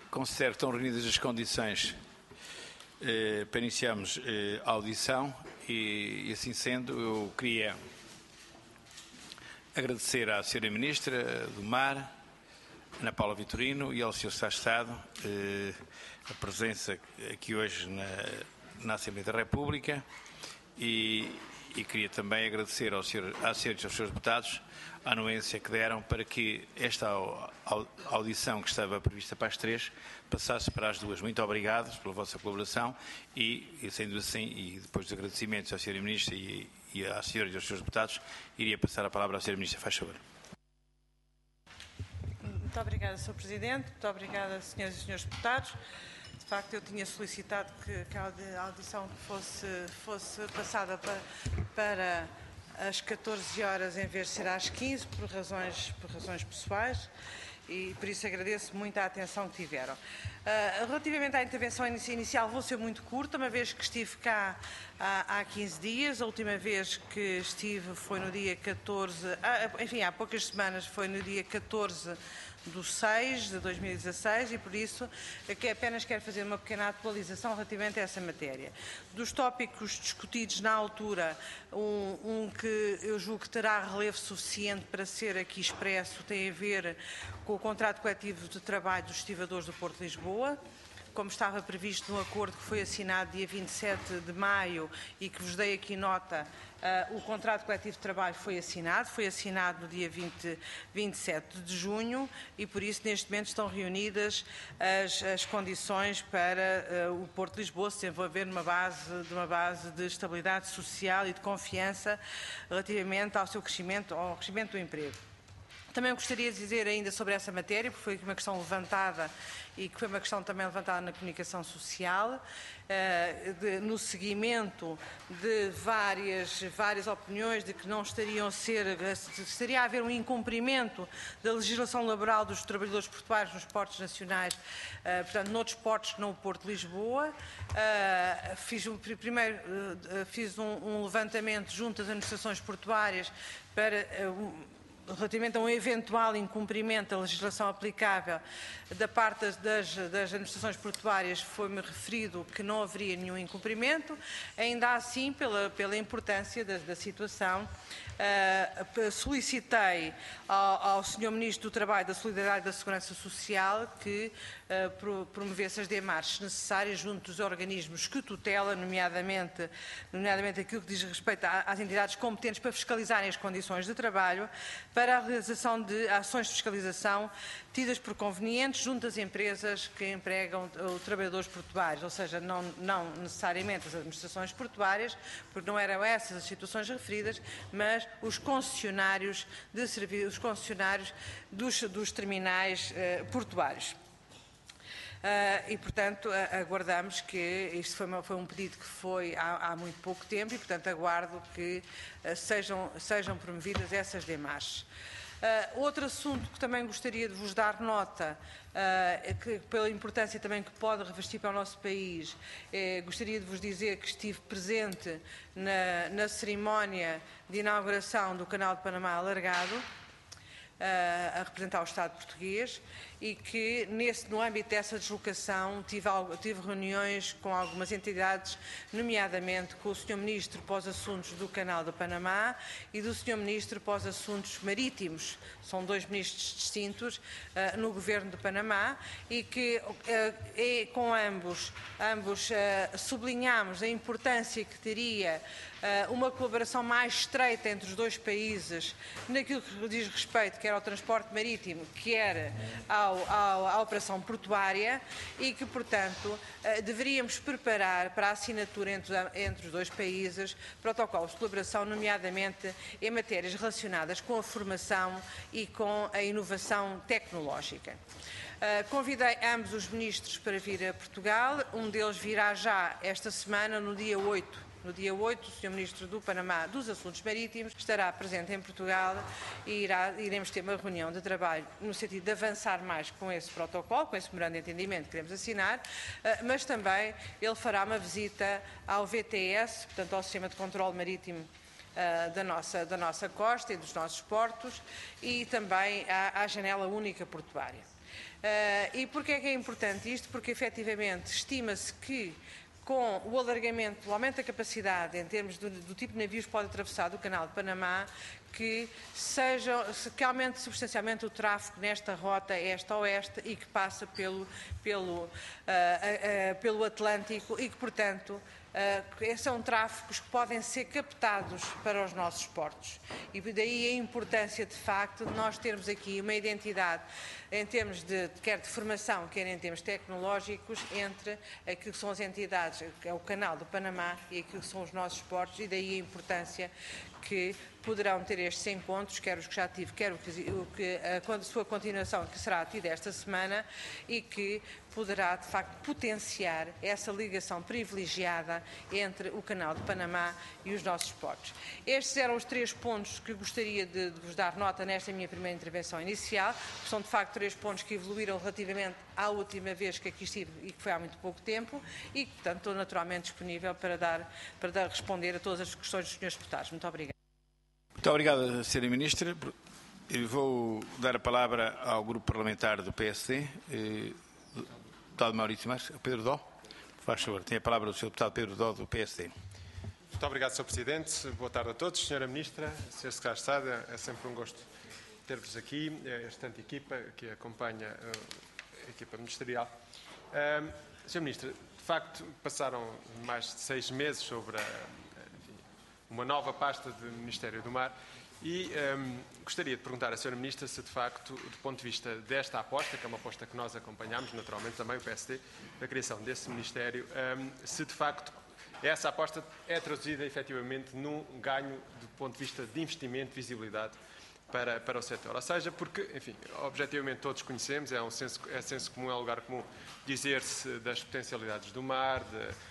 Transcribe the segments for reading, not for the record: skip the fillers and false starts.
Considero que estão reunidas as condições para iniciarmos a audição e, assim sendo, eu queria agradecer à Sra. Ministra do Mar, Ana Paula Vitorino, e ao Sr. Secretário de Estado a presença aqui hoje na Assembleia da República e queria também agradecer à Sra. e aos Srs. Deputados a anuência que deram para que esta audição que estava prevista para as 3 passasse para as 2. Muito obrigado pela vossa colaboração e sendo assim, e depois dos agradecimentos à Sra. Ministra e à Sra. e aos Srs. Deputados, iria passar a palavra à Sra. Ministra. Faz favor. Muito obrigada, Sr. Presidente. Muito obrigada, Sras. e Srs. Deputados. De facto, eu tinha solicitado que a audição fosse passada para às 14 horas em vez de ser às 15, por razões pessoais, e por isso agradeço muito a atenção que tiveram. Relativamente à intervenção inicial, vou ser muito curta, uma vez que estive cá há 15 dias, a última vez que estive foi no dia 14, enfim, há poucas semanas, foi no dia 14/6/2016 e por isso apenas quero fazer uma pequena atualização relativamente a essa matéria. Dos tópicos discutidos na altura, um que eu julgo que terá relevo suficiente para ser aqui expresso tem a ver com o contrato coletivo de trabalho dos estivadores do Porto de Lisboa. Como estava previsto no acordo que foi assinado dia 27 de maio e que vos dei aqui nota, o contrato coletivo de trabalho foi assinado no dia 27 de junho e por isso neste momento estão reunidas as condições para o Porto de Lisboa se desenvolver numa base de estabilidade social e de confiança relativamente ao seu crescimento, ao crescimento do emprego. Também gostaria de dizer ainda sobre essa matéria, porque foi uma questão levantada e que foi uma questão também levantada na comunicação social, no seguimento de várias opiniões de que não estaria a haver um incumprimento da legislação laboral dos trabalhadores portuários nos portos nacionais, portanto, noutros portos que não o Porto de Lisboa. Primeiro fiz um levantamento junto às administrações portuárias relativamente a um eventual incumprimento da legislação aplicável da parte das administrações portuárias, foi-me referido que não haveria nenhum incumprimento. Ainda assim, pela importância da situação, solicitei ao Sr. Ministro do Trabalho, da Solidariedade e da Segurança Social que promovesse as demarches necessárias junto dos organismos que tutela, nomeadamente aquilo que diz respeito às entidades competentes para fiscalizarem as condições de trabalho, para a realização de ações de fiscalização tidas por convenientes junto às empresas que empregam trabalhadores portuários, ou seja, não necessariamente as administrações portuárias, porque não eram essas as situações referidas, mas os concessionários de serviços, os concessionários dos terminais portuários. E, portanto, aguardamos que isto foi um pedido que foi há muito pouco tempo e, portanto, aguardo que sejam promovidas essas demarches. Outro assunto que também gostaria de vos dar nota, que, pela importância também que pode revestir para o nosso país, gostaria de vos dizer que estive presente na cerimónia de inauguração do Canal de Panamá alargado, a representar o Estado português, e que no âmbito dessa deslocação tive reuniões com algumas entidades, nomeadamente com o Sr. Ministro para os Assuntos do Canal do Panamá e do Sr. Ministro para os Assuntos Marítimos. São dois ministros distintos no Governo de Panamá e que com ambos sublinhámos a importância que teria uma colaboração mais estreita entre os dois países naquilo que diz respeito quer ao transporte marítimo, quer à operação portuária e que, portanto, deveríamos preparar para a assinatura entre os dois países protocolos de colaboração, nomeadamente em matérias relacionadas com a formação e com a inovação tecnológica. Convidei ambos os ministros para vir a Portugal, um deles virá já esta semana, no dia 8. No dia 8, o Sr. Ministro do Panamá dos Assuntos Marítimos estará presente em Portugal e iremos ter uma reunião de trabalho no sentido de avançar mais com esse protocolo, com esse memorando de entendimento que queremos assinar, mas também ele fará uma visita ao VTS, portanto ao Sistema de Controlo Marítimo da nossa costa e dos nossos portos, e também à Janela Única Portuária. E porquê é que é importante isto? Porque, efetivamente, estima-se que com o alargamento, o aumento da capacidade em termos do tipo de navios que pode atravessar do Canal de Panamá, que aumente substancialmente o tráfego nesta rota este-oeste e que passa pelo Atlântico e que, portanto, são tráfegos que podem ser captados para os nossos portos. E daí a importância, de facto, de nós termos aqui uma identidade em termos quer de formação, quer em termos tecnológicos, entre aquilo que são as entidades, que é o Canal do Panamá, e aquilo que são os nossos portos, e daí a importância que poderão ter estes encontros, quer os que já tive, quer a sua continuação, que será tida esta semana, e que poderá, de facto, potenciar essa ligação privilegiada entre o Canal de Panamá e os nossos portos. Estes eram os 3 pontos que gostaria de vos dar nota nesta minha primeira intervenção inicial. São, de facto, 3 pontos que evoluíram relativamente à última vez que aqui estive e que foi há muito pouco tempo e que, portanto, estou naturalmente disponível para responder a todas as questões dos senhores deputados. Muito obrigada. Muito obrigado, Sra. Ministra. Eu vou dar a palavra ao grupo parlamentar do PSD, deputado Maurício Marques. Pedro Dó, faz favor, tem a palavra o Sr. deputado Pedro Dó, do PSD. Muito obrigado, Sr. Presidente. Boa tarde a todos. Sra. Ministra, Sr. Secretário de Estado, é sempre um gosto ter-vos aqui, esta equipa que acompanha a equipa ministerial. Sra. Ministra, de facto, passaram mais de 6 meses sobre uma nova pasta do Ministério do Mar e gostaria de perguntar à Sra. Ministra se, de facto, do ponto de vista desta aposta, que é uma aposta que nós acompanhamos, naturalmente também o PSD, da criação desse Ministério, se, de facto, essa aposta é traduzida efetivamente num ganho do ponto de vista de investimento, visibilidade para o setor. Ou seja, porque, enfim, objetivamente todos conhecemos, é senso comum, é lugar comum dizer-se das potencialidades do mar,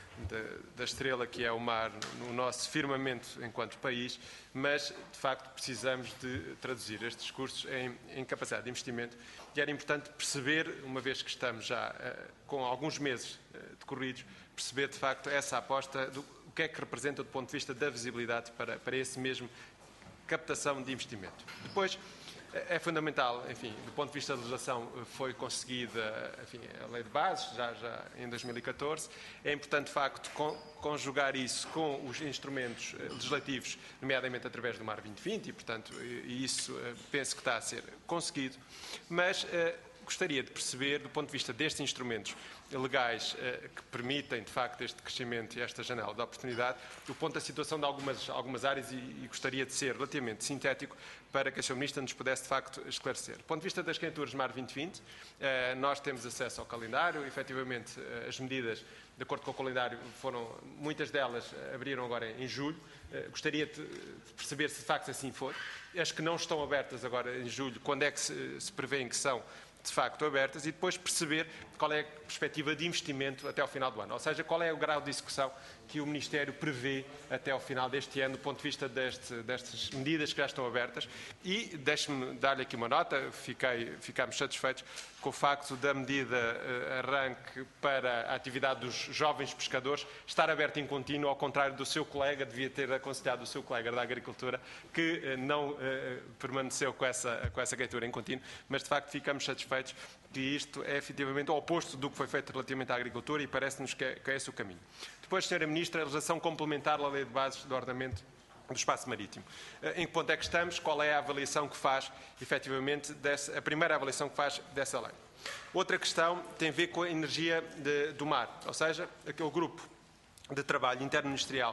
da estrela que é o mar no nosso firmamento enquanto país, mas, de facto, precisamos de traduzir estes discursos em capacidade de investimento e era importante perceber, uma vez que estamos já com alguns meses decorridos, perceber, de facto, essa aposta, o que é que representa do ponto de vista da visibilidade para esse mesmo captação de investimento. Depois, é fundamental, enfim, do ponto de vista da legislação, foi conseguida, enfim, a lei de bases, já em 2014. É importante, de facto, conjugar isso com os instrumentos legislativos, nomeadamente através do Mar 2020, e, portanto, isso penso que está a ser conseguido. Mas gostaria de perceber, do ponto de vista destes instrumentos legais que permitem, de facto, este crescimento e esta janela de oportunidade, do ponto da situação de algumas áreas e gostaria de ser relativamente sintético para que a Sra. Ministra nos pudesse, de facto, esclarecer. Do ponto de vista das candidaturas Mar 2020, nós temos acesso ao calendário, efetivamente as medidas, de acordo com o calendário, muitas delas abriram agora em julho. Gostaria de perceber se, de facto, assim for. As que não estão abertas agora em julho, quando é que se prevêem que são de facto abertas, e depois perceber qual é a perspectiva de investimento até ao final do ano, ou seja, qual é o grau de execução que o Ministério prevê até ao final deste ano do ponto de vista destas medidas que já estão abertas. E deixe-me dar-lhe aqui uma nota, ficámos satisfeitos com o facto da medida arranque para a atividade dos jovens pescadores estar aberta em contínuo, ao contrário do seu colega, devia ter aconselhado o seu colega da Agricultura, que não permaneceu com essa candidaturas em contínuo, mas de facto ficamos satisfeitos que isto é efetivamente o oposto do que foi feito relativamente à agricultura e parece-nos que é esse o caminho. Depois, Sra. Ministra, a legislação complementar à Lei de Bases do Ordenamento do Espaço Marítimo. Em que ponto é que estamos? Qual é a avaliação que faz, efetivamente, a primeira avaliação que faz dessa lei? Outra questão tem a ver com a energia do mar, ou seja, aquele grupo de trabalho interministerial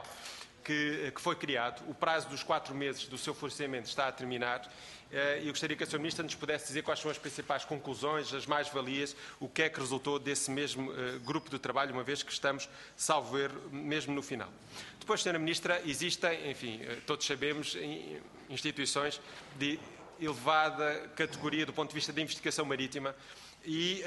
que foi criado, o prazo dos 4 meses do seu funcionamento está a terminar. Eu gostaria que a Sra. Ministra nos pudesse dizer quais são as principais conclusões, as mais-valias, o que é que resultou desse mesmo grupo de trabalho, uma vez que estamos, salvo erro, mesmo no final. Depois, Sra. Ministra, existem, enfim, todos sabemos, instituições de elevada categoria do ponto de vista da investigação marítima e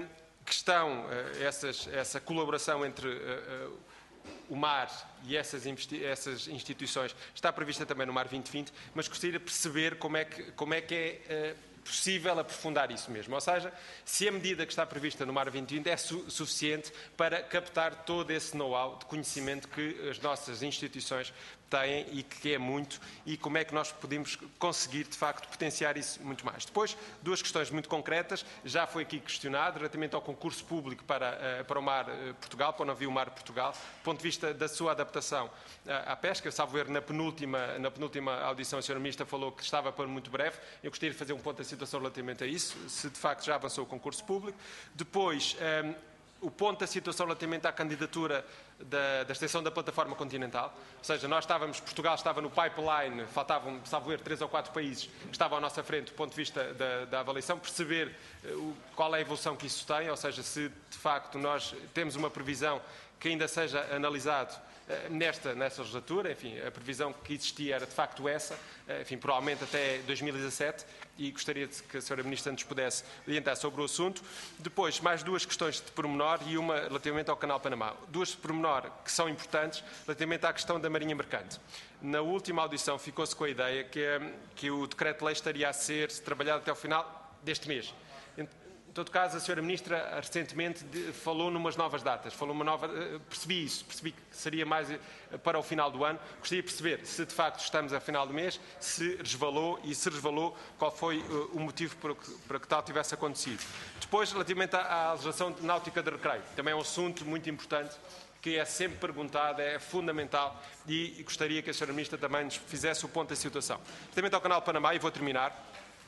essa colaboração entre o mar e essas instituições está prevista também no Mar 2020, mas gostaria de perceber como é que é possível aprofundar isso mesmo. Ou seja, se a medida que está prevista no Mar 2020 é suficiente para captar todo esse know-how de conhecimento que as nossas instituições têm e que é muito, e como é que nós podemos conseguir, de facto, potenciar isso muito mais. Depois, duas questões muito concretas, já foi aqui questionado, relativamente ao concurso público para o Mar Portugal, para o navio Mar Portugal, do ponto de vista da sua adaptação à pesca. Salvo erro, na penúltima audição, a Sra. Ministra falou que estava para muito breve. Eu gostaria de fazer um ponto da situação relativamente a isso, se de facto já avançou o concurso público. Depois, o ponto da situação relativamente à candidatura da extensão da plataforma continental, ou seja, Portugal estava no pipeline, faltavam, salvo erro, 3 ou 4 países que estavam à nossa frente do ponto de vista da avaliação, perceber qual é a evolução que isso tem, ou seja, se de facto nós temos uma previsão que ainda seja analisado nesta legislatura. Enfim, a previsão que existia era de facto essa, enfim, provavelmente até 2017, e gostaria de que a Sra. Ministra nos pudesse orientar sobre o assunto. Depois, mais duas questões de pormenor e uma relativamente ao Canal Panamá. Duas de pormenor que são importantes relativamente à questão da Marinha Mercante. Na última audição ficou-se com a ideia que o decreto-lei estaria a ser trabalhado até ao final deste mês. Em todo caso, a Sra. Ministra recentemente falou numas novas datas, percebi isso, percebi que seria mais para o final do ano. Gostaria de perceber se de facto estamos a final do mês, se resvalou e, se resvalou, qual foi o motivo para que tal tivesse acontecido. Depois, relativamente à legislação náutica de recreio, também é um assunto muito importante, que é sempre perguntado, é fundamental, e gostaria que a Sra. Ministra também nos fizesse o ponto da situação. Relativamente ao Canal Panamá, e vou terminar,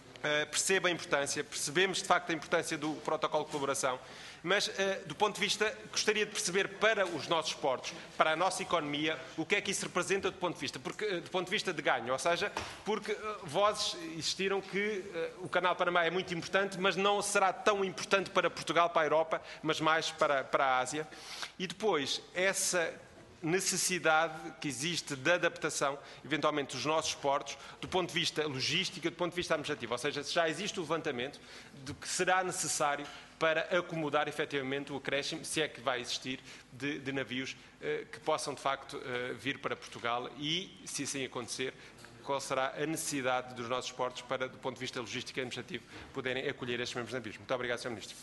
percebemos de facto a importância do protocolo de colaboração, mas do ponto de vista, gostaria de perceber para os nossos portos, para a nossa economia, o que é que isso representa do ponto de vista de ganho, ou seja, porque vozes existiram que o Canal Panamá é muito importante, mas não será tão importante para Portugal, para a Europa, mas mais para a Ásia. E depois, essa necessidade que existe de adaptação, eventualmente, dos nossos portos, do ponto de vista logístico, do ponto de vista administrativo. Ou seja, já existe o levantamento do que será necessário para acomodar, efetivamente, o acréscimo, se é que vai existir, de navios que possam, de facto, vir para Portugal e, se assim acontecer, qual será a necessidade dos nossos portos para, do ponto de vista logístico e administrativo, poderem acolher estes mesmos navios. Muito obrigado, Sr. Ministro.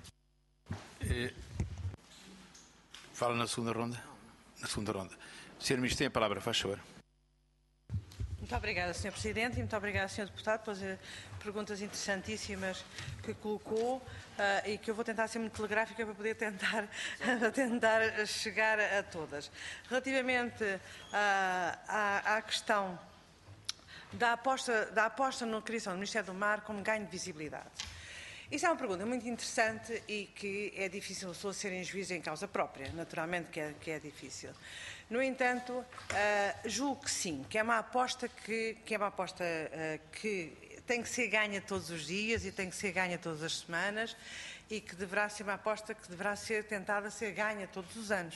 Fala na segunda ronda. Sr. Ministro, tem a palavra, faz favor. Muito obrigada, Sr. Presidente, e muito obrigada, Sr. Deputado, pelas perguntas interessantíssimas que colocou e que eu vou tentar ser muito telegráfica para poder tentar chegar a todas. Relativamente à questão da aposta na criação do Ministério do Mar como ganho de visibilidade. Isso é uma pergunta muito interessante e que é difícil a pessoa ser em juízo em causa própria, naturalmente que é difícil. No entanto, julgo que sim, que é uma aposta que tem que ser ganha todos os dias e tem que ser ganha todas as semanas e que deverá ser uma aposta que deverá ser tentada ser ganha todos os anos.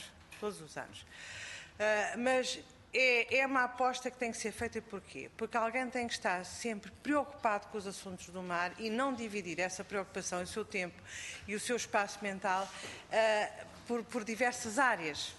Mas é uma aposta que tem que ser feita porquê? Porque alguém tem que estar sempre preocupado com os assuntos do mar e não dividir essa preocupação, o seu tempo e o seu espaço mental por diversas áreas.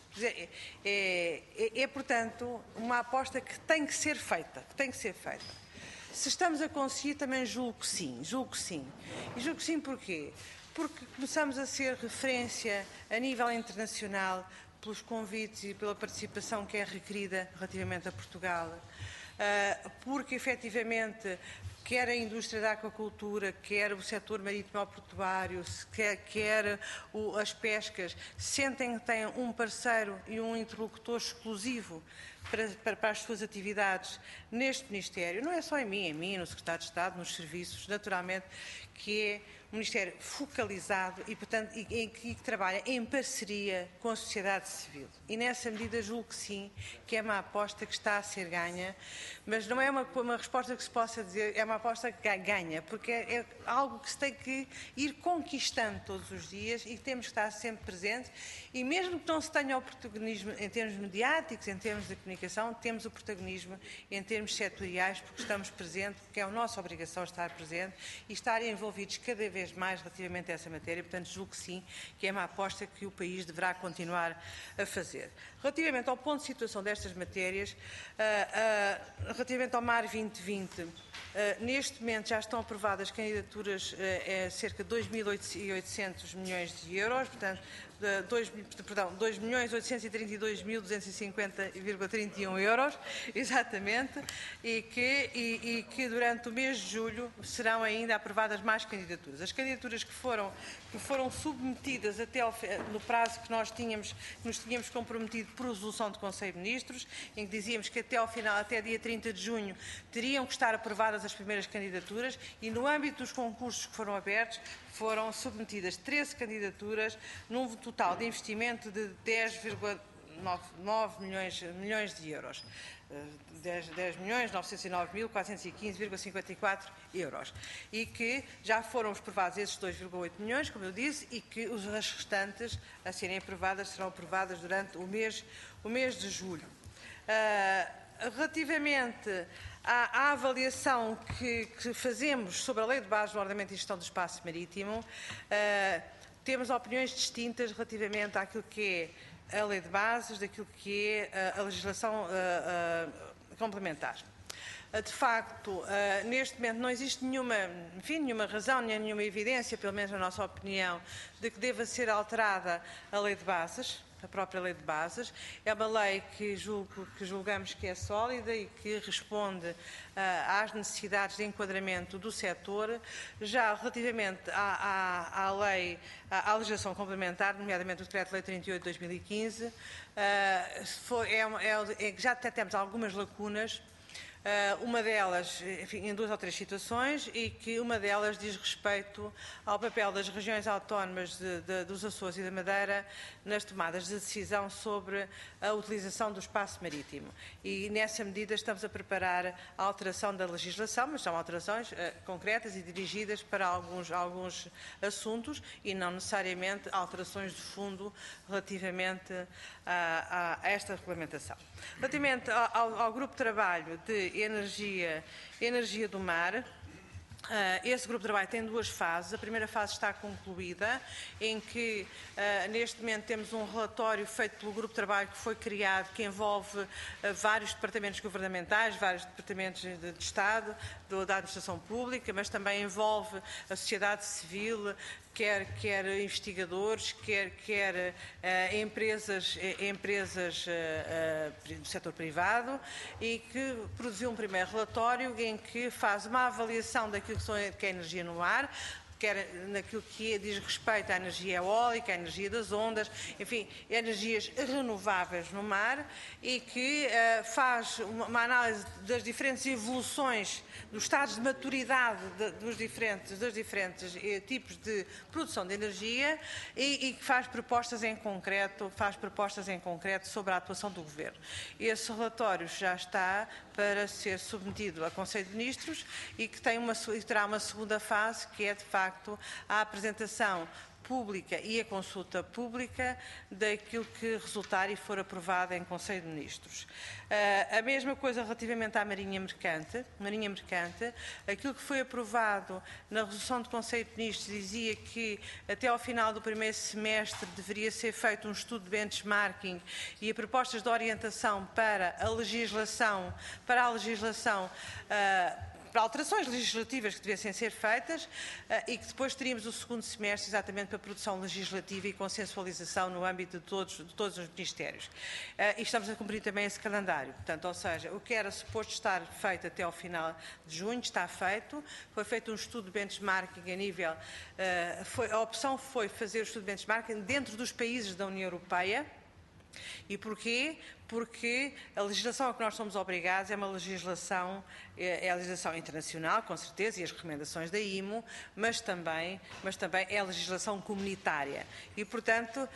Portanto, uma aposta que tem que ser feita. Se estamos a conseguir, também julgo que sim. E julgo que sim porquê? Porque começamos a ser referência a nível internacional pelos convites e pela participação que é requerida relativamente a Portugal, porque efetivamente quer a indústria da aquacultura, quer o setor marítimo portuário, quer as pescas, sentem que têm um parceiro e um interlocutor exclusivo para as suas atividades neste Ministério. Não é só em mim, no Secretário de Estado, nos serviços, naturalmente, que é um Ministério focalizado e, portanto, que trabalha em parceria com a sociedade civil. E, nessa medida, julgo que sim, que é uma aposta que está a ser ganha, mas não é uma resposta que se possa dizer, é uma aposta que ganha, porque é algo que se tem que ir conquistando todos os dias e temos que estar sempre presentes, e mesmo que não se tenha o protagonismo em termos mediáticos, em termos de comunicação, temos o protagonismo em termos setoriais, porque estamos presentes, porque é a nossa obrigação estar presente e estar envolvidos cada vez mais relativamente a essa matéria. Portanto, julgo que sim, que é uma aposta que o país deverá continuar a fazer. Relativamente ao ponto de situação destas matérias, relativamente ao MAR 2020, neste momento já estão aprovadas candidaturas a cerca de 2.800 milhões de euros, portanto, 2.832.250,30 21 euros, exatamente, e que durante o mês de julho serão ainda aprovadas mais candidaturas. As candidaturas que foram submetidas até no prazo que nos tínhamos comprometido por resolução do Conselho de Ministros, em que dizíamos que até dia 30 de junho, teriam que estar aprovadas as primeiras candidaturas, e no âmbito dos concursos que foram abertos, foram submetidas 13 candidaturas, num total de investimento de 10,9 milhões de euros. 10.909.415,54 euros. E que já foram aprovados esses 2,8 milhões, como eu disse, e que as restantes a serem aprovadas serão aprovadas durante o mês de julho. Relativamente à avaliação que fazemos sobre a Lei de Bases do Ordenamento e Gestão do Espaço Marítimo, temos opiniões distintas relativamente àquilo que é a Lei de Bases, daquilo que é a legislação complementar. De facto, neste momento não existe nenhuma razão, nem nenhuma evidência, pelo menos na nossa opinião, de que deva ser alterada a Lei de Bases. A própria Lei de Bases é uma lei que julgamos que é sólida e que responde às necessidades de enquadramento do setor. Já relativamente à legislação complementar, nomeadamente o Decreto-Lei 38 de 2015, já detectamos algumas lacunas. Uma delas, enfim, em 2 ou 3 situações, e que uma delas diz respeito ao papel das regiões autónomas dos Açores e da Madeira nas tomadas de decisão sobre a utilização do espaço marítimo. E nessa medida estamos a preparar a alteração da legislação, mas são alterações concretas e dirigidas para alguns assuntos e não necessariamente alterações de fundo relativamente a esta regulamentação. Relativamente ao grupo de trabalho de energia do mar, esse grupo de trabalho tem 2 fases. A primeira fase está concluída, em que neste momento temos um relatório feito pelo grupo de trabalho que foi criado, que envolve vários departamentos governamentais, vários departamentos de Estado, da administração pública, mas também envolve a sociedade civil, quer investigadores, quer empresas do setor privado, e que produziu um primeiro relatório em que faz uma avaliação daquilo que é energia no mar, quer naquilo que diz respeito à energia eólica, à energia das ondas, enfim, energias renováveis no mar, e que faz uma análise das diferentes evoluções dos estados de maturidade dos diferentes tipos de produção de energia, e que faz propostas em concreto sobre a atuação do Governo. Esse relatório já está para ser submetido a Conselho de Ministros e que terá uma segunda fase, que é, de facto, a apresentação pública e a consulta pública daquilo que resultar e for aprovado em Conselho de Ministros. A mesma coisa relativamente à Marinha Mercante. Aquilo que foi aprovado na resolução do Conselho de Ministros dizia que até ao final do primeiro semestre deveria ser feito um estudo de benchmarking e propostas de orientação para alterações legislativas que devessem ser feitas, e que depois teríamos o segundo semestre exatamente para a produção legislativa e consensualização no âmbito de todos os ministérios. E estamos a cumprir também esse calendário. Portanto, ou seja, o que era suposto estar feito até ao final de junho está feito. Foi feito um estudo de benchmarking a nível... a opção foi fazer o estudo de benchmarking dentro dos países da União Europeia. E porquê? Porque a legislação a que nós somos obrigados é a legislação internacional, com certeza, e as recomendações da IMO, mas também é a legislação comunitária. E, portanto,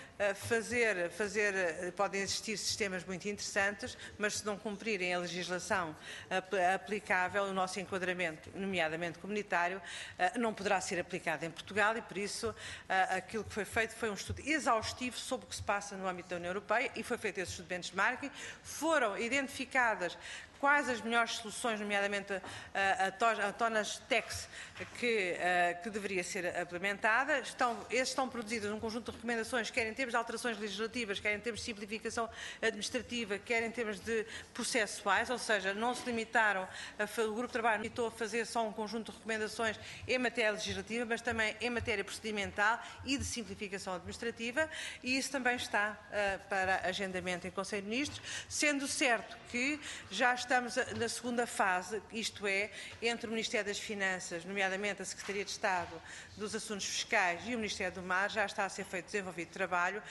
podem existir sistemas muito interessantes, mas se não cumprirem a legislação aplicável, o nosso enquadramento, nomeadamente comunitário, não poderá ser aplicado em Portugal, e por isso aquilo que foi feito foi um estudo exaustivo sobre o que se passa no âmbito da União Europeia, e foi feito esse estudo de benchmarking. Foram identificadas quais as melhores soluções, nomeadamente a Tonas Tax, que deveria ser implementada. Estão produzidas um conjunto de recomendações, quer em termos de alterações legislativas, quer em termos de simplificação administrativa, quer em termos de processuais, ou seja, não se limitaram, o Grupo de Trabalho limitou a fazer só um conjunto de recomendações em matéria legislativa, mas também em matéria procedimental e de simplificação administrativa, e isso também está para agendamento em Conselho de Ministros, sendo certo que já estamos na segunda fase, isto é, entre o Ministério das Finanças, nomeadamente a Secretaria de Estado dos Assuntos Fiscais e o Ministério do Mar, já está a ser desenvolvido trabalho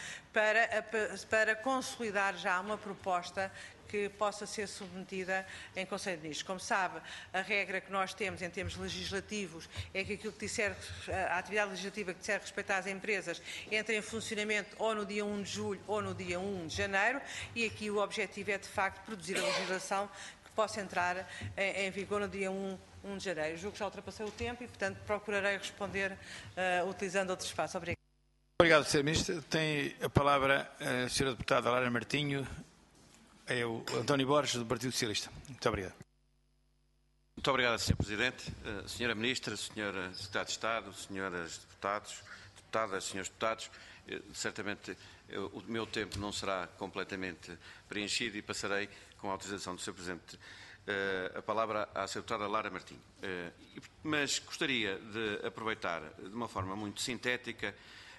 para consolidar já uma proposta que possa ser submetida em Conselho de Ministros. Como sabe, a regra que nós temos em termos legislativos é que aquilo que disser, a atividade legislativa que disser respeito às empresas entra em funcionamento ou no dia 1 de julho ou no dia 1 de janeiro, e aqui o objetivo é, de facto, produzir a legislação que possa entrar em vigor no dia 1 de janeiro. Julgo que já ultrapassei o tempo e, portanto, procurarei responder utilizando outro espaço. Obrigado. Obrigado, Sr. Ministro. Tem a palavra a Sra. Deputada Lara Martinho. É o António Borges, do Partido Socialista. Muito obrigado. Muito obrigado, Sr. Presidente. Sra. Ministra, Sra. Secretária de Estado, Sras. Deputadas, Srs. Deputados, certamente o meu tempo não será completamente preenchido e passarei, com a autorização do Sr. Presidente, a palavra à Sra. Deputada Lara Martinho. Mas gostaria de aproveitar de uma forma muito sintética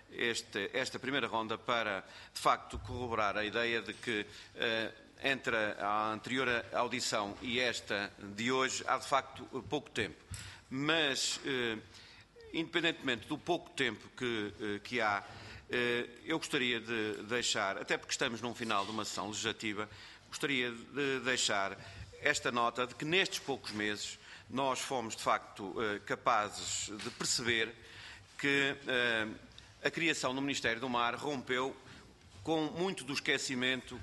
esta primeira ronda para, de facto, corroborar a ideia de que entre a anterior audição e esta de hoje há, de facto, pouco tempo. Mas, independentemente do pouco tempo que há, eu gostaria de deixar, até porque estamos num final de uma sessão legislativa, gostaria de deixar esta nota de que nestes poucos meses nós fomos, de facto, capazes de perceber que a criação do Ministério do Mar rompeu com muito do esquecimento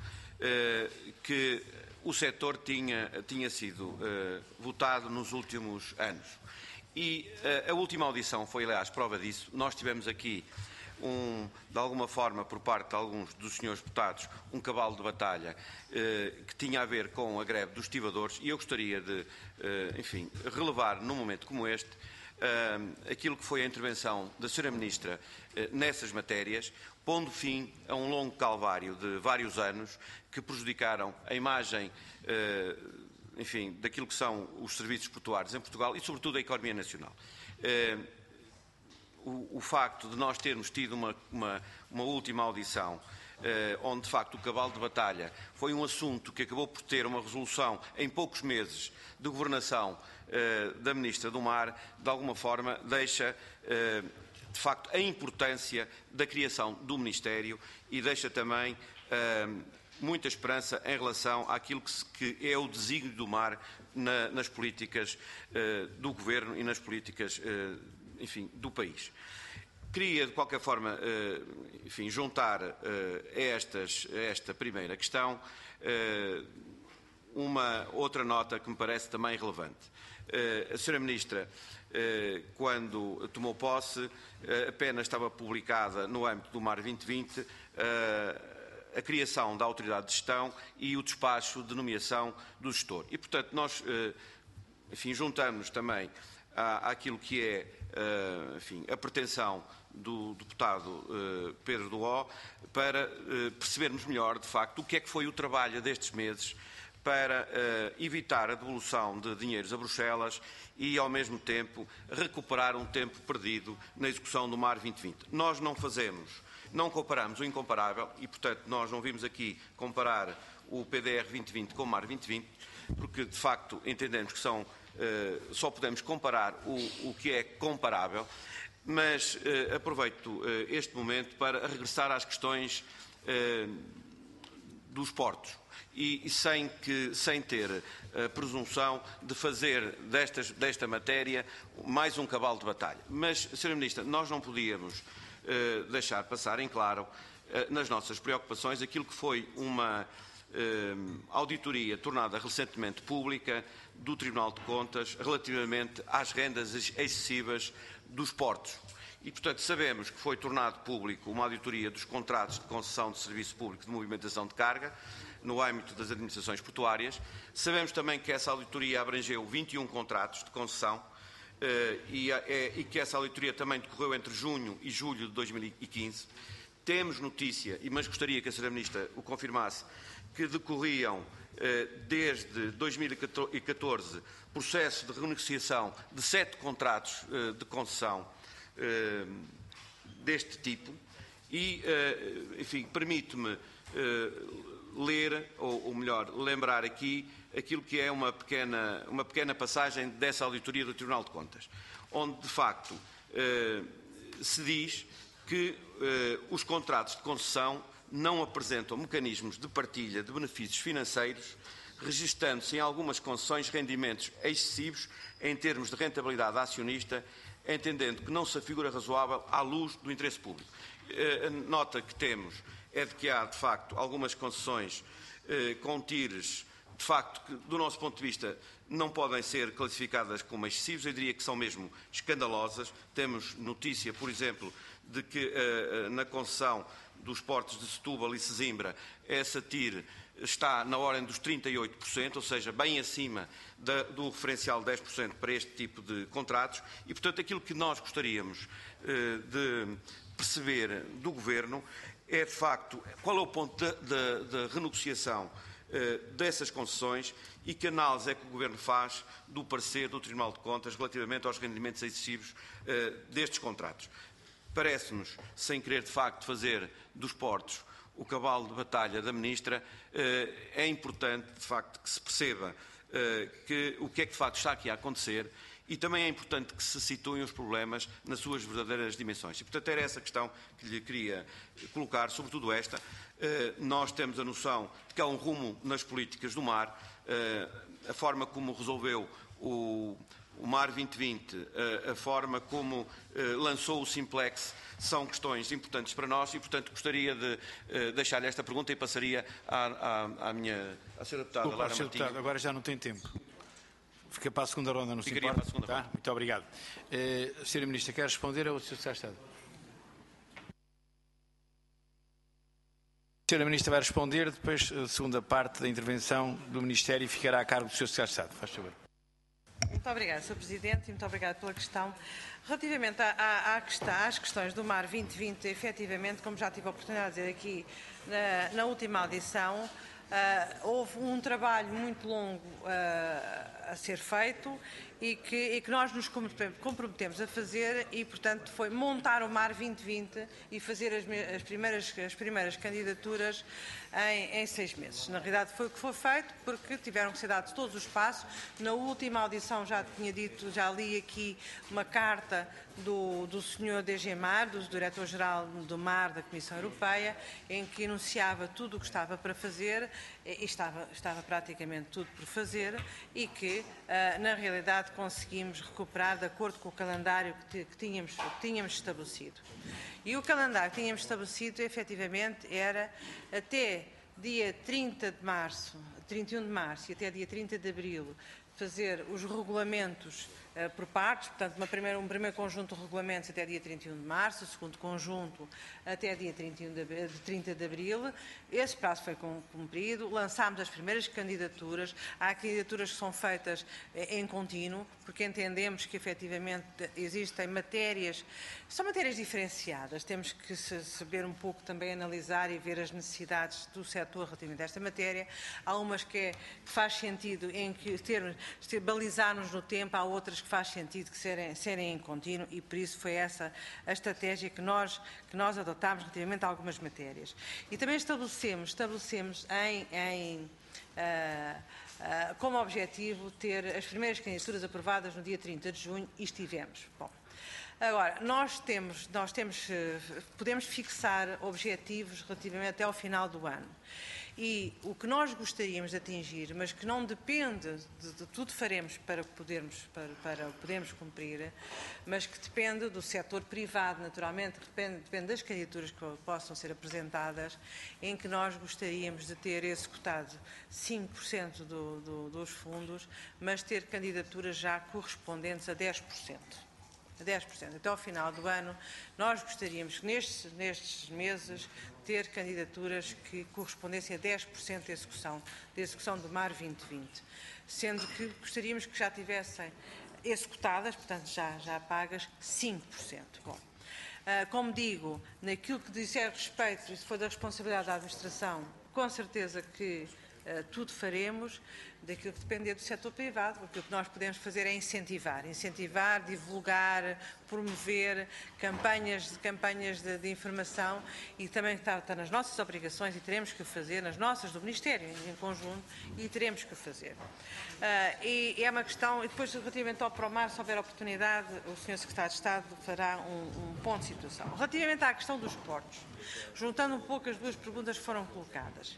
que o setor tinha sido votado nos últimos anos. E a última audição foi, aliás, prova disso. Nós tivemos aqui, de alguma forma, por parte de alguns dos senhores deputados, um cavalo de batalha que tinha a ver com a greve dos estivadores, e eu gostaria de, enfim, relevar num momento como este aquilo que foi a intervenção da Sra. Ministra nessas matérias, pondo fim a um longo calvário de vários anos que prejudicaram a imagem, enfim, daquilo que são os serviços portuários em Portugal e, sobretudo, a economia nacional. O facto de nós termos tido uma última audição onde, de facto, o cavalo de batalha foi um assunto que acabou por ter uma resolução em poucos meses de governação da Ministra do Mar, de alguma forma deixa, de facto, a importância da criação do Ministério e deixa também muita esperança em relação àquilo que é o desígnio do mar nas políticas do Governo e nas políticas, enfim, do país. Queria, de qualquer forma, enfim, juntar a esta primeira questão uma outra nota que me parece também relevante. A Sra. Ministra, quando tomou posse, apenas estava publicada no âmbito do Mar 2020 a criação da autoridade de gestão e o despacho de nomeação do gestor. E, portanto, nós, enfim, juntamos também àquilo que é, enfim, a pretensão do deputado Pedro Duó para percebermos melhor, de facto, o que é que foi o trabalho destes meses para evitar a devolução de dinheiros a Bruxelas e, ao mesmo tempo, recuperar um tempo perdido na execução do Mar 2020. Nós não comparamos o incomparável e, portanto, nós não vimos aqui comparar o PDR 2020 com o Mar 2020, porque, de facto, entendemos que só podemos comparar o que é comparável, mas aproveito este momento para regressar às questões dos portos. E sem ter a presunção de fazer desta matéria mais um cavalo de batalha. Mas, Sra. Ministra, nós não podíamos deixar passar em claro nas nossas preocupações aquilo que foi uma auditoria tornada recentemente pública do Tribunal de Contas relativamente às rendas excessivas dos portos. E, portanto, sabemos que foi tornado público uma auditoria dos contratos de concessão de serviço público de movimentação de carga, no âmbito das administrações portuárias. Sabemos também que essa auditoria abrangeu 21 contratos de concessão e que essa auditoria também decorreu entre junho e julho de 2015. Temos notícia, mas gostaria que a Sra. Ministra o confirmasse, que decorriam desde 2014 processo de renegociação de 7 contratos de concessão deste tipo e, enfim, permite-me ler, ou melhor, lembrar aqui aquilo que é uma pequena passagem dessa auditoria do Tribunal de Contas, onde, de facto, se diz que os contratos de concessão não apresentam mecanismos de partilha de benefícios financeiros, registando-se em algumas concessões rendimentos excessivos em termos de rentabilidade acionista, entendendo que não se afigura razoável à luz do interesse público. A nota que temos é de que há, de facto, algumas concessões com tires, de facto, que, do nosso ponto de vista, não podem ser classificadas como excessivos, eu diria que são mesmo escandalosas. Temos notícia, por exemplo, de que na concessão dos portos de Setúbal e Sesimbra, essa TIR está na ordem dos 38%, ou seja, bem acima do referencial de 10% para este tipo de contratos e, portanto, aquilo que nós gostaríamos de perceber do Governo é, de facto, qual é o ponto de renegociação dessas concessões e que análise é que o Governo faz do parecer do Tribunal de Contas relativamente aos rendimentos excessivos destes contratos. Parece-nos, sem querer de facto fazer dos portos o cavalo de batalha da Ministra, é importante de facto que se perceba o que é que de facto está aqui a acontecer e também é importante que se situem os problemas nas suas verdadeiras dimensões. E, portanto, era essa questão que lhe queria colocar, sobretudo esta. Nós temos a noção de que há um rumo nas políticas do mar, a forma como resolveu o Mar 2020, a forma como lançou o Simplex, são questões importantes para nós e, portanto, gostaria de deixar-lhe esta pergunta e passaria à Sra. Deputada Lara Martins. Agora já não tem tempo. Fica para a segunda ronda, não se importa? Para a segunda ronda. Muito obrigado. Sra. Ministra, quer responder ou o Sr. Secretário de Estado? A Sra. Ministra vai responder, depois a segunda parte da intervenção do Ministério ficará a cargo do Sr. Secretário de Estado. Faz favor. Muito obrigada, Sr. Presidente, e muito obrigada pela questão. Relativamente às questões do Mar 2020, efetivamente, como já tive a oportunidade de dizer aqui na última audição, houve um trabalho muito longo a ser feito e que nós nos comprometemos a fazer e, portanto, foi montar o Mar 2020 e fazer as primeiras candidaturas em 6 meses. Na realidade foi o que foi feito porque tiveram que ser dados todos os passos. Na última audição já tinha dito, já li aqui uma carta do Sr. DG Mar, do Diretor-Geral do Mar da Comissão Europeia, em que enunciava tudo o que estava para fazer e estava praticamente tudo por fazer e que, na realidade, conseguimos recuperar de acordo com o calendário que tínhamos estabelecido. E o calendário que tínhamos estabelecido, efetivamente, era até dia 30 de março, 31 de março e até dia 30 de abril, fazer os regulamentos por partes, portanto, um primeiro conjunto de regulamentos até dia 31 de março, o segundo conjunto até dia 30 de abril. Esse prazo foi cumprido, lançámos as primeiras candidaturas. Há candidaturas que são feitas em contínuo, porque entendemos que, efetivamente, existem matérias, são matérias diferenciadas, temos que saber um pouco também analisar e ver as necessidades do setor relativamente a esta matéria. Há umas que faz sentido em que balizarmos no tempo, há outras que faz sentido que serem em contínuo e por isso foi essa a estratégia que nós adotámos relativamente a algumas matérias. E também estabelecemos como objetivo ter as primeiras candidaturas aprovadas no dia 30 de junho e estivemos. Bom, agora, podemos fixar objetivos relativamente até ao final do ano. E o que nós gostaríamos de atingir, mas que não depende de tudo faremos para podermos cumprir, mas que depende do setor privado, naturalmente, depende das candidaturas que possam ser apresentadas, em que nós gostaríamos de ter executado 5% dos fundos, mas ter candidaturas já correspondentes a 10%. Até ao final do ano, nós gostaríamos que nestes meses ter candidaturas que correspondessem a 10% da execução do MAR 2020, sendo que gostaríamos que já tivessem executadas, portanto já pagas, 5%. Bom, como digo, naquilo que disser respeito, isso foi da responsabilidade da administração, com certeza que tudo faremos. Daquilo que depender do setor privado, aquilo que nós podemos fazer é incentivar, divulgar, promover campanhas de informação, e também está nas nossas obrigações, e teremos que o fazer, nas nossas do Ministério em conjunto, e teremos que o fazer. E é uma questão, e depois relativamente ao PROMAR, se houver oportunidade, o Sr. Secretário de Estado fará um ponto de situação. Relativamente à questão dos portos, juntando um pouco as duas perguntas que foram colocadas,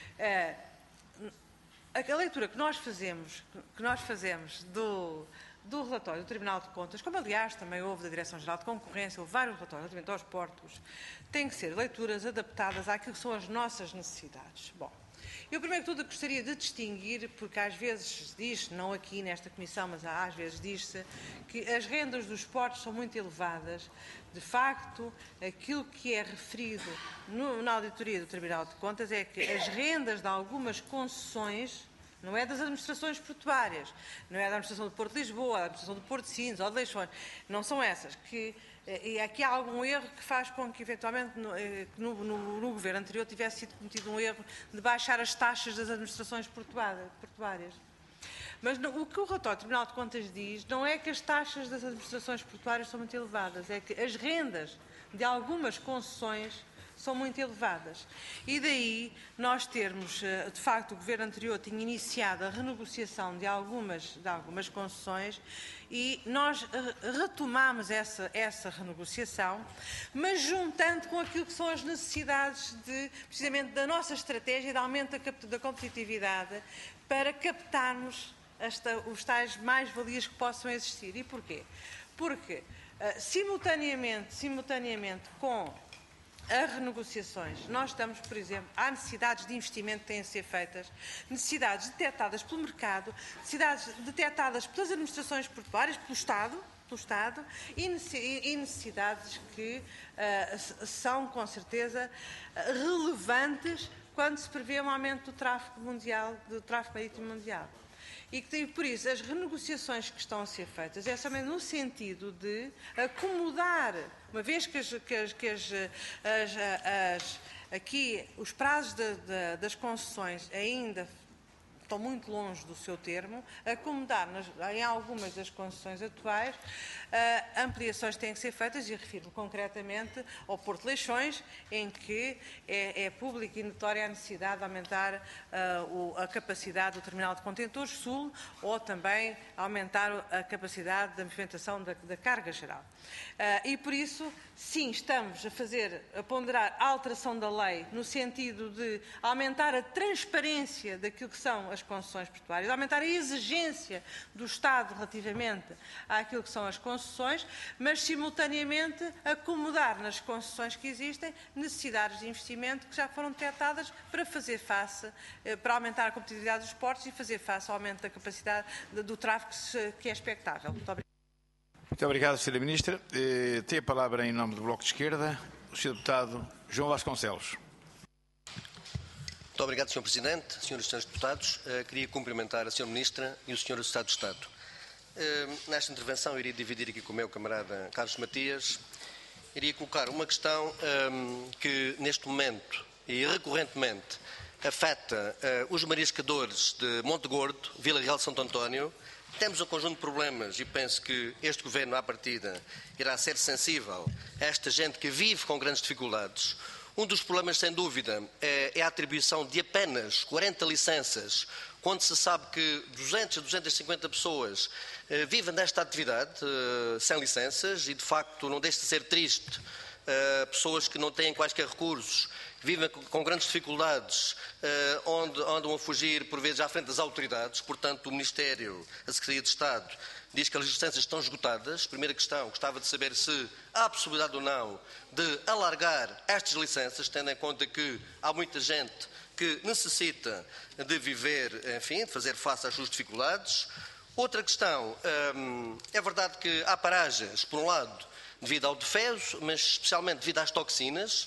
a leitura que nós fazemos do relatório do Tribunal de Contas, como aliás também houve da Direção-Geral de Concorrência, houve vários relatórios relativamente aos portos, têm que ser leituras adaptadas àquilo que são as nossas necessidades. Bom, eu primeiro que tudo gostaria de distinguir, porque às vezes diz, não aqui nesta comissão, mas às vezes diz-se, que as rendas dos portos são muito elevadas. De facto, aquilo que é referido na auditoria do Tribunal de Contas é que as rendas de algumas concessões, não é das administrações portuárias, não é da administração do Porto de Lisboa, da administração do Porto de Sines ou de Leixões, não são essas, e aqui há algum erro que faz com que, eventualmente, no governo anterior tivesse sido cometido um erro de baixar as taxas das administrações portuárias. Mas o que o relatório do Tribunal de Contas diz não é que as taxas das administrações portuárias são muito elevadas, é que as rendas de algumas concessões são muito elevadas. E daí nós termos, de facto, o governo anterior tinha iniciado a renegociação de algumas concessões, e nós retomamos essa renegociação, mas juntando com aquilo que são as necessidades precisamente da nossa estratégia de aumento da competitividade, para captarmos os tais mais-valias que possam existir. E porquê? Porque, simultaneamente com as renegociações, nós estamos, por exemplo, há necessidades de investimento que têm a ser feitas, necessidades detectadas pelo mercado, necessidades detectadas pelas administrações portuárias, pelo Estado, e necessidades que são, com certeza, relevantes quando se prevê um aumento do tráfego marítimo mundial. E que, por isso, as renegociações que estão a ser feitas é somente no sentido de acomodar, uma vez que aqui os prazos das concessões ainda estão muito longe do seu termo, acomodar em algumas das concessões atuais, ampliações têm que ser feitas, e refiro concretamente ao Porto de Leixões, em que é pública e notória a necessidade de aumentar a capacidade do terminal de contentores sul, ou também aumentar a capacidade da movimentação da carga geral. E por isso, sim, estamos a ponderar a alteração da lei no sentido de aumentar a transparência daquilo que são as concessões portuárias, aumentar a exigência do Estado relativamente àquilo que são as concessões, mas simultaneamente acomodar nas concessões que existem necessidades de investimento que já foram detectadas para fazer face, para aumentar a competitividade dos portos e fazer face ao aumento da capacidade do tráfego que é expectável. Muito obrigado. Muito obrigado, Sra. Ministra. Tem a palavra em nome do Bloco de Esquerda o Sr. Deputado João Vasconcelos. Muito obrigado, Sr. Presidente, Srs. e Srs. Deputados. Queria cumprimentar a Sra. Ministra e o Sr. Secretário de Estado. Nesta intervenção, iria dividir aqui com o meu camarada Carlos Matias, iria colocar uma questão que, neste momento e recorrentemente, afeta os mariscadores de Monte Gordo, Vila Real de Santo António. Temos um conjunto de problemas e penso que este Governo, à partida, irá ser sensível a esta gente que vive com grandes dificuldades. Um dos problemas, sem dúvida, é a atribuição de apenas 40 licenças, quando se sabe que 200 a 250 pessoas vivem desta atividade sem licenças e, de facto, não deixa de ser triste. Pessoas que não têm quaisquer recursos, vivem com grandes dificuldades, onde andam a fugir, por vezes, à frente das autoridades. Portanto, o Ministério, a Secretaria de Estado, diz que as licenças estão esgotadas. Primeira questão, gostava de saber se há a possibilidade ou não de alargar estas licenças, tendo em conta que há muita gente que necessita de viver, enfim, de fazer face às suas dificuldades. Outra questão, é verdade que há paragens, por um lado, devido ao defeso, mas especialmente devido às toxinas,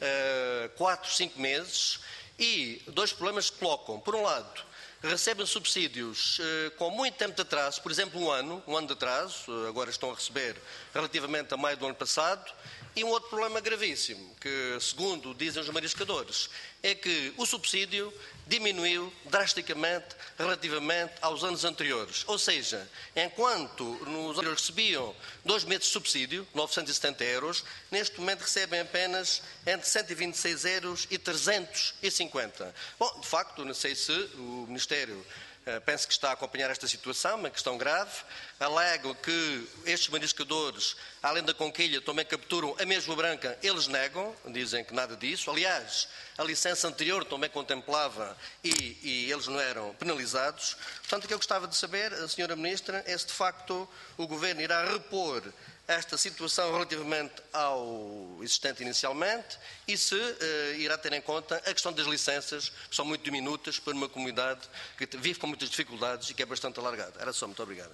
4, 5 meses, e dois problemas que colocam. Por um lado, recebem subsídios com muito tempo de atraso, por exemplo, um ano de atraso, agora estão a receber relativamente a maio do ano passado, e um outro problema gravíssimo, que segundo dizem os mariscadores, é que o subsídio diminuiu drasticamente relativamente aos anos anteriores. Ou seja, enquanto nos anteriores recebiam 2 meses de subsídio, 970 euros, neste momento recebem apenas entre 126 euros e 350. Bom, de facto, não sei se o Ministério penso que está a acompanhar esta situação, uma questão grave. Alegam que estes mariscadores, além da conquilha, também capturam a mesma branca. Eles negam, dizem que nada disso. Aliás, a licença anterior também contemplava e eles não eram penalizados. Portanto, o que eu gostava de saber, a Sra. Ministra, é se de facto o Governo irá repor esta situação relativamente ao existente inicialmente e se irá ter em conta a questão das licenças, que são muito diminutas para uma comunidade que vive com muitas dificuldades e que é bastante alargada. Era só, muito obrigado.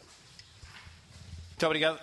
Muito obrigado.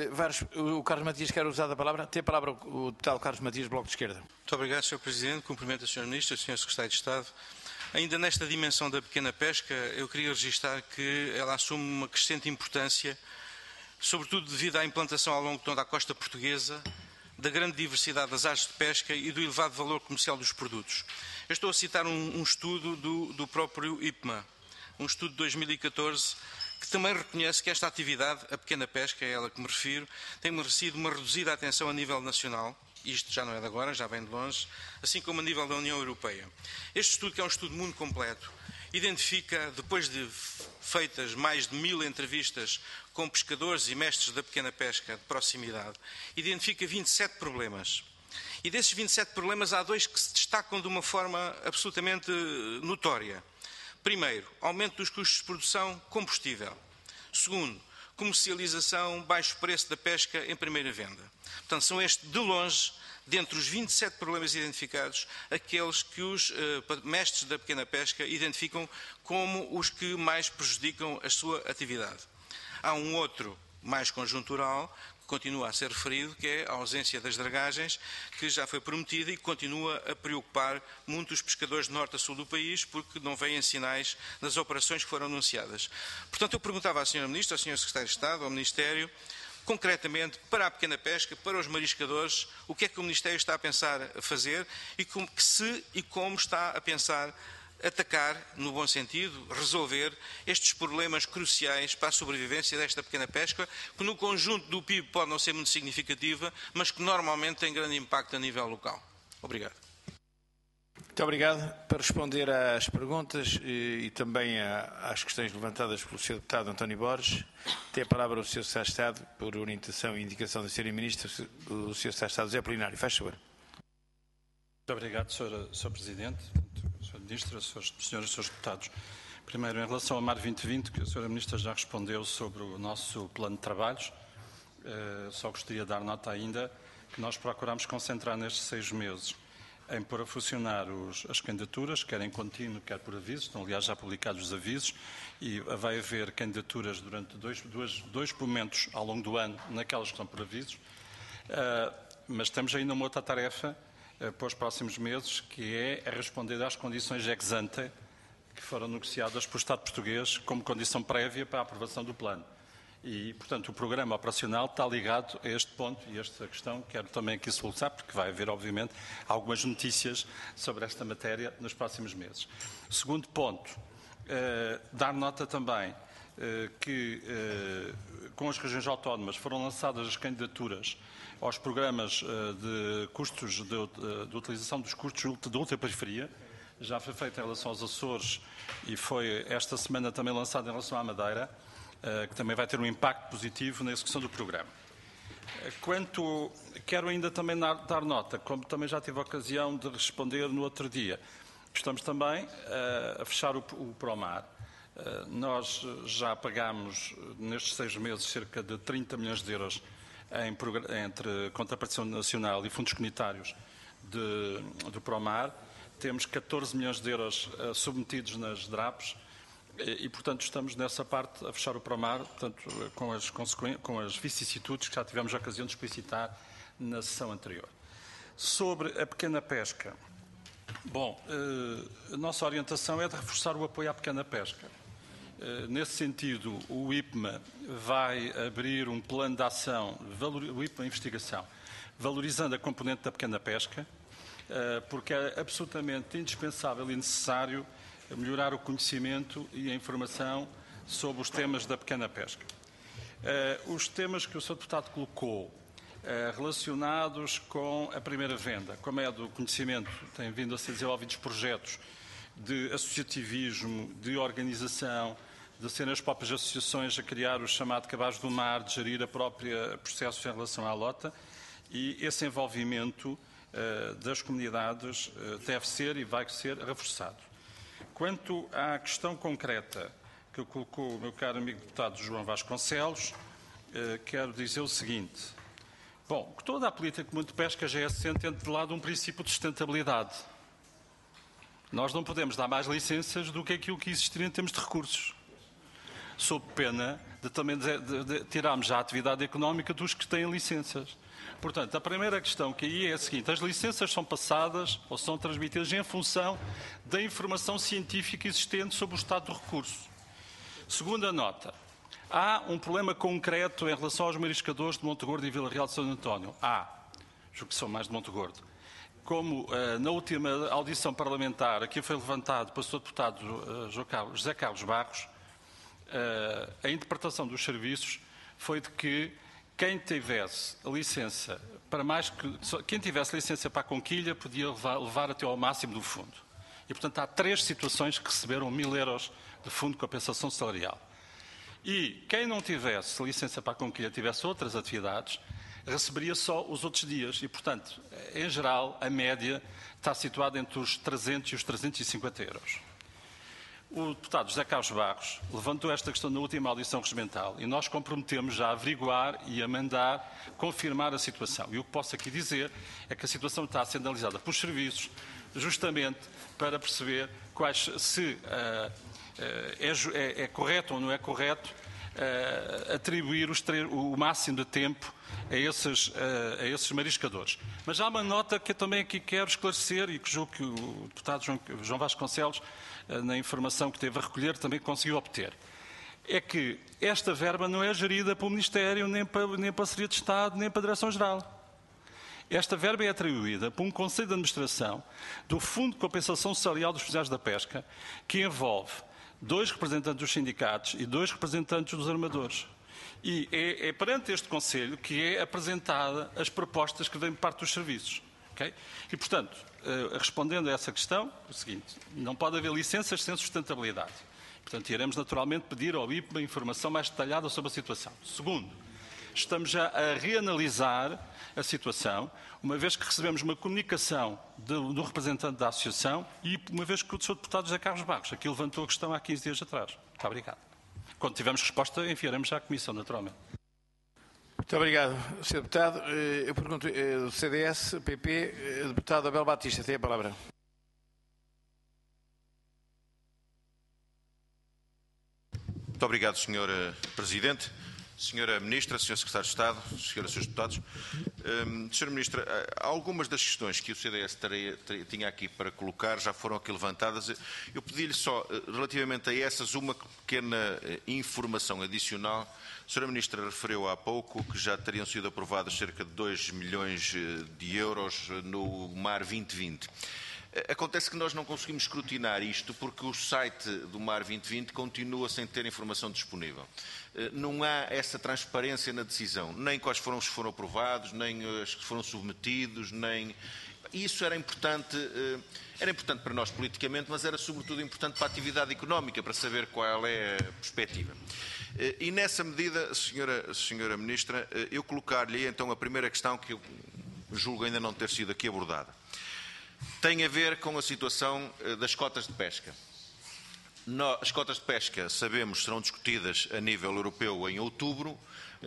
O Carlos Matias quer usar a palavra. Tem a palavra o deputado Carlos Matias, Bloco de Esquerda. Muito obrigado, Sr. Presidente. Cumprimento a Sr. Ministro, Sr. Secretário de Estado. Ainda nesta dimensão da pequena pesca, eu queria registrar que ela assume uma crescente importância, sobretudo devido à implantação ao longo de toda a costa portuguesa, da grande diversidade das áreas de pesca e do elevado valor comercial dos produtos. Eu estou a citar um estudo do próprio IPMA, um estudo de 2014, que também reconhece que esta atividade, a pequena pesca, é ela que me refiro, tem merecido uma reduzida atenção a nível nacional. Isto já não é de agora, já vem de longe, assim como a nível da União Europeia. Este estudo, que é um estudo muito completo, identifica, depois de feitas mais de 1000 entrevistas com pescadores e mestres da pequena pesca de proximidade, identifica 27 problemas. E desses 27 problemas há 2 que se destacam de uma forma absolutamente notória. Primeiro, aumento dos custos de produção, combustível. Segundo, comercialização, baixo preço da pesca em primeira venda. Portanto, são estes, de longe, dentre os 27 problemas identificados, aqueles que os mestres da pequena pesca identificam como os que mais prejudicam a sua atividade. Há um outro, mais conjuntural, que continua a ser referido, que é a ausência das dragagens, que já foi prometida e que continua a preocupar muito os pescadores de norte a sul do país, porque não vêm sinais das operações que foram anunciadas. Portanto, eu perguntava à Sra. Ministra, ao Sr. Secretário de Estado, ao Ministério, concretamente, para a pequena pesca, para os mariscadores, o que é que o Ministério está a pensar a fazer e como está a pensar atacar, no bom sentido, resolver estes problemas cruciais para a sobrevivência desta pequena pesca, que no conjunto do PIB pode não ser muito significativa, mas que normalmente tem grande impacto a nível local. Obrigado. Muito obrigado. Para responder às perguntas e também às questões levantadas pelo Sr. Deputado António Borges, tem a palavra o Sr. Secretário de Estado, por orientação e indicação da Sra. Ministra, o Sr. Secretário de Estado José Apolinário. Faz favor. Muito obrigado, Sr. Presidente, Sra. Ministra, Sras. e Srs. Deputados. Primeiro, em relação ao MAR 2020, que a Sra. Ministra já respondeu sobre o nosso plano de trabalhos, só gostaria de dar nota ainda que nós procuramos concentrar nestes 6 meses em pôr a funcionar as candidaturas, quer em contínuo, quer por avisos. Estão, aliás, já publicados os avisos e vai haver candidaturas durante dois momentos ao longo do ano, naquelas que estão por avisos. Mas temos ainda uma outra tarefa para os próximos meses, que é responder às condições ex ante que foram negociadas pelo Estado português como condição prévia para a aprovação do plano. E, portanto, o programa operacional está ligado a este ponto e a esta questão. Quero também aqui solucionar, porque vai haver, obviamente, algumas notícias sobre esta matéria nos próximos meses. Segundo ponto, dar nota também que com as regiões autónomas foram lançadas as candidaturas aos programas de custos de utilização dos custos de ultraperiferia. Já foi feito em relação aos Açores e foi esta semana também lançado em relação à Madeira, que também vai ter um impacto positivo na execução do programa. Quero ainda também dar nota, como também já tive a ocasião de responder no outro dia, estamos também a fechar o Promar. Nós já pagámos nestes 6 meses cerca de 30 milhões de euros entre contrapartição nacional e fundos comunitários do Promar. Temos 14 milhões de euros submetidos nas DRAPs E, portanto, estamos nessa parte a fechar o para-mar, portanto, com as vicissitudes que já tivemos a ocasião de explicitar na sessão anterior. Sobre a pequena pesca, bom, a nossa orientação é de reforçar o apoio à pequena pesca. Nesse sentido, o IPMA vai abrir um plano de ação, o IPMA Investigação, valorizando a componente da pequena pesca, porque é absolutamente indispensável e necessário melhorar o conhecimento e a informação sobre os temas da pequena pesca. Os temas que o Sr. Deputado colocou relacionados com a primeira venda, como é do conhecimento, têm vindo a ser desenvolvidos projetos de associativismo, de organização, de serem as próprias associações a criar o chamado cabaz do mar, de gerir a própria processo em relação à lota, e esse envolvimento das comunidades deve ser e vai ser reforçado. Quanto à questão concreta que colocou o meu caro amigo deputado João Vasconcelos, quero dizer o seguinte. Bom, que toda a política comum de pesca já é assente de lado um princípio de sustentabilidade. Nós não podemos dar mais licenças do que aquilo que existir em termos de recursos, sob pena de também de tirarmos a atividade económica dos que têm licenças. Portanto, a primeira questão que aí é a seguinte: as licenças são passadas ou são transmitidas em função da informação científica existente sobre o estado do recurso. Segunda nota: há um problema concreto em relação aos mariscadores de Montegordo e Vila Real de São António. Julgo que são mais de Montegordo. Como na última audição parlamentar aqui foi levantado pelo Sr. Deputado José Carlos Barros, a interpretação dos serviços foi de que quem tivesse licença para a conquilha podia levar até ao máximo do fundo. E, portanto, há 3 situações que receberam 1.000 euros de fundo de compensação salarial. E quem não tivesse licença para a conquilha, tivesse outras atividades, receberia só os outros dias. E, portanto, em geral, a média está situada entre os 300 e os 350 euros. O deputado José Carlos Barros levantou esta questão na última audição regimental e nós comprometemos já a averiguar e a mandar confirmar a situação. E o que posso aqui dizer é que a situação está a ser analisada pelos serviços, justamente para perceber se é correto ou não é correto atribuir o máximo de tempo a esses mariscadores. Mas há uma nota que eu também aqui quero esclarecer e que julgo que o deputado João Vasconcelos, na informação que teve a recolher, também conseguiu obter. É que esta verba não é gerida pelo Ministério, nem para a Secretaria de Estado, nem para a Direção-Geral. Esta verba é atribuída por um Conselho de Administração do Fundo de Compensação Salarial dos Profissionais da Pesca, que envolve 2 representantes dos sindicatos e 2 representantes dos armadores. E é perante este Conselho que é apresentada as propostas que vêm por parte dos serviços. Okay? E, portanto, respondendo a essa questão, é o seguinte: não pode haver licenças sem sustentabilidade. Portanto, iremos naturalmente pedir ao IPMA informação mais detalhada sobre a situação. Segundo, estamos já a reanalisar a situação, uma vez que recebemos uma comunicação do representante da Associação e uma vez que o Sr. Deputado José Carlos Barros aqui levantou a questão há 15 dias atrás. Muito obrigado. Quando tivermos resposta, enviaremos já à Comissão, naturalmente. Muito obrigado, Sr. Deputado. Eu pergunto do CDS, PP, deputado Abel Batista, tem a palavra. Muito obrigado, Sr. Presidente. Senhora Ministra, Sr. Secretário de Estado, Senhoras e Srs. Deputados. Sra. Ministra, algumas das questões que o CDS tinha aqui para colocar já foram aqui levantadas. Eu pedi-lhe só, relativamente a essas, uma pequena informação adicional. A Sra. Ministra referiu há pouco que já teriam sido aprovados cerca de 2 milhões de euros no MAR 2020. Acontece que nós não conseguimos escrutinar isto porque o site do MAR 2020 continua sem ter informação disponível. Não há essa transparência na decisão, nem quais foram os que foram aprovados, nem os que foram submetidos, nem... Isso era importante para nós politicamente, mas era sobretudo importante para a atividade económica, para saber qual é a perspectiva. E nessa medida, Senhora Ministra, eu colocar-lhe então a primeira questão que eu julgo ainda não ter sido aqui abordada. Tem a ver com a situação das cotas de pesca. As cotas de pesca, sabemos, serão discutidas a nível europeu em outubro.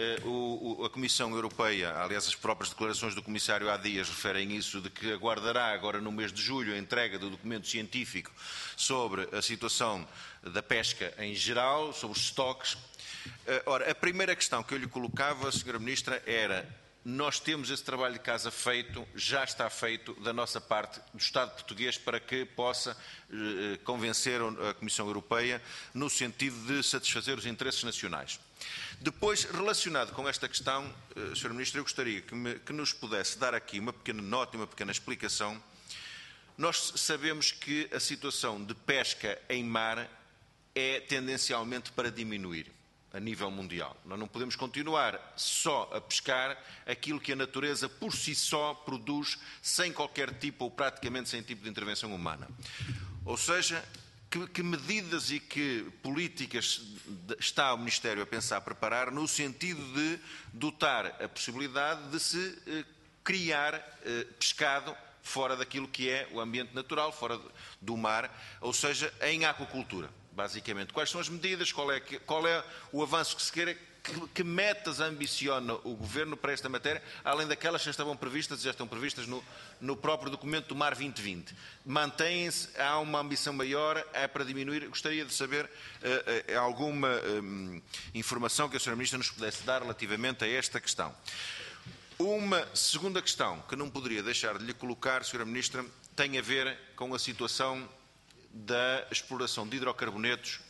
A Comissão Europeia, aliás, as próprias declarações do Comissário há dias referem isso, de que aguardará agora no mês de julho a entrega do documento científico sobre a situação da pesca em geral, sobre os estoques. Ora, a primeira questão que eu lhe colocava, Sra. Ministra, era: nós temos esse trabalho de casa feito, já está feito da nossa parte, do Estado português, para que possa convencer a Comissão Europeia no sentido de satisfazer os interesses nacionais. Depois, relacionado com esta questão, Sr. Ministro, eu gostaria que nos pudesse dar aqui uma pequena nota e uma pequena explicação. Nós sabemos que a situação de pesca em mar é tendencialmente para diminuir a nível mundial. Nós não podemos continuar só a pescar aquilo que a natureza por si só produz, sem qualquer tipo ou praticamente sem tipo de intervenção humana. Ou seja, que medidas e que políticas está o Ministério a pensar preparar no sentido de dotar a possibilidade de se criar pescado fora daquilo que é o ambiente natural, fora do mar, ou seja, em aquacultura, basicamente. Quais são as medidas, qual é o avanço que se queira, que metas ambiciona o Governo para esta matéria, além daquelas que já estavam previstas e já estão previstas no próprio documento do Mar 2020? Mantém-se? Há uma ambição maior? É para diminuir? Gostaria de saber alguma informação que a Sra. Ministra nos pudesse dar relativamente a esta questão. Uma segunda questão que não poderia deixar de lhe colocar, Sra. Ministra, tem a ver com a situação da exploração de hidrocarbonetos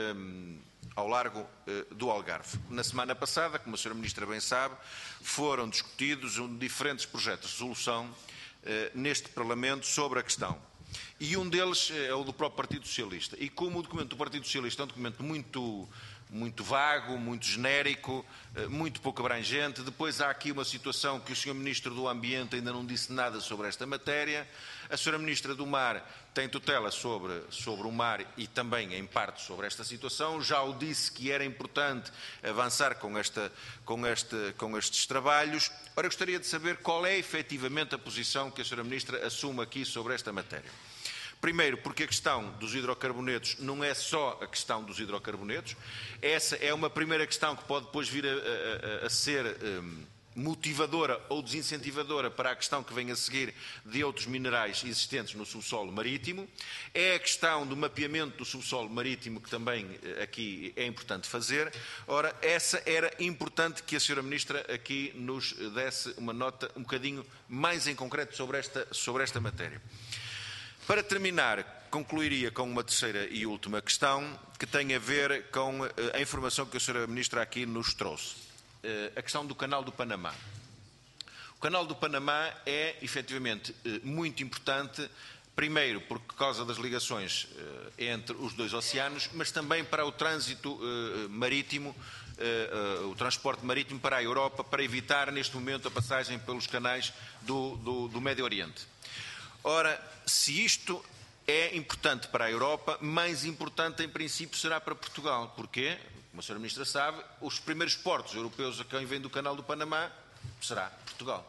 ao largo do Algarve. Na semana passada, como a Sra. Ministra bem sabe, foram discutidos diferentes projetos de resolução neste Parlamento sobre a questão. E um deles é o do próprio Partido Socialista. E como o documento do Partido Socialista é um documento muito vago, muito genérico, muito pouco abrangente. Depois há aqui uma situação que o Sr. Ministro do Ambiente ainda não disse nada sobre esta matéria. A Sra. Ministra do Mar tem tutela sobre o mar e também, em parte, sobre esta situação. Já o disse que era importante avançar com estes trabalhos. Ora, eu gostaria de saber qual é efetivamente a posição que a Sra. Ministra assume aqui sobre esta matéria. Primeiro, porque a questão dos hidrocarbonetos não é só a questão dos hidrocarbonetos. Essa é uma primeira questão que pode depois vir a ser motivadora ou desincentivadora para a questão que vem a seguir de outros minerais existentes no subsolo marítimo. É a questão do mapeamento do subsolo marítimo que também aqui é importante fazer. Ora, essa era importante que a Sra. Ministra aqui nos desse uma nota um bocadinho mais em concreto sobre esta matéria. Para terminar, concluiria com uma terceira e última questão que tem a ver com a informação que a Sra. Ministra aqui nos trouxe. A questão do Canal do Panamá. O Canal do Panamá é, efetivamente, muito importante, primeiro por causa das ligações entre os dois oceanos, mas também para o trânsito marítimo, o transporte marítimo para a Europa, para evitar, neste momento, a passagem pelos canais do Médio Oriente. Ora, se isto é importante para a Europa, mais importante em princípio será para Portugal. Porquê? Como a Sra. Ministra sabe, os primeiros portos europeus a quem vem do Canal do Panamá será Portugal.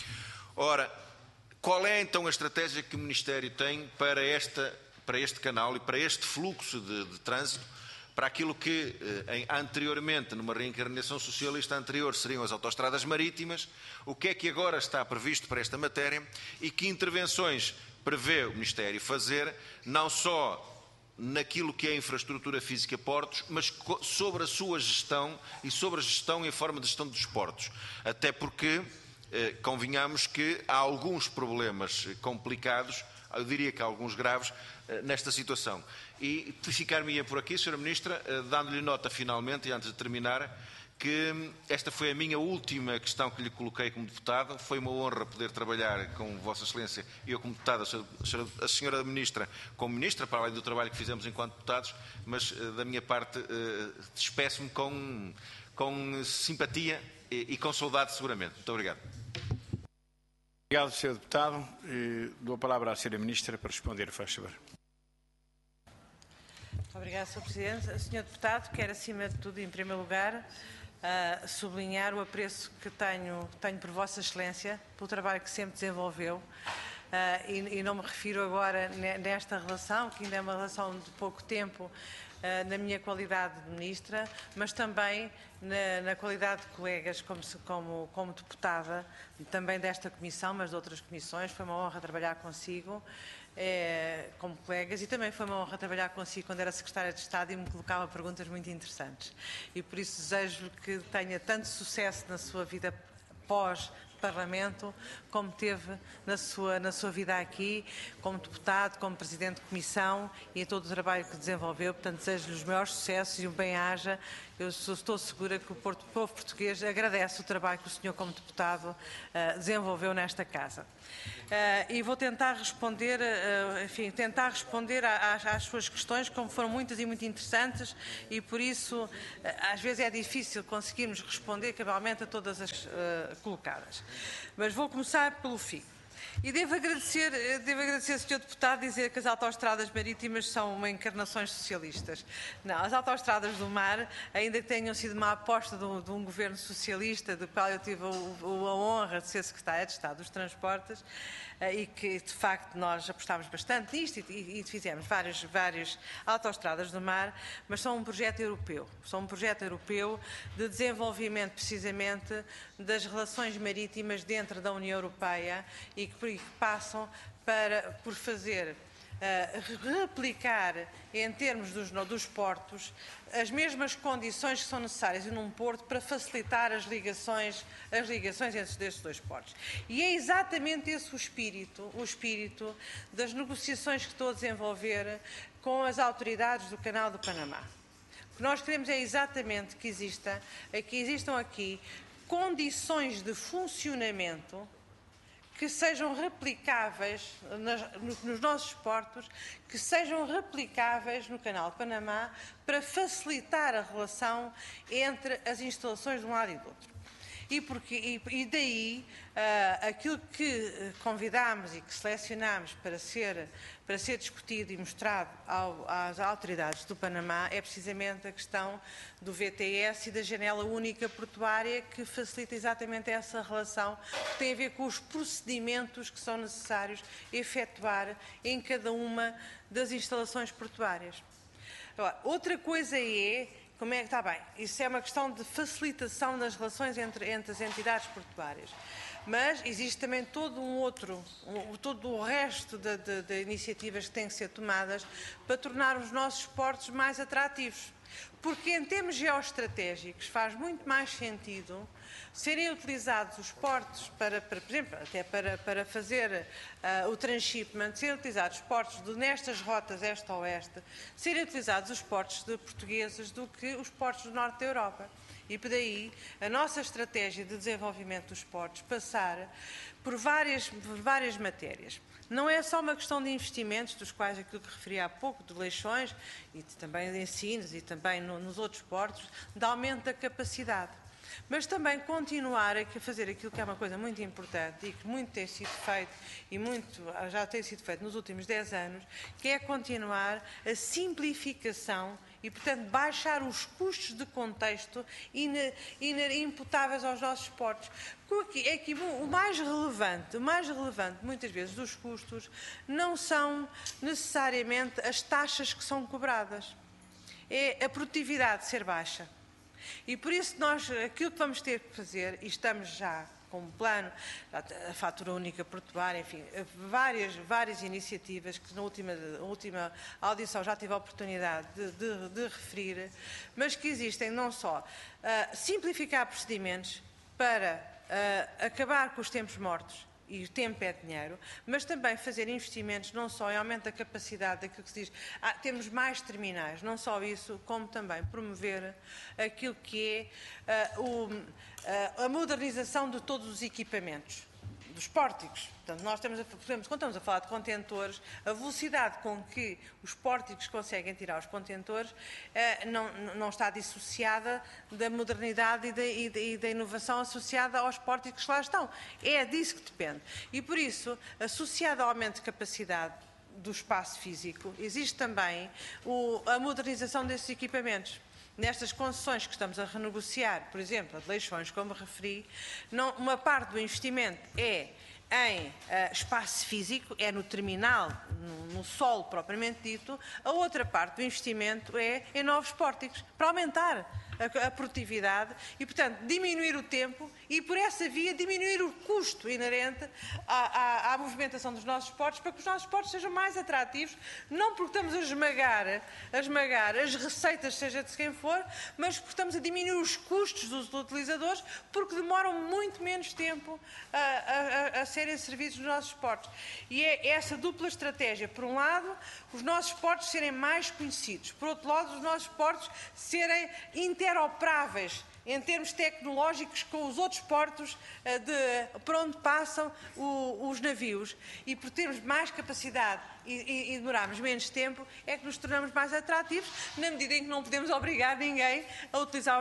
Ora, qual é então a estratégia que o Ministério tem para este canal e para este fluxo de trânsito, para aquilo que anteriormente, numa reencarnação socialista anterior, seriam as autoestradas marítimas? O que é que agora está previsto para esta matéria e que intervenções prevê o Ministério fazer, não só naquilo que é a infraestrutura física portos, mas sobre a sua gestão e sobre a gestão e a forma de gestão dos portos? Até porque convenhamos que há alguns problemas complicados, eu diria que há alguns graves, nesta situação. E ficar-me-ia por aqui, Sra. Ministra, dando-lhe nota finalmente, e antes de terminar, que esta foi a minha última questão que lhe coloquei como deputado. Foi uma honra poder trabalhar com Vossa Excelência e eu como deputado, a Sra. Ministra como Ministra, para além do trabalho que fizemos enquanto deputados, mas da minha parte despeço-me com simpatia e com saudade seguramente. Muito obrigado. Obrigado, Sr. Deputado. Dou a palavra à Sra. Ministra para responder, faz favor. Obrigada, Sr. Presidente. Sr. Deputado, quero, acima de tudo, em primeiro lugar, sublinhar o apreço que tenho por Vossa Excelência, pelo trabalho que sempre desenvolveu e não me refiro agora nesta relação, que ainda é uma relação de pouco tempo, na minha qualidade de Ministra, mas também na qualidade de colegas como deputada, também desta Comissão, mas de outras comissões. Foi uma honra trabalhar consigo como colegas, e também foi uma honra trabalhar consigo quando era Secretária de Estado e me colocava perguntas muito interessantes. E por isso desejo que tenha tanto sucesso na sua vida pós-Parlamento, como teve na sua vida aqui, como deputado, como Presidente de Comissão e em todo o trabalho que desenvolveu. Portanto, desejo-lhe os maiores sucessos e um bem-aja. Eu estou segura que o povo português agradece o trabalho que o senhor, como deputado, desenvolveu nesta Casa. E vou tentar responder, às suas questões, como foram muitas e muito interessantes, e por isso às vezes é difícil conseguirmos responder cabalmente a todas as colocadas. Mas vou começar pelo fim. E devo agradecer, Sr. Deputado, dizer que as autoestradas marítimas são uma encarnações socialistas. Não, as autoestradas do mar, ainda que tenham sido uma aposta de um governo socialista, do qual eu tive a honra de ser Secretária de Estado dos Transportes, e que, de facto, nós apostámos bastante nisto e fizemos várias autoestradas do mar, mas são um projeto europeu. São um projeto europeu de desenvolvimento, precisamente, das relações marítimas dentro da União Europeia e que passam por fazer replicar, em termos dos portos, as mesmas condições que são necessárias num porto para facilitar as ligações entre estes dois portos. E é exatamente esse o espírito das negociações que estou a desenvolver com as autoridades do Canal do Panamá. O que nós queremos é exatamente que existam aqui condições de funcionamento que sejam replicáveis nos nossos portos, que sejam replicáveis no Canal de Panamá, para facilitar a relação entre as instalações de um lado e do outro. E daí aquilo que convidámos e que selecionámos para ser discutido e mostrado às autoridades do Panamá é precisamente a questão do VTS e da janela única portuária, que facilita exatamente essa relação, que tem a ver com os procedimentos que são necessários efetuar em cada uma das instalações portuárias. Agora, outra coisa está bem, isso é uma questão de facilitação das relações entre as entidades portuárias. Mas existe também todo o resto de iniciativas que têm que ser tomadas para tornar os nossos portos mais atrativos. Porque em termos geoestratégicos faz muito mais sentido serem utilizados os portos por exemplo, até para fazer o transshipment, serem utilizados os portos nestas rotas este-oeste, serem utilizados os portos portugueses do que os portos do norte da Europa. E por daí a nossa estratégia de desenvolvimento dos portos passar por várias matérias. Não é só uma questão de investimentos, dos quais aquilo que referi há pouco, de Leixões, e também de Ensinos e também nos outros portos, de aumento da capacidade. Mas também continuar a fazer aquilo que é uma coisa muito importante e que muito tem sido feito, e já tem sido feito nos últimos 10 anos, que é continuar a simplificação e, portanto, baixar os custos de contexto imputáveis aos nossos portos. É que o mais relevante, muitas vezes, dos custos não são necessariamente as taxas que são cobradas. É a produtividade ser baixa. E por isso aquilo que vamos ter que fazer, e estamos já com um plano, a fatura única portuária, enfim, várias iniciativas que na última audição já tive a oportunidade de referir, mas que existem não só simplificar procedimentos para acabar com os tempos mortos, e o tempo é dinheiro, mas também fazer investimentos não só em aumento da capacidade daquilo que se diz, temos mais terminais, não só isso, como também promover aquilo que é a modernização de todos os equipamentos, dos pórticos. Portanto, nós quando estamos a falar de contentores, a velocidade com que os pórticos conseguem tirar os contentores não está dissociada da modernidade e da inovação associada aos pórticos que lá estão. É disso que depende. E, por isso, associado ao aumento de capacidade do espaço físico, existe também a modernização desses equipamentos. Nestas concessões que estamos a renegociar, por exemplo, a de Leixões, como referi, uma parte do investimento é em espaço físico, é no terminal, no solo propriamente dito. A outra parte do investimento é em novos pórticos, para aumentar a produtividade e, portanto, diminuir o tempo e, por essa via, diminuir o custo inerente à movimentação dos nossos portos, para que os nossos portos sejam mais atrativos, não porque estamos a esmagar as receitas, seja de quem for, mas porque estamos a diminuir os custos dos utilizadores, porque demoram muito menos tempo a serem servidos nos nossos portos. E é essa dupla estratégia. Por um lado, os nossos portos serem mais conhecidos. Por outro lado, os nossos portos serem interoperáveis em termos tecnológicos com os outros portos por onde passam os navios. E por termos mais capacidade e demorarmos menos tempo, é que nos tornamos mais atrativos, na medida em que não podemos obrigar ninguém a utilizar os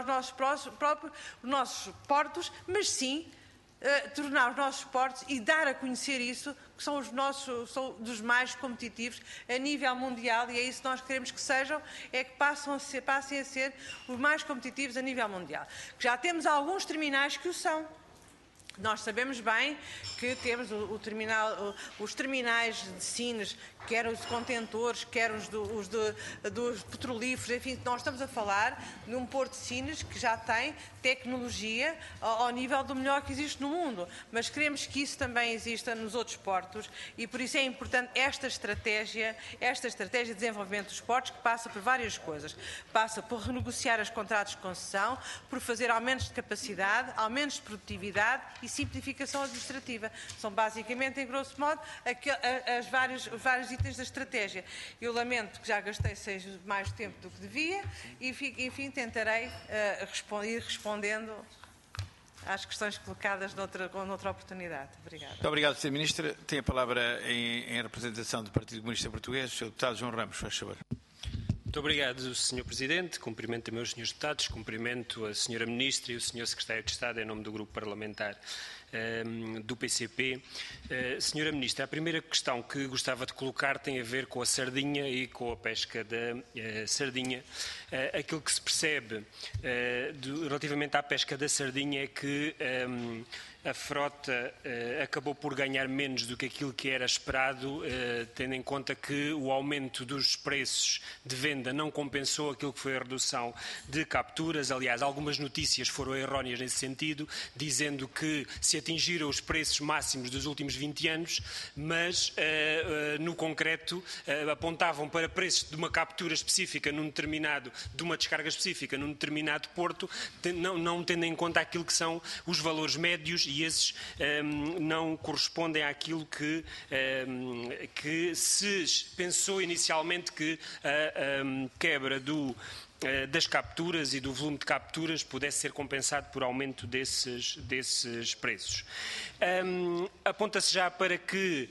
nossos portos, mas sim tornar os nossos portos e dar a conhecer isso, que são dos mais competitivos a nível mundial, e é isso que nós queremos que sejam, é que passem a ser os mais competitivos a nível mundial. Já temos alguns terminais que o são. Nós sabemos bem que temos os terminais de Sines, quer os de contentores, quer os dos petrolíferos, enfim, nós estamos a falar de um porto de Sines que já tem tecnologia ao nível do melhor que existe no mundo, mas queremos que isso também exista nos outros portos e por isso é importante esta estratégia de desenvolvimento dos portos, que passa por várias coisas. Passa por renegociar os contratos de concessão, por fazer aumentos de capacidade, aumentos de produtividade e simplificação administrativa. São basicamente, em grosso modo, os vários itens da estratégia. Eu lamento que já gastei mais tempo do que devia e, enfim, tentarei ir respondendo às questões colocadas noutra oportunidade. Obrigada. Muito obrigado, Sr. Ministra. Tem a palavra em representação do Partido Comunista Português, o Sr. Deputado João Ramos, faz favor. Muito obrigado, Sr. Presidente. Cumprimento também os Srs. Deputados, cumprimento a Sra. Ministra e o Sr. Secretário de Estado em nome do Grupo Parlamentar do PCP. Sra. Ministra, a primeira questão que gostava de colocar tem a ver com a sardinha e com a pesca da sardinha. Aquilo que se percebe relativamente à pesca da sardinha é que a frota acabou por ganhar menos do que aquilo que era esperado, tendo em conta que o aumento dos preços de venda não compensou aquilo que foi a redução de capturas. Aliás, algumas notícias foram erróneas nesse sentido, dizendo que se atingiram os preços máximos dos últimos 20 anos, mas no concreto apontavam para preços de uma captura específica de uma descarga específica num determinado porto, não tendo em conta aquilo que são os valores médios, e esses não correspondem àquilo que se pensou inicialmente que a quebra das capturas e do volume de capturas pudesse ser compensado por aumento desses preços. Aponta-se já para que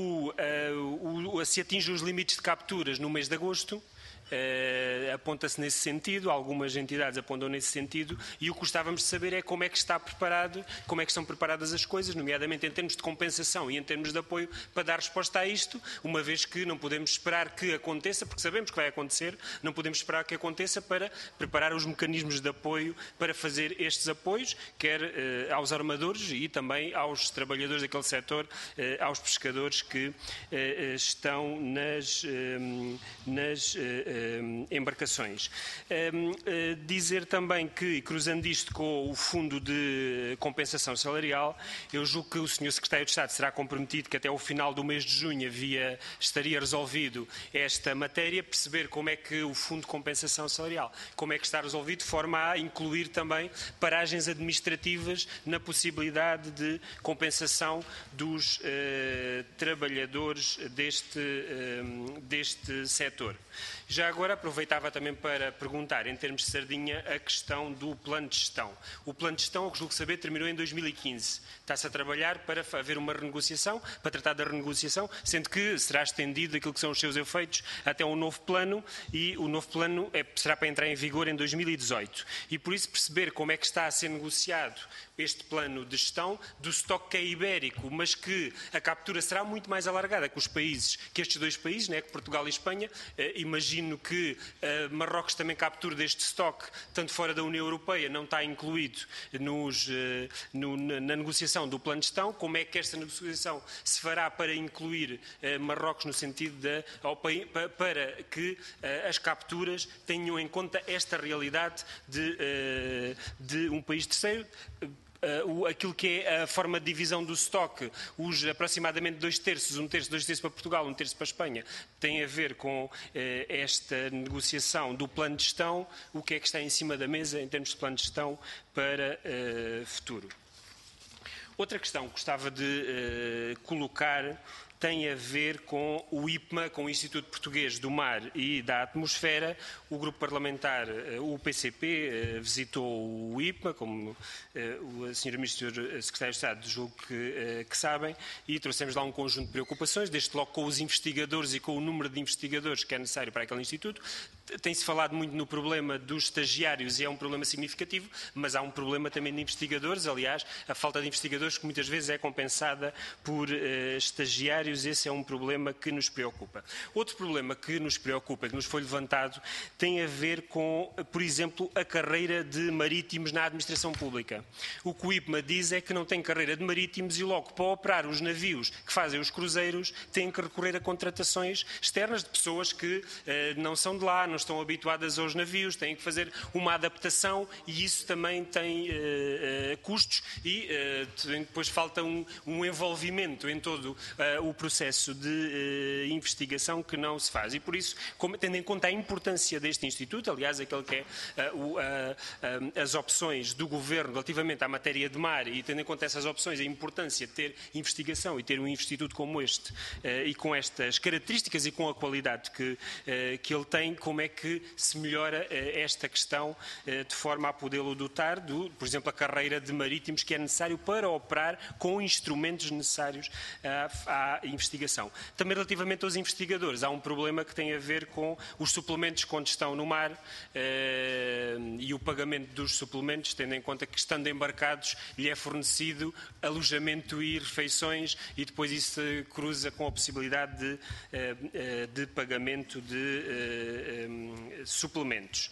se atinjam os limites de capturas no mês de agosto. Aponta-se nesse sentido, algumas entidades apontam nesse sentido, e o que gostávamos de saber é como é que estão preparadas as coisas, nomeadamente em termos de compensação e em termos de apoio, para dar resposta a isto, uma vez que não podemos esperar que aconteça, porque sabemos que vai acontecer, não podemos esperar que aconteça para preparar os mecanismos de apoio para fazer estes apoios, quer aos armadores e também aos trabalhadores daquele setor, aos pescadores que estão nas embarcações. Dizer também que, cruzando isto com o Fundo de Compensação Salarial, eu julgo que o Sr. Secretário de Estado será comprometido que até o final do mês de junho estaria resolvido esta matéria, perceber como é que o Fundo de Compensação Salarial, como é que está resolvido, de forma a incluir também paragens administrativas na possibilidade de compensação dos trabalhadores deste setor. Já agora aproveitava também para perguntar, em termos de sardinha, a questão do plano de gestão. O plano de gestão, ao que julgo saber, terminou em 2015. Está-se a trabalhar para haver uma renegociação, para tratar da renegociação, sendo que será estendido aquilo que são os seus efeitos até um novo plano, e o novo plano será para entrar em vigor em 2018. E por isso perceber como é que está a ser negociado este plano de gestão do estoque que é ibérico, mas que a captura será muito mais alargada que estes dois países, que Portugal e Espanha. Imagino imagino que Marrocos também captura deste estoque, tanto fora da União Europeia, não está incluído na negociação do plano de gestão. Como é que esta negociação se fará para incluir Marrocos no sentido para que as capturas tenham em conta esta realidade de um país terceiro? Aquilo que é a forma de divisão do estoque, os aproximadamente 2/3, 1/3, 2/3 para Portugal, 1/3 para a Espanha, tem a ver com esta negociação do plano de gestão. O que é que está em cima da mesa em termos de plano de gestão para futuro? Outra questão que gostava de colocar tem a ver com o IPMA, com o Instituto Português do Mar e da Atmosfera. O grupo parlamentar, o PCP, visitou o IPMA, como a Sra. Ministra e o Secretário de Estado julgo que sabem, e trouxemos lá um conjunto de preocupações, desde logo com os investigadores e com o número de investigadores que é necessário para aquele instituto. Tem-se falado muito no problema dos estagiários e é um problema significativo, mas há um problema também de investigadores. Aliás, a falta de investigadores que muitas vezes é compensada por estagiários. Esse é um problema que nos preocupa. Outro problema que nos preocupa, que nos foi levantado, tem a ver com, por exemplo, a carreira de marítimos na administração pública. O que o IPMA diz é que não tem carreira de marítimos e logo para operar os navios que fazem os cruzeiros têm que recorrer a contratações externas de pessoas que não são de lá, não estão habituadas aos navios, têm que fazer uma adaptação e isso também tem custos e depois falta um envolvimento em todo o processo de investigação que não se faz. E por isso, tendo em conta a importância deste Instituto, aliás, aquele que é as opções do Governo relativamente à matéria de mar e tendo em conta essas opções, a importância de ter investigação e ter um instituto como este e com estas características e com a qualidade que ele tem, como é que se melhora esta questão de forma a podê-lo dotar por exemplo, a carreira de marítimos que é necessário para operar com instrumentos necessários à investigação. Também relativamente aos investigadores, há um problema que tem a ver com os suplementos quando estão no mar e o pagamento dos suplementos, tendo em conta que estando embarcados lhe é fornecido alojamento e refeições e depois isso se cruza com a possibilidade de pagamento de suplementos.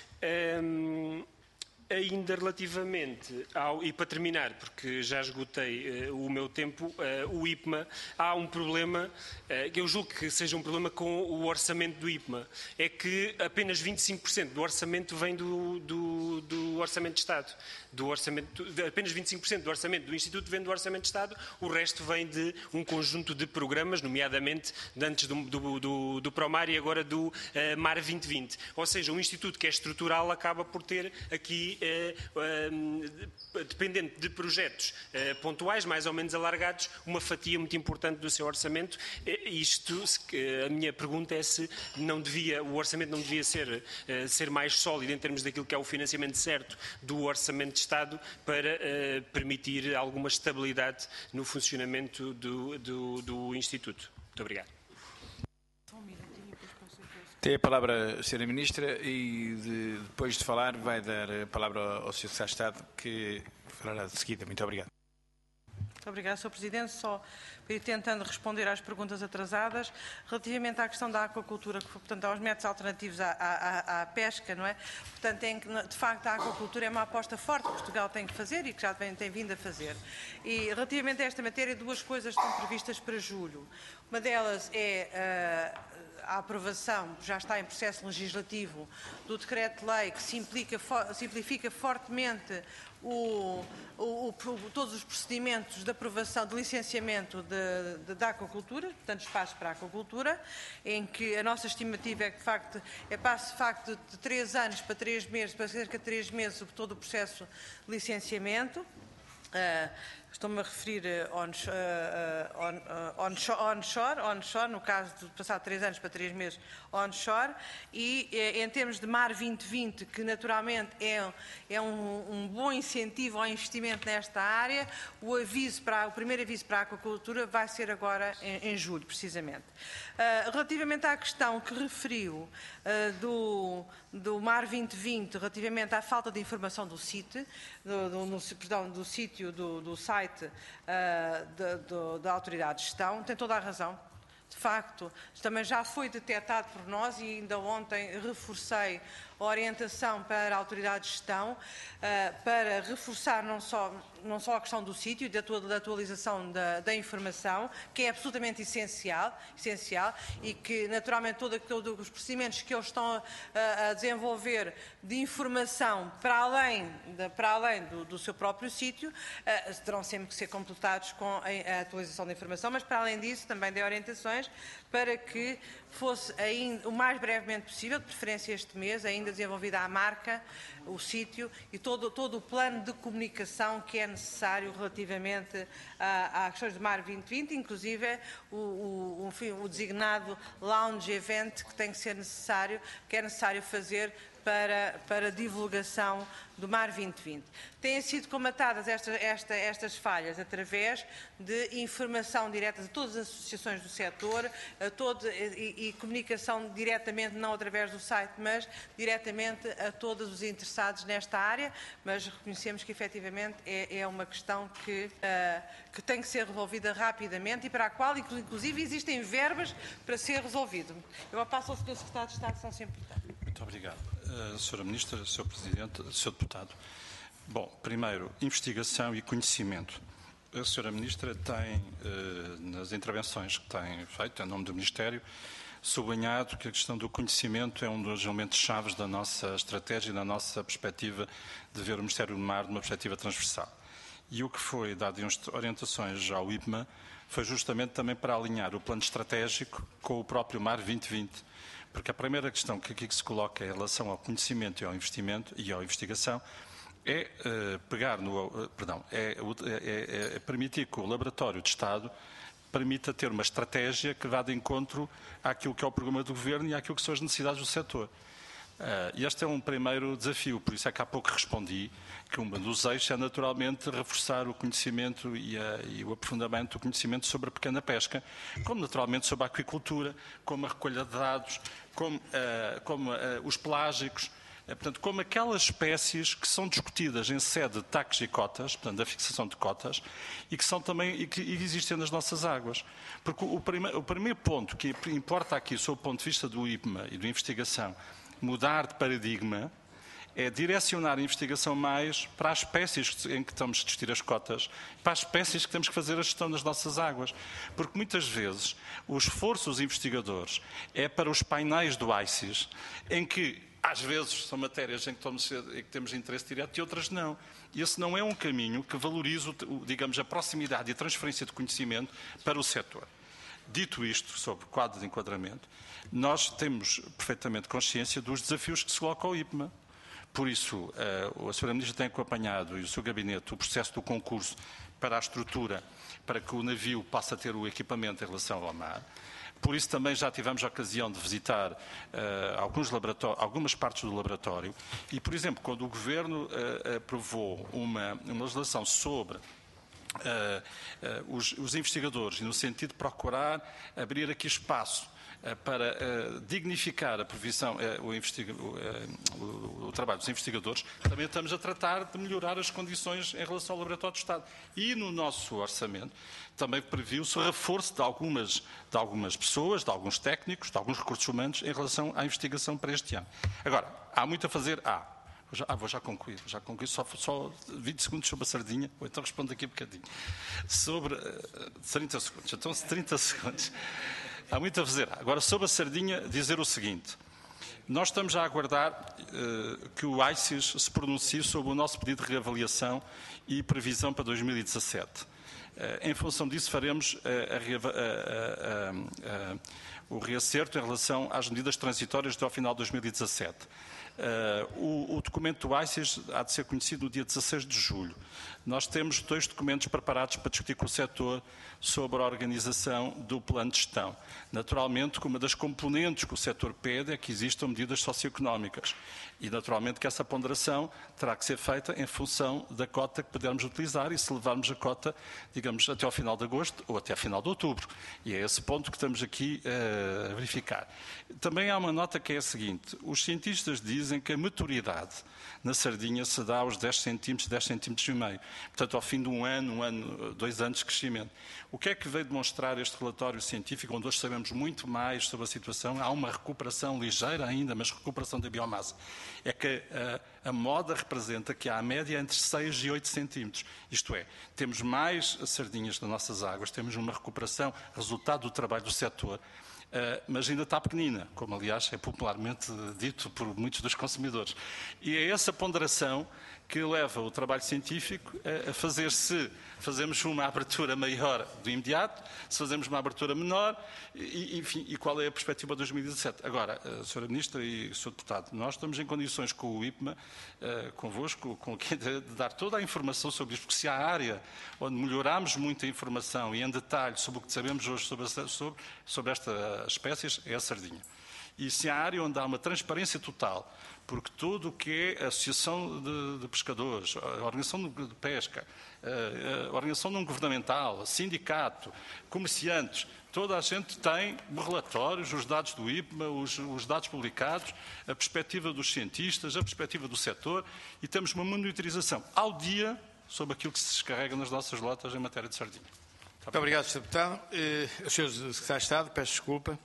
Ainda relativamente ao, e para terminar, porque já esgotei o meu tempo, o IPMA, há um problema, que eu julgo que seja um problema com o orçamento do IPMA, é que apenas 25% do orçamento vem do Orçamento de Estado. Apenas 25% do orçamento do Instituto vem do Orçamento de Estado, o resto vem de um conjunto de programas, nomeadamente antes do Promar e agora do Mar 2020. Ou seja, um Instituto que é estrutural acaba por ter aqui, dependente de projetos pontuais, mais ou menos alargados, uma fatia muito importante do seu orçamento. A minha pergunta é se o orçamento não devia ser mais sólido em termos daquilo que é o financiamento certo do Orçamento de Estado para permitir alguma estabilidade no funcionamento do Instituto. Muito obrigado. Tem a palavra a Sra. Ministra e depois de falar vai dar a palavra ao Sr. Secretário de Estado que falará de seguida. Muito obrigado. Muito obrigada, Sr. Presidente. Só para ir tentando responder às perguntas atrasadas. Relativamente à questão da aquacultura, portanto, aos métodos alternativos à pesca, não é? Portanto, de facto, a aquacultura é uma aposta forte que Portugal tem que fazer e que já tem vindo a fazer. E relativamente a esta matéria, duas coisas estão previstas para julho. Uma delas é a aprovação, já está em processo legislativo, do decreto-lei que simplifica fortemente todos os procedimentos de aprovação de licenciamento da aquacultura, portanto espaços para a aquacultura, em que a nossa estimativa é que de facto de 3 anos para 3 meses, para cerca de 3 meses, sobre todo o processo de licenciamento. Estou-me a referir onshore, no caso de passar de 3 anos para 3 meses onshore, e em termos de Mar 2020, que naturalmente é um bom incentivo ao investimento nesta área, o primeiro aviso para a aquacultura vai ser agora em julho, precisamente. Relativamente à questão que referiu do Mar 2020, relativamente à falta de informação do sítio, do site da Autoridade de Gestão, tem toda a razão. de facto, também já foi detectado por nós e ainda ontem reforcei a orientação para a autoridade de gestão para reforçar não só a questão do sítio e da atualização da informação, que é absolutamente essencial e que, naturalmente, todos os procedimentos que eles estão a desenvolver de informação para além do seu próprio sítio terão sempre que ser completados com a atualização da informação, mas, para além disso, também dei orientações para que fosse ainda, o mais brevemente possível, de preferência este mês, ainda desenvolvida a marca, o sítio e todo o plano de comunicação que é necessário relativamente às questões do Mar 2020, inclusive o designado Lounge Event que é necessário fazer para divulgação do Mar 2020. Têm sido comatadas estas falhas através de informação direta de todas as associações do setor e comunicação diretamente, não através do site, mas diretamente a todos os interessados nesta área, mas reconhecemos que efetivamente é uma questão que tem que ser resolvida rapidamente e para a qual, inclusive, existem verbas para ser resolvido. Eu passo ao Sr. Secretário de Estado, se não se importar. Muito obrigado. Sra. Ministra, Sr. Presidente, Sr. Deputado. Bom, primeiro, investigação e conhecimento. A Sra. Ministra tem, nas intervenções que tem feito, em nome do Ministério, sublinhado que a questão do conhecimento é um dos elementos chaves da nossa estratégia e da nossa perspectiva de ver o Ministério do Mar numa perspectiva transversal. E o que foi dado em orientações ao IPMA foi justamente também para alinhar o plano estratégico com o próprio Mar 2020. Porque a primeira questão que aqui se coloca em relação ao conhecimento e ao investimento e à investigação é permitir que o Laboratório de Estado permita ter uma estratégia que vá de encontro àquilo que é o programa do Governo e àquilo que são as necessidades do setor. Este é um primeiro desafio, por isso é que há pouco respondi que um dos eixos é naturalmente reforçar o conhecimento e o aprofundamento do conhecimento sobre a pequena pesca, como naturalmente sobre a aquicultura, como a recolha de dados, como os pelágicos, portanto, como aquelas espécies que são discutidas em sede de TACs e cotas, portanto, da fixação de cotas, e que são também e que existem nas nossas águas. Porque o primeiro ponto que importa aqui, sob o ponto de vista do IPMA e da investigação, mudar de paradigma, é direcionar a investigação mais para as espécies em que estamos a discutir as cotas, para as espécies que temos que fazer a gestão das nossas águas. Porque muitas vezes o esforço dos investigadores é para os painéis do ICES, em que às vezes são matérias em que temos interesse direto e outras não. E esse não é um caminho que valorize, digamos, a proximidade e a transferência de conhecimento para o setor. Dito isto, sobre o quadro de enquadramento, nós temos perfeitamente consciência dos desafios que se colocam ao IPMA. Por isso, a Sra. Ministra tem acompanhado, e o seu gabinete, o processo do concurso para a estrutura, para que o navio passe a ter o equipamento em relação ao mar. Por isso também já tivemos a ocasião de visitar algumas partes do laboratório e, por exemplo, quando o Governo aprovou uma legislação sobre os investigadores e no sentido de procurar abrir aqui espaço para dignificar a provisão, o trabalho dos investigadores, também estamos a tratar de melhorar as condições em relação ao Laboratório de Estado. E no nosso orçamento também previu-se o reforço de algumas pessoas, de alguns técnicos, de alguns recursos humanos em relação à investigação para este ano. Agora, há muito a fazer. Vou já concluir, só 20 segundos sobre a sardinha, ou então respondo aqui um bocadinho. Sobre 30 segundos, então 30 segundos. Há muito a fazer. Agora, sobre a sardinha, dizer o seguinte. Nós estamos a aguardar que o ICES se pronuncie sobre o nosso pedido de reavaliação e previsão para 2017. Em função disso, faremos o reacerto em relação às medidas transitórias até ao final de 2017. O documento do ICES há de ser conhecido no dia 16 de julho. Nós temos 2 documentos preparados para discutir com o setor sobre a organização do plano de gestão. Naturalmente, que uma das componentes que o setor pede é que existam medidas socioeconómicas. E, naturalmente, que essa ponderação terá que ser feita em função da cota que pudermos utilizar e se levarmos a cota, digamos, digamos, até ao final de agosto ou até ao final de outubro. E é esse ponto que estamos aqui a verificar. Também há uma nota que é a seguinte: os cientistas dizem que a maturidade na sardinha se dá aos 10 centímetros, 10 centímetros e meio. Portanto, ao fim de um ano, 2 anos de crescimento. O que é que veio demonstrar este relatório científico, onde hoje sabemos muito mais sobre a situação? Há uma recuperação ligeira ainda, mas recuperação da biomassa. É que a moda representa que há a média entre 6 e 8 centímetros. Isto é, temos mais sardinhas nas nossas águas, temos uma recuperação, resultado do trabalho do setor, mas ainda está pequenina, como aliás é popularmente dito por muitos dos consumidores. E é essa ponderação que leva o trabalho científico a fazer se fazemos uma abertura maior do imediato, se fazemos uma abertura menor, enfim, e qual é a perspectiva de 2017. Agora, Sra. Ministra e Sr. Deputado, nós estamos em condições com o IPMA, convosco, de dar toda a informação sobre isto, porque se há área onde melhoramos muito a informação e em detalhe sobre o que sabemos hoje sobre estas espécies, é a sardinha. E se há área onde há uma transparência total, porque tudo o que é a associação de pescadores, a organização de pesca, a organização não governamental, sindicato, comerciantes, toda a gente tem relatórios, os dados do IPMA, os dados publicados, a perspectiva dos cientistas, a perspectiva do setor, e temos uma monitorização ao dia sobre aquilo que se descarrega nas nossas lotas em matéria de sardinha. Muito obrigado, Sr. Deputado. Sr. Secretário de Estado, peço desculpa.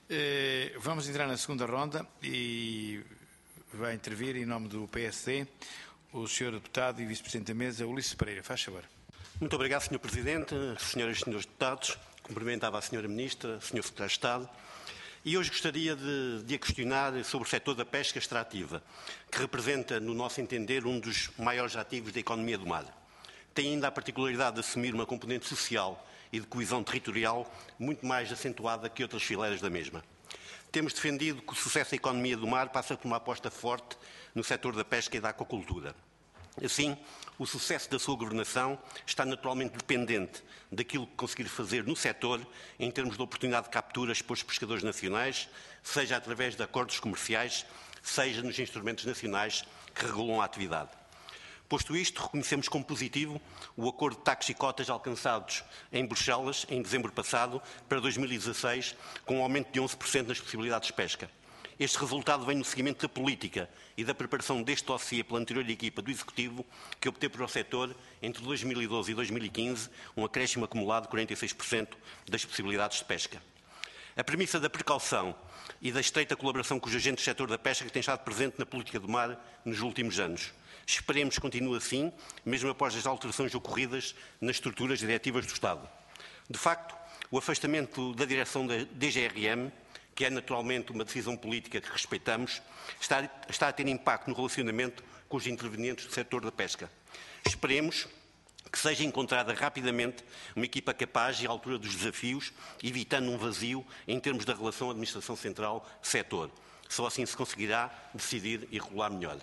Vamos entrar na segunda ronda e vai intervir em nome do PSD o Sr. Deputado e Vice-Presidente da Mesa, Ulisses Pereira. Faz favor. Muito obrigado, Sr. Presidente, Senhoras e Senhores Deputados. Cumprimentava a Sra. Ministra, Sr. Secretário de Estado. E hoje gostaria de a questionar sobre o setor da pesca extrativa, que representa, no nosso entender, um dos maiores ativos da economia do mar. Tem ainda a particularidade de assumir uma componente social e de coesão territorial muito mais acentuada que outras fileiras da mesma. Temos defendido que o sucesso da economia do mar passa por uma aposta forte no setor da pesca e da aquacultura. Assim, o sucesso da sua governação está naturalmente dependente daquilo que conseguir fazer no setor em termos de oportunidade de capturas para os pescadores nacionais, seja através de acordos comerciais, seja nos instrumentos nacionais que regulam a atividade. Posto isto, reconhecemos como positivo o acordo de taxas e cotas alcançados em Bruxelas em dezembro passado para 2016, com um aumento de 11% nas possibilidades de pesca. Este resultado vem no seguimento da política e da preparação deste dossiê pela anterior equipa do Executivo, que obteve para o setor, entre 2012 e 2015, um acréscimo acumulado de 46% das possibilidades de pesca. A premissa da precaução e da estreita colaboração com os agentes do setor da pesca tem estado presente na política do mar nos últimos anos. Esperemos que continue assim, mesmo após as alterações ocorridas nas estruturas diretivas do Estado. De facto, o afastamento da direção da DGRM, que é naturalmente uma decisão política que respeitamos, está a ter impacto no relacionamento com os intervenientes do setor da pesca. Esperemos que seja encontrada rapidamente uma equipa capaz e à altura dos desafios, evitando um vazio em termos da relação administração central-setor. Só assim se conseguirá decidir e regular melhor.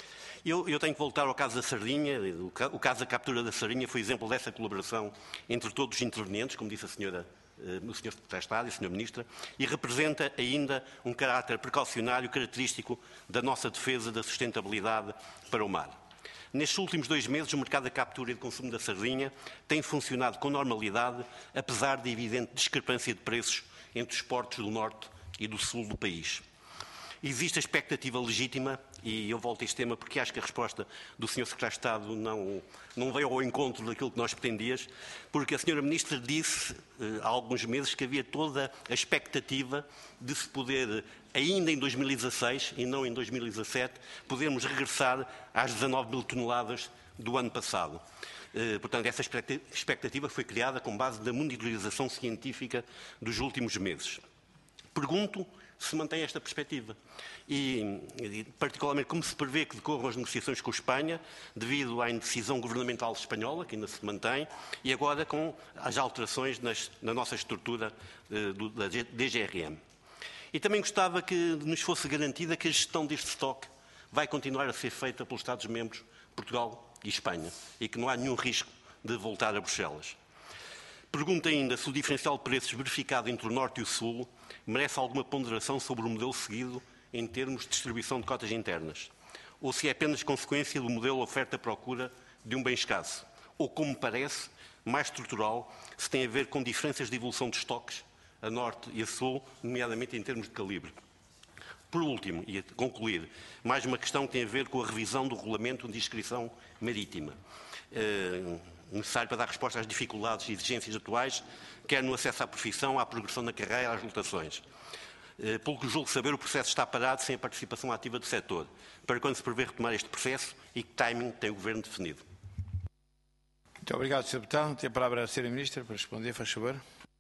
Eu tenho que voltar ao caso da sardinha. O caso da captura da sardinha foi exemplo dessa colaboração entre todos os intervenientes, como disse o Sr. Secretário de Estado e a Sra. Ministra, e representa ainda um caráter precaucionário característico da nossa defesa da sustentabilidade para o mar. Nestes últimos 2 meses, o mercado da captura e de consumo da sardinha tem funcionado com normalidade, apesar de evidente discrepância de preços entre os portos do norte e do sul do país. Existe a expectativa legítima, e eu volto a este tema porque acho que a resposta do Sr. Secretário de Estado não veio ao encontro daquilo que nós pretendíamos, porque a Sra. Ministra disse há alguns meses que havia toda a expectativa de se poder, ainda em 2016 e não em 2017, podermos regressar às 19 mil toneladas do ano passado. Portanto, essa expectativa foi criada com base na monitorização científica dos últimos meses. Pergunto se mantém esta perspectiva e, particularmente, como se prevê que decorram as negociações com a Espanha, devido à indecisão governamental espanhola, que ainda se mantém, e agora com as alterações na nossa estrutura da DGRM. E também gostava que nos fosse garantida que a gestão deste estoque vai continuar a ser feita pelos Estados-membros, Portugal e Espanha, e que não há nenhum risco de voltar a Bruxelas. Pergunto ainda se o diferencial de preços verificado entre o Norte e o Sul merece alguma ponderação sobre o modelo seguido em termos de distribuição de cotas internas, ou se é apenas consequência do modelo oferta-procura de um bem escasso, ou, como parece, mais estrutural, se tem a ver com diferenças de evolução de estoques a norte e a sul, nomeadamente em termos de calibre. Por último, e a concluir, mais uma questão que tem a ver com a revisão do regulamento de inscrição marítima, necessário para dar resposta às dificuldades e exigências atuais, quer no acesso à profissão, à progressão na carreira, às lotações. Pelo que julgo saber, o processo está parado sem a participação ativa do setor. Para quando se prevê retomar este processo e que timing tem o Governo definido? Muito obrigado, Sr. Deputado. Tem a palavra a Sra. Ministra para responder, faz favor.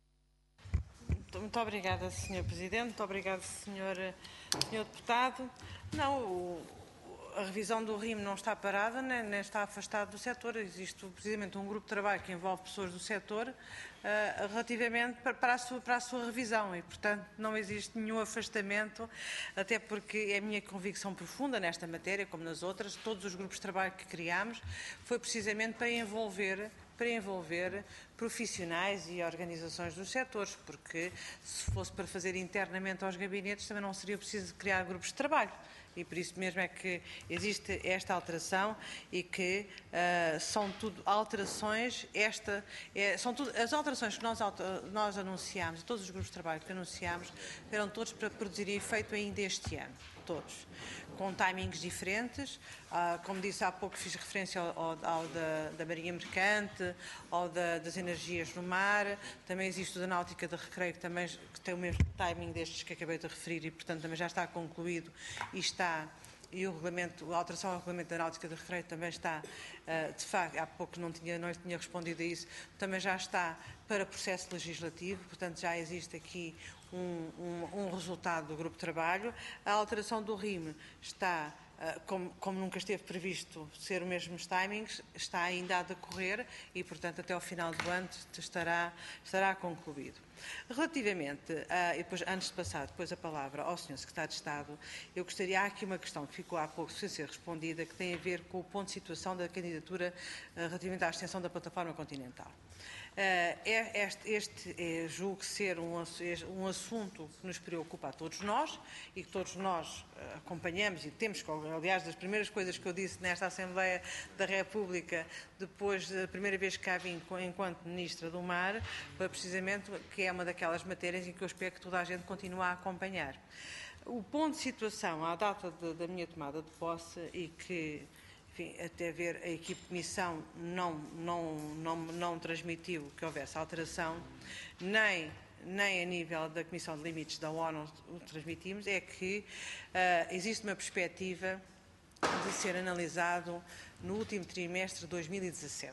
Muito obrigada, Sr. Presidente. Muito obrigado, Sr. Deputado. Não, a revisão do RIM não está parada, nem está afastada do setor. Existe precisamente um grupo de trabalho que envolve pessoas do setor relativamente para a sua revisão e, portanto, não existe nenhum afastamento, até porque é a minha convicção profunda nesta matéria, como nas outras, todos os grupos de trabalho que criámos, foi precisamente para envolver profissionais e organizações dos setores, porque se fosse para fazer internamente aos gabinetes também não seria preciso criar grupos de trabalho. E por isso mesmo é que existe esta alteração e que são tudo alterações, são tudo, as alterações que nós anunciámos, todos os grupos de trabalho que anunciámos, eram todos para produzir efeito ainda este ano, todos, com timings diferentes. Como disse há pouco, fiz referência ao da Marinha Mercante, ao das energias no mar, também existe o da Náutica de Recreio, que também que tem o mesmo timing destes que acabei de referir e, portanto, também já está concluído e o regulamento, a alteração ao regulamento da Náutica de Recreio também está, de facto, há pouco não lhe tinha respondido a isso, também já está para processo legislativo, portanto já existe aqui um resultado do grupo de trabalho. A alteração do RIM está, como nunca esteve previsto ser os mesmos timings, está ainda a decorrer e, portanto, até ao final do ano estará concluído. Relativamente, e depois, antes de passar depois a palavra ao Sr. Secretário de Estado, eu gostaria, há aqui uma questão que ficou há pouco sem ser respondida, que tem a ver com o ponto de situação da candidatura relativamente à extensão da plataforma continental. Julgo ser um assunto que nos preocupa a todos nós e que todos nós acompanhamos e temos, aliás, das primeiras coisas que eu disse nesta Assembleia da República, depois da primeira vez que cá vim enquanto Ministra do Mar, foi precisamente que é uma daquelas matérias em que eu espero que toda a gente continue a acompanhar. O ponto de situação à data da minha tomada de posse e que, enfim, até ver a equipe de missão não transmitiu que houvesse alteração, nem a nível da Comissão de Limites da ONU o transmitimos, é que existe uma perspectiva de ser analisado no último trimestre de 2017.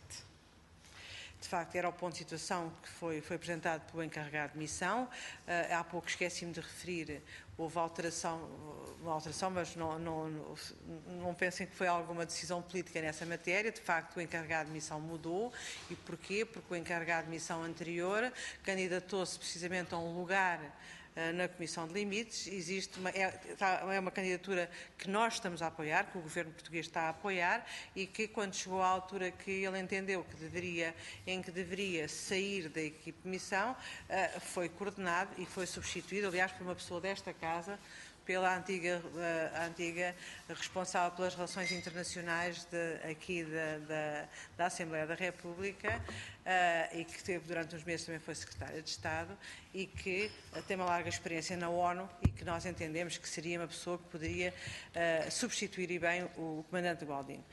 De facto, era o ponto de situação que foi apresentado pelo encarregado de missão. Há pouco esqueci-me de referir, houve alteração, mas não pensem que foi alguma decisão política nessa matéria. De facto, o encarregado de missão mudou. E porquê? Porque o encarregado de missão anterior candidatou-se precisamente a um lugar na Comissão de Limites. Existe é uma candidatura que nós estamos a apoiar, que o Governo português está a apoiar e que, quando chegou à altura que ele entendeu em que deveria sair da equipe de missão, foi coordenado e foi substituído, aliás, por uma pessoa desta casa, pela antiga responsável pelas relações internacionais aqui da Assembleia da República e que teve durante uns meses também foi Secretária de Estado e que tem uma larga experiência na ONU e que nós entendemos que seria uma pessoa que poderia substituir bem o Comandante Gualdino.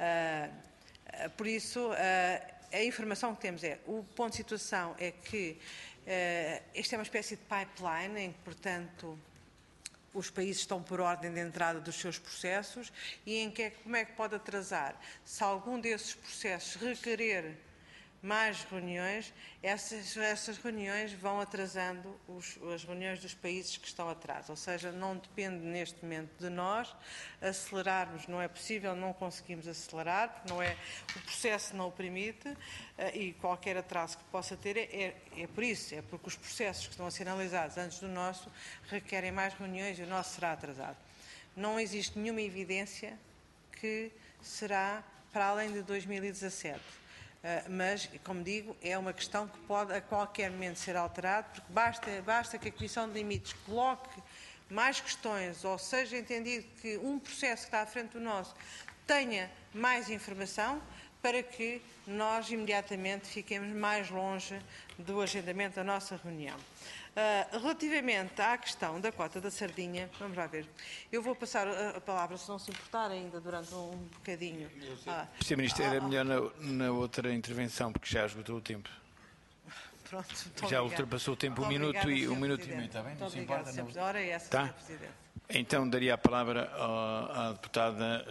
Por isso, a informação que temos o ponto de situação é que isto é uma espécie de pipeline em que, portanto, os países estão por ordem de entrada dos seus processos e como é que pode atrasar. Se algum desses processos requerer mais reuniões, essas reuniões vão atrasando as reuniões dos países que estão atrás. Ou seja, não depende neste momento de nós acelerarmos, não é possível, não conseguimos acelerar, porque o processo não o permite e qualquer atraso que possa ter é por isso, é porque os processos que estão a ser analisados antes do nosso requerem mais reuniões e o nosso será atrasado. Não existe nenhuma evidência que será para além de 2017. Mas, como digo, é uma questão que pode a qualquer momento ser alterada, porque basta que a Comissão de Limites coloque mais questões, ou seja entendido que um processo que está à frente do nosso tenha mais informação, para que nós imediatamente fiquemos mais longe do agendamento da nossa reunião. Relativamente à questão da cota da sardinha, vamos lá ver. Eu vou passar a palavra, se não se importar, ainda durante um bocadinho. Sr. Ministro, era melhor na outra intervenção, porque já esgotou o tempo. Pronto, Já ultrapassou o tempo, um minuto e meio, está bem? Muito obrigada, Sr. Presidente. Ora é essa, Tá? Sr. Presidente. Então daria a palavra à deputada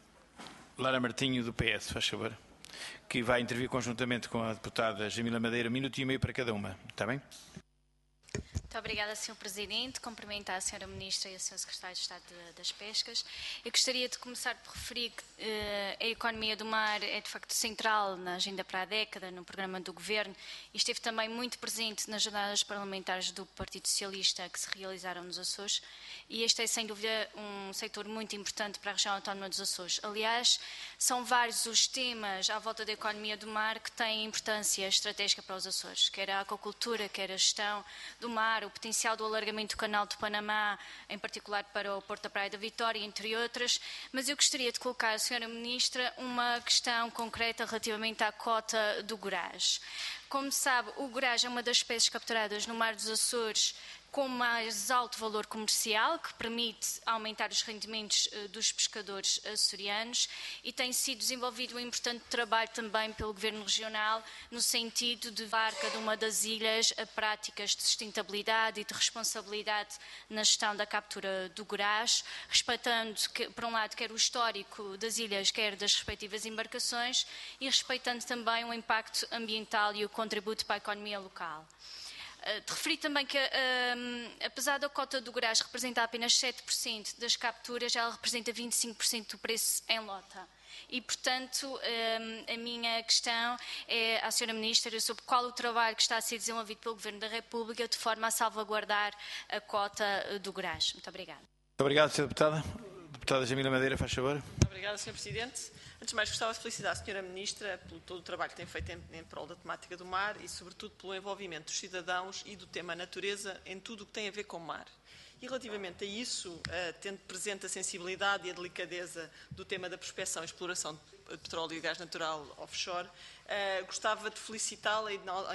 Lara Martinho, do PS, faz favor, que vai intervir conjuntamente com a deputada Jamila Madeira, minuto e meio para cada uma, está bem? Muito obrigada, Sr. Presidente. Cumprimentar a Sra. Ministra e a Sr. Secretário de Estado das Pescas. Eu gostaria de começar por referir que a economia do mar é, de facto, central na agenda para a década, no programa do Governo, e esteve também muito presente nas jornadas parlamentares do Partido Socialista que se realizaram nos Açores, e este é, sem dúvida, um setor muito importante para a região autónoma dos Açores. Aliás, são vários os temas à volta da economia do mar que têm importância estratégica para os Açores, quer a aquacultura, quer a gestão do mar, o potencial do alargamento do canal de Panamá, em particular para o Porto da Praia da Vitória, entre outras, mas eu gostaria de colocar à Sra. Ministra uma questão concreta relativamente à cota do gurás. Como sabe, o gurás é uma das espécies capturadas no Mar dos Açores com mais alto valor comercial, que permite aumentar os rendimentos dos pescadores açorianos, e tem sido desenvolvido um importante trabalho também pelo Governo Regional no sentido de levar cada uma das ilhas a práticas de sustentabilidade e de responsabilidade na gestão da captura do gurás, respeitando, por um lado, quer o histórico das ilhas, quer das respectivas embarcações, e respeitando também o impacto ambiental e o contributo para a economia local. De referir também que, apesar da cota do gurás representar apenas 7% das capturas, ela representa 25% do preço em lota. E, portanto, a minha questão é à Sra. Ministra sobre qual o trabalho que está a ser desenvolvido pelo Governo da República de forma a salvaguardar a cota do gurás. Muito obrigada. Muito obrigado, Sra. Deputada. Deputada Jamila Madeira, faz favor. Obrigada, Sr. Presidente. Antes de mais, gostava de felicitar a Sra. Ministra pelo todo o trabalho que tem feito em prol da temática do mar e, sobretudo, pelo envolvimento dos cidadãos e do tema natureza em tudo o que tem a ver com o mar. E, relativamente a isso, tendo presente a sensibilidade e a delicadeza do tema da prospecção e exploração de petróleo e gás natural offshore, gostava de felicitá-la,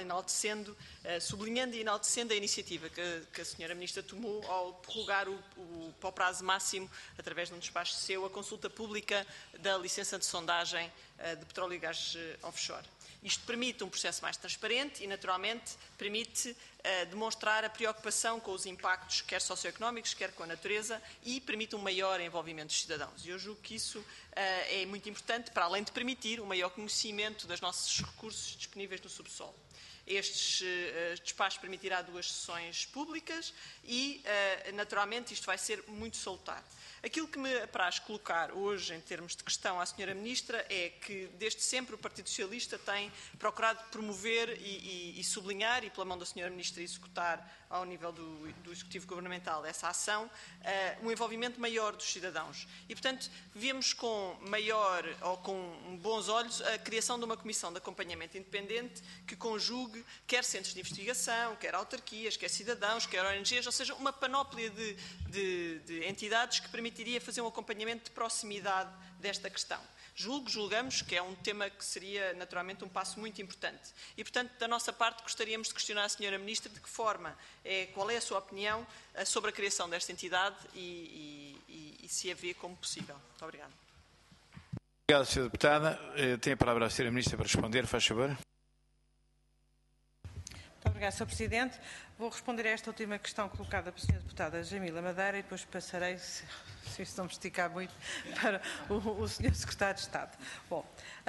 sublinhando e enaltecendo a iniciativa que a Sra. Ministra tomou ao prorrogar para o prazo máximo, através de um despacho seu, a consulta pública da licença de sondagem de petróleo e gás offshore. Isto permite um processo mais transparente e, naturalmente, permite demonstrar a preocupação com os impactos, quer socioeconómicos, quer com a natureza, e permite um maior envolvimento dos cidadãos. E eu julgo que isso é muito importante, para além de permitir um maior conhecimento dos nossos recursos disponíveis no subsolo. Este despacho permitirá 2 sessões públicas e, naturalmente, isto vai ser muito salutar. Aquilo que me apraz colocar hoje, em termos de questão à Sra. Ministra, é que, desde sempre, o Partido Socialista tem procurado promover e sublinhar, e pela mão da Sra. Ministra executar, ao nível do Executivo Governamental, essa ação, um envolvimento maior dos cidadãos. E, portanto, vemos com bons olhos a criação de uma comissão de acompanhamento independente que conjugue quer centros de investigação, quer autarquias, quer cidadãos, quer ONGs, ou seja, uma panóplia de entidades que permitiria fazer um acompanhamento de proximidade desta questão. Julgamos que é um tema que seria naturalmente um passo muito importante. E, portanto, da nossa parte, gostaríamos de questionar a Sra. Ministra de que forma, qual é a sua opinião sobre a criação desta entidade e se a vê como possível. Muito obrigada. Obrigado, Sra. Deputada. Tem a palavra a Sra. Ministra para responder, faz favor. Muito obrigada, Sr. Presidente. Vou responder a esta última questão colocada pela Sra. Deputada Jamila Madeira e depois passarei, se isso não me esticar muito, para o Sr. Secretário de Estado. Bom,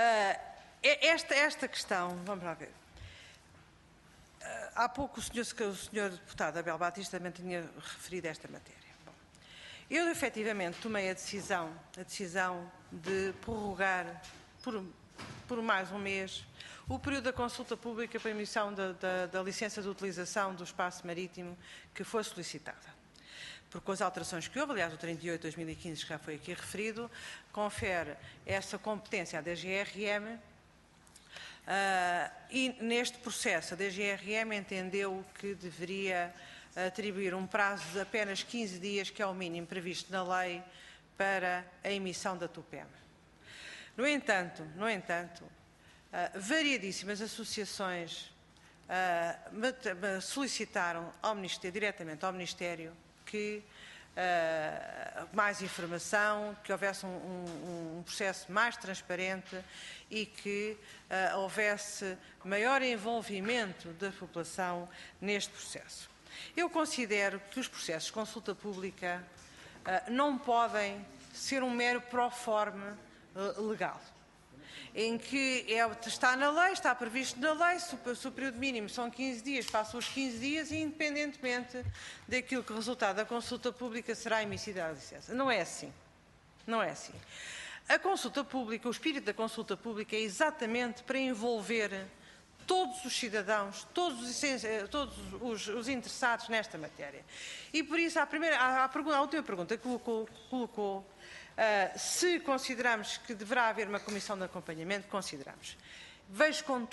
esta questão, vamos lá ver. Há pouco o Sr. Deputado Abel Batista também tinha referido esta matéria. Bom, eu, efetivamente, tomei a decisão de prorrogar por mais um mês o período da consulta pública para a emissão da licença de utilização do espaço marítimo que foi solicitada. Porque com as alterações que houve, aliás, o 38 de 2015, que já foi aqui referido, confere essa competência à DGRM e, neste processo, a DGRM entendeu que deveria atribuir um prazo de apenas 15 dias, que é o mínimo previsto na lei, para a emissão da TUPEM. No entanto, variadíssimas associações solicitaram diretamente ao Ministério que mais informação, que houvesse um processo mais transparente e que houvesse maior envolvimento da população neste processo. Eu considero que os processos de consulta pública não podem ser um mero proforme legal, em que está na lei, está previsto na lei, se o período mínimo são 15 dias, passam os 15 dias e, independentemente daquilo que o resultado da consulta pública será emitida a licença. Não é assim. Não é assim. A consulta pública, o espírito da consulta pública é exatamente para envolver todos os cidadãos, todos os interessados nesta matéria. E por isso, a última pergunta que colocou, se consideramos que deverá haver uma comissão de acompanhamento, consideramos. Vejo com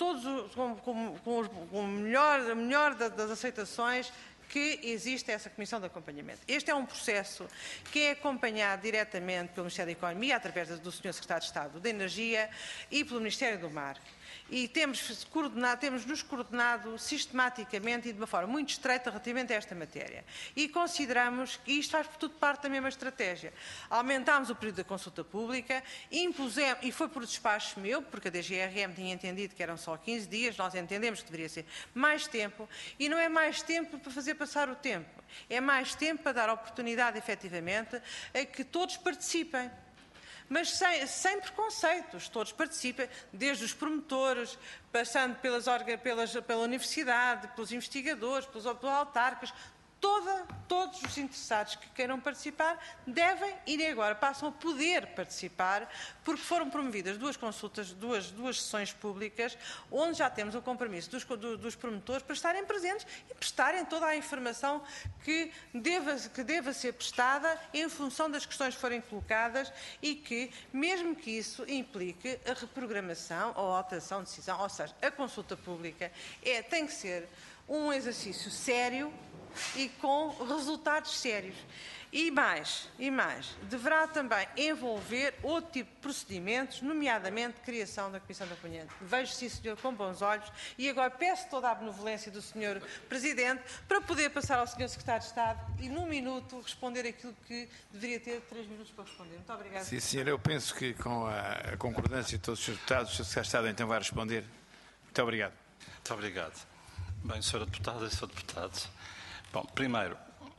o melhor das aceitações que existe essa comissão de acompanhamento. Este é um processo que é acompanhado diretamente pelo Ministério da Economia, através do Sr. Secretário de Estado da Energia e pelo Ministério do Mar. E temos nos coordenado sistematicamente e de uma forma muito estreita relativamente a esta matéria. E consideramos que isto faz tudo parte da mesma estratégia. Aumentámos o período da consulta pública, impusemos, e foi por despacho meu, porque a DGRM tinha entendido que eram só 15 dias, nós entendemos que deveria ser mais tempo, e não é mais tempo para fazer passar o tempo, é mais tempo para dar oportunidade, efetivamente, a que todos participem. Mas sem preconceitos, todos participem, desde os promotores, passando pela universidade, pelos investigadores, pelos autarcas, todos os interessados que queiram participar devem e agora passam a poder participar, porque foram promovidas duas consultas, duas sessões públicas, onde já temos o compromisso dos promotores para estarem presentes e prestarem toda a informação que deva ser prestada em função das questões que forem colocadas e que, mesmo que isso implique a reprogramação ou a alteração de decisão, ou seja, a consulta pública tem que ser um exercício sério e com resultados sérios. E mais, deverá também envolver outro tipo de procedimentos, nomeadamente criação da Comissão de Acompanhamento. Vejo, sim, senhor, com bons olhos e agora peço toda a benevolência do senhor Presidente para poder passar ao senhor Secretário de Estado e, num minuto, responder aquilo que deveria ter 3 minutos para responder. Muito obrigada. Sim, senhor, eu penso que com a concordância de todos os senhores deputados, o senhor Secretário de Estado então vai responder. Muito obrigado. Muito obrigado. Bem, senhora deputada e senhor deputado. Bom, primeiro,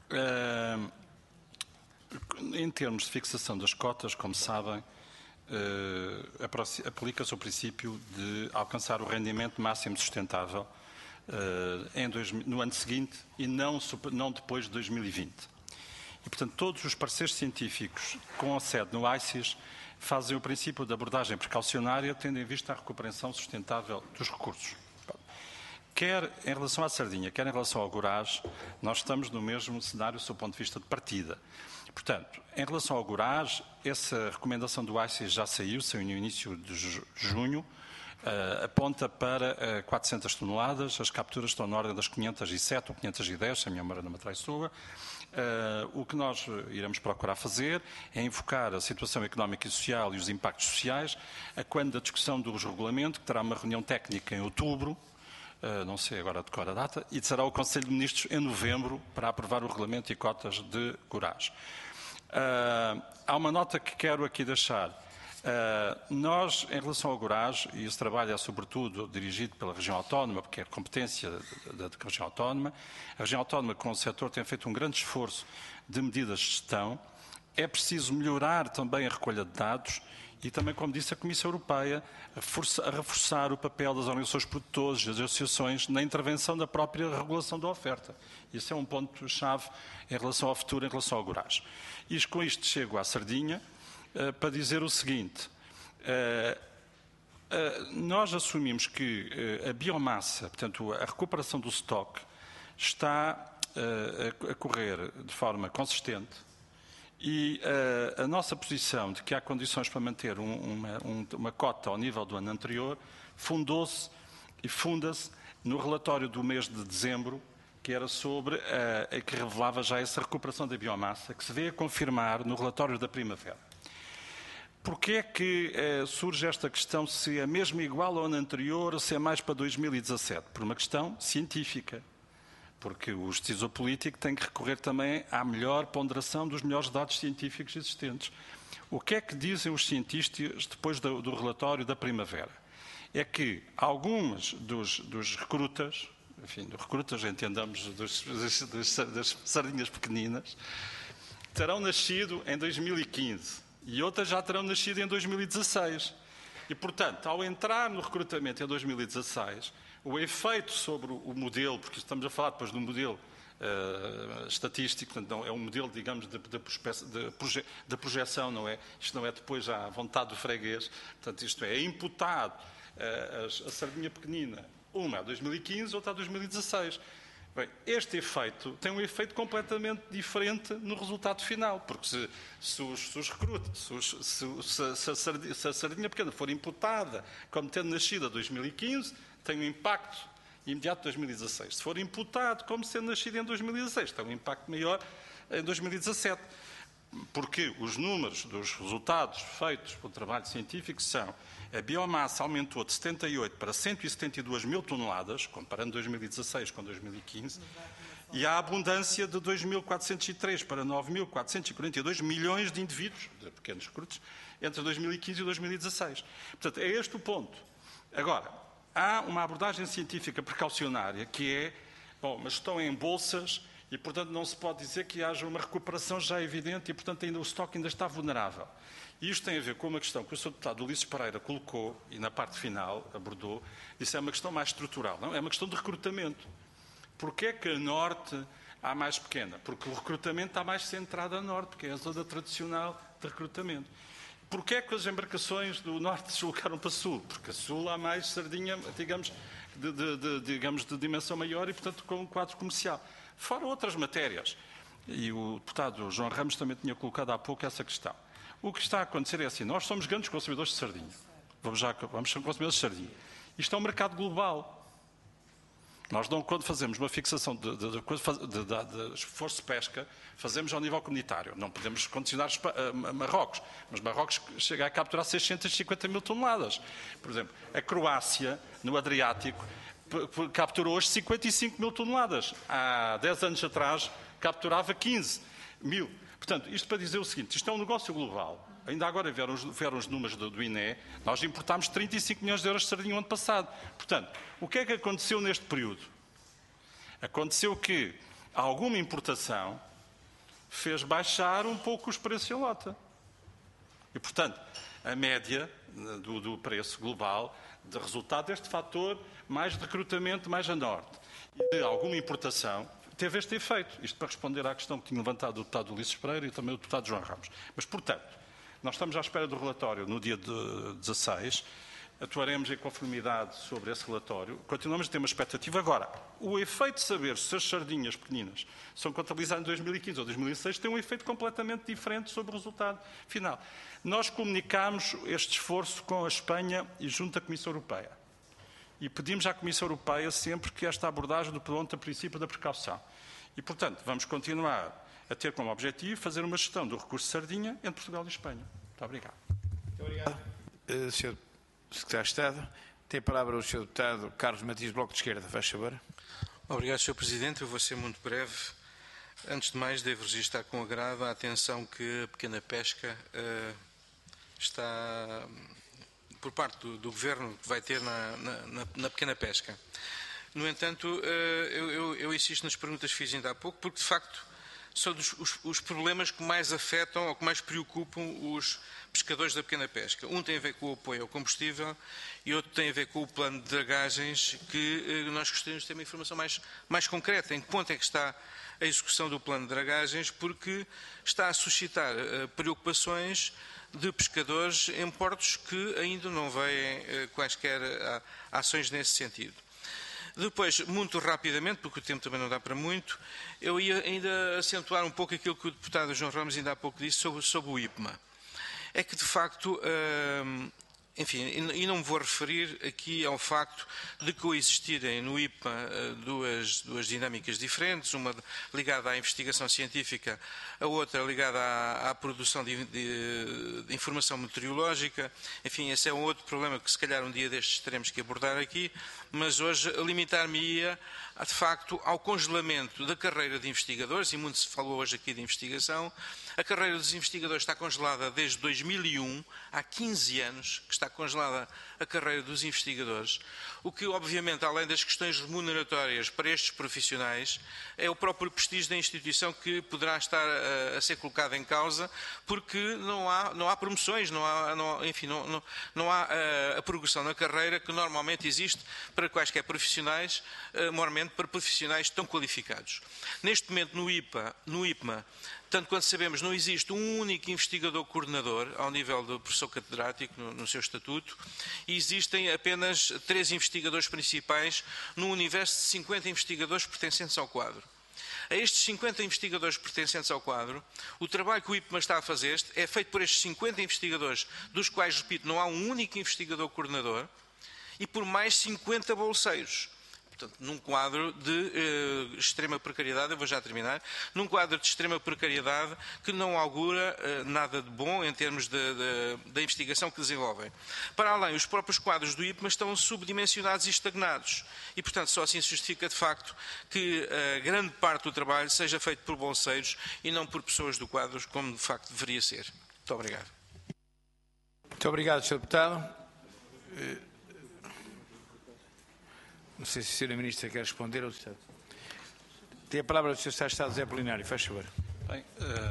em termos de fixação das cotas, como sabem, aplica-se o princípio de alcançar o rendimento máximo sustentável no ano seguinte e não depois de 2020. E, portanto, todos os parceiros científicos com a sede no ICES fazem o princípio de abordagem precaucionária, tendo em vista a recuperação sustentável dos recursos. Quer em relação à sardinha, quer em relação ao gorage, nós estamos no mesmo cenário do ponto de vista de partida. Portanto, em relação ao gorage, essa recomendação do ICES já saiu no início de junho, aponta para 400 toneladas, as capturas estão na ordem das 507 ou 510, se a minha memória não me traiçoa. O que nós iremos procurar fazer é invocar a situação económica e social e os impactos sociais, a quando da discussão dos regulamentos, que terá uma reunião técnica em outubro, não sei agora de cor a data, e será o Conselho de Ministros em novembro para aprovar o regulamento e cotas de gorage. Há uma nota que quero aqui deixar. Nós, em relação ao gorage, e esse trabalho é sobretudo dirigido pela região autónoma, porque é competência da região autónoma, a região autónoma com o setor tem feito um grande esforço de medidas de gestão. É preciso melhorar também a recolha de dados e também, como disse a Comissão Europeia, a reforçar o papel das organizações produtoras e das associações na intervenção da própria regulação da oferta. Isso é um ponto-chave em relação ao futuro, em relação ao gorage. E com isto chego à sardinha para dizer o seguinte. Nós assumimos que a biomassa, portanto, a recuperação do estoque, está a correr de forma consistente. E a nossa posição de que há condições para manter uma cota ao nível do ano anterior fundou-se e funda-se no relatório do mês de dezembro, que era sobre que revelava já essa recuperação da biomassa, que se vê a confirmar no relatório da primavera. Porquê é que surge esta questão se é mesmo igual ao ano anterior ou se é mais para 2017? Por uma questão científica. Porque o decisor político tem que recorrer também à melhor ponderação dos melhores dados científicos existentes. O que é que dizem os cientistas depois do relatório da primavera? É que alguns dos recrutas, enfim, dos recrutas, entendamos, das sardinhas pequeninas, terão nascido em 2015 e outras já terão nascido em 2016. E, portanto, ao entrar no recrutamento em 2016, o efeito sobre o modelo, porque estamos a falar depois de um modelo estatístico, portanto, não, é um modelo, digamos, de projeção, não é? Isto não é depois à vontade do freguês, portanto, isto é imputado a sardinha pequenina, uma a 2015, outra a 2016. Bem, este efeito tem um efeito completamente diferente no resultado final, porque se os recrutas, se a sardinha pequena for imputada como tendo nascido em 2015, tem um impacto imediato em 2016. Se for imputado como sendo nascido em 2016, tem um impacto maior em 2017. Porque os números dos resultados feitos pelo trabalho científico são: a biomassa aumentou de 78 para 172 mil toneladas, comparando 2016 com 2015, e a abundância de 2.403 para 9.442 milhões de indivíduos, de pequenos recrutos, entre 2015 e 2016. Portanto, é este o ponto. Agora, há uma abordagem científica precaucionária que é, bom, mas estão em bolsas e, portanto, não se pode dizer que haja uma recuperação já evidente e, portanto, ainda o estoque ainda está vulnerável. E isto tem a ver com uma questão que o Sr. Deputado Ulisses Pereira colocou e, na parte final, abordou. Isso é uma questão mais estrutural, não? É uma questão de recrutamento. Porquê é que a Norte há mais pequena? Porque o recrutamento está mais centrado a Norte, porque é a zona tradicional de recrutamento. Porquê é que as embarcações do Norte se deslocaram para Sul? Porque a Sul há mais sardinha, digamos, de dimensão maior e, portanto, com um quadro comercial. Fora outras matérias. E o deputado João Ramos também tinha colocado há pouco essa questão. O que está a acontecer é assim: nós somos grandes consumidores de sardinha. Vamos ser consumidores de sardinha. Isto é um mercado global. Nós não, quando fazemos uma fixação de esforço de pesca, fazemos ao nível comunitário. Não podemos condicionar Marrocos, mas Marrocos chega a capturar 650 mil toneladas. Por exemplo, a Croácia, no Adriático, capturou hoje 55 mil toneladas. Há 10 anos atrás, capturava 15 mil. Portanto, isto para dizer o seguinte: isto é um negócio global. Ainda agora vieram os números do INE, nós importámos 35 milhões de euros de sardinha no ano passado. Portanto, o que é que aconteceu neste período? Aconteceu que alguma importação fez baixar um pouco os preços em lota. E, portanto, a média do preço global, de resultado deste fator, mais de recrutamento, mais a norte, e de alguma importação, teve este efeito. Isto para responder à questão que tinha levantado o deputado Ulisses Pereira e também o deputado João Ramos. Mas, portanto, nós estamos à espera do relatório no dia 16, atuaremos em conformidade sobre esse relatório, continuamos a ter uma expectativa. Agora, o efeito de saber se as sardinhas pequeninas são contabilizadas em 2015 ou 2016 tem um efeito completamente diferente sobre o resultado final. Nós comunicámos este esforço com a Espanha e junto à Comissão Europeia. E pedimos à Comissão Europeia sempre que esta abordagem do pronto a princípio da precaução. E, portanto, vamos continuar a ter como objetivo fazer uma gestão do recurso de sardinha entre Portugal e Espanha. Muito obrigado. Muito obrigado. Sr. Secretário de Estado, tem a palavra o Sr. Deputado Carlos Matias, Bloco de Esquerda. Faz favor. Obrigado, Sr. Presidente. Eu vou ser muito breve. Antes de mais, devo registrar com agrado a atenção que a pequena pesca está, por parte do Governo, que vai ter na pequena pesca. No entanto, eu insisto nas perguntas que fiz ainda há pouco, porque, de facto, são os problemas que mais afetam ou que mais preocupam os pescadores da pequena pesca. Um tem a ver com o apoio ao combustível e outro tem a ver com o plano de dragagens, que nós gostaríamos de ter uma informação mais concreta. Em que ponto é que está a execução do plano de dragagens, porque está a suscitar preocupações de pescadores em portos que ainda não veem quaisquer ações nesse sentido. Depois, muito rapidamente, porque o tempo também não dá para muito, eu ia ainda acentuar um pouco aquilo que o deputado João Ramos ainda há pouco disse sobre o IPMA. É que, de facto, enfim, e não me vou referir aqui ao facto de coexistirem no IPMA duas dinâmicas diferentes, uma ligada à investigação científica, a outra ligada à produção de informação meteorológica. Enfim, esse é um outro problema que se calhar um dia destes teremos que abordar aqui, mas hoje limitar-me-ia de facto ao congelamento da carreira de investigadores, e muito se falou hoje aqui de investigação. A carreira dos investigadores está congelada desde 2001, há 15 anos que está congelada a carreira dos investigadores, o que obviamente, além das questões remuneratórias para estes profissionais, é o próprio prestígio da instituição que poderá estar a ser colocado em causa, porque não há promoções, não há a progressão na carreira que normalmente existe para quaisquer profissionais, mormente para profissionais tão qualificados. Neste momento no IPMA, tanto quanto sabemos, não existe um único investigador coordenador ao nível do professor catedrático no seu estatuto, e existem apenas 3 investigadores principais num universo de 50 investigadores pertencentes ao quadro. A estes 50 investigadores pertencentes ao quadro, o trabalho que o IPMA está a fazer é feito por estes 50 investigadores, dos quais, repito, não há um único investigador coordenador, e por mais 50 bolseiros. Portanto, num quadro de extrema precariedade, eu vou já terminar, num quadro de extrema precariedade que não augura nada de bom em termos da investigação que desenvolvem. Para além, os próprios quadros do IPMA estão subdimensionados e estagnados e, portanto, só assim se justifica de facto que grande parte do trabalho seja feito por bolseiros e não por pessoas do quadro, como de facto deveria ser. Muito obrigado. Muito obrigado, Sr. Deputado. Não sei se a Sra. Ministra quer responder ou se... Tem a palavra o Sr. Secretário de Estado, José Apolinário, faz favor. Bem,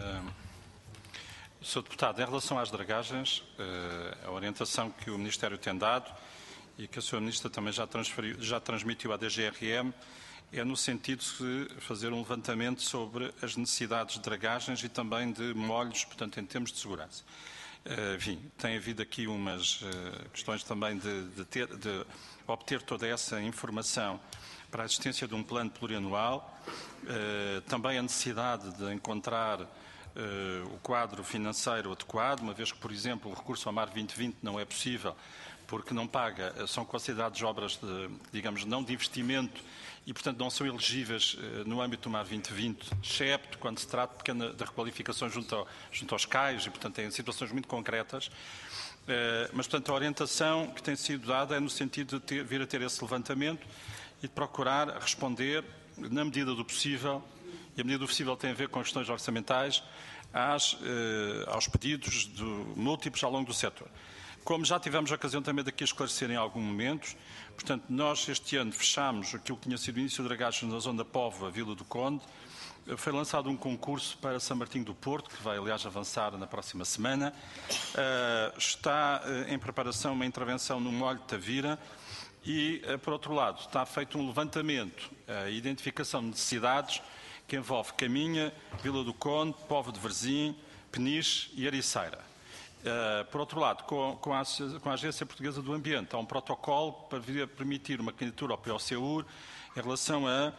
Sr. Deputado, em relação às dragagens, a orientação que o Ministério tem dado e que a Sra. Ministra também já transmitiu à DGRM é no sentido de fazer um levantamento sobre as necessidades de dragagens e também de molhos, portanto, em termos de segurança. Enfim, tem havido aqui umas questões também de obter toda essa informação para a existência de um plano plurianual, também a necessidade de encontrar o quadro financeiro adequado, uma vez que, por exemplo, o recurso ao MAR 2020 não é possível porque não paga, são consideradas obras, digamos, não de investimento e, portanto, não são elegíveis no âmbito do MAR 2020, excepto quando se trata de requalificações junto aos CAIs e, portanto, em situações muito concretas. Mas, portanto, a orientação que tem sido dada é no sentido de vir a ter esse levantamento e de procurar responder, na medida do possível, e a medida do possível tem a ver com questões orçamentais, aos pedidos múltiplos ao longo do setor. Como já tivemos a ocasião também daqui a esclarecer em algum momento, portanto, nós este ano fechámos aquilo que tinha sido o início de dragagens na zona da Póvoa, Vila do Conde. Foi lançado um concurso para São Martinho do Porto, que vai, aliás, avançar na próxima semana. Está em preparação uma intervenção no Molho de Tavira e, por outro lado, está feito um levantamento, a identificação de necessidades que envolve Caminha, Vila do Conde, Póvoa de Varzim, Peniche e Ericeira. Por outro lado, com a Agência Portuguesa do Ambiente, há um protocolo para permitir uma candidatura ao POCUR em relação a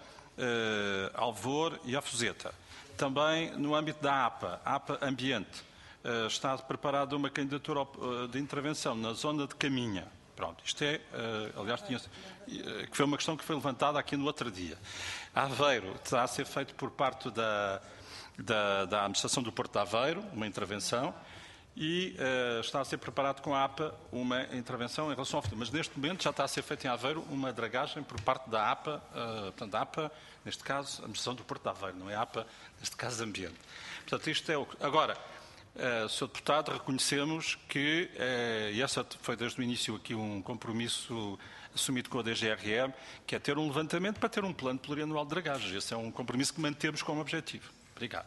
Alvor e a Fuseta. Também no âmbito da APA Ambiente, está preparada uma candidatura de intervenção na zona de Caminha. Pronto, isto é, aliás, que foi uma questão que foi levantada aqui no outro dia. Aveiro está a ser feito por parte da Administração do Porto de Aveiro, uma intervenção, e está a ser preparado com a APA uma intervenção em relação ao futuro. Mas neste momento já está a ser feita em Aveiro uma dragagem por parte da APA, portanto, a APA, neste caso, a Administração do Porto de Aveiro, não é a APA, neste caso, Ambiente. Portanto, isto é o... Agora, Sr. Deputado, reconhecemos que, e essa foi desde o início aqui um compromisso assumido com a DGRM, que é ter um levantamento para ter um plano plurianual de dragagens. Esse é um compromisso que mantemos como objetivo. Obrigado.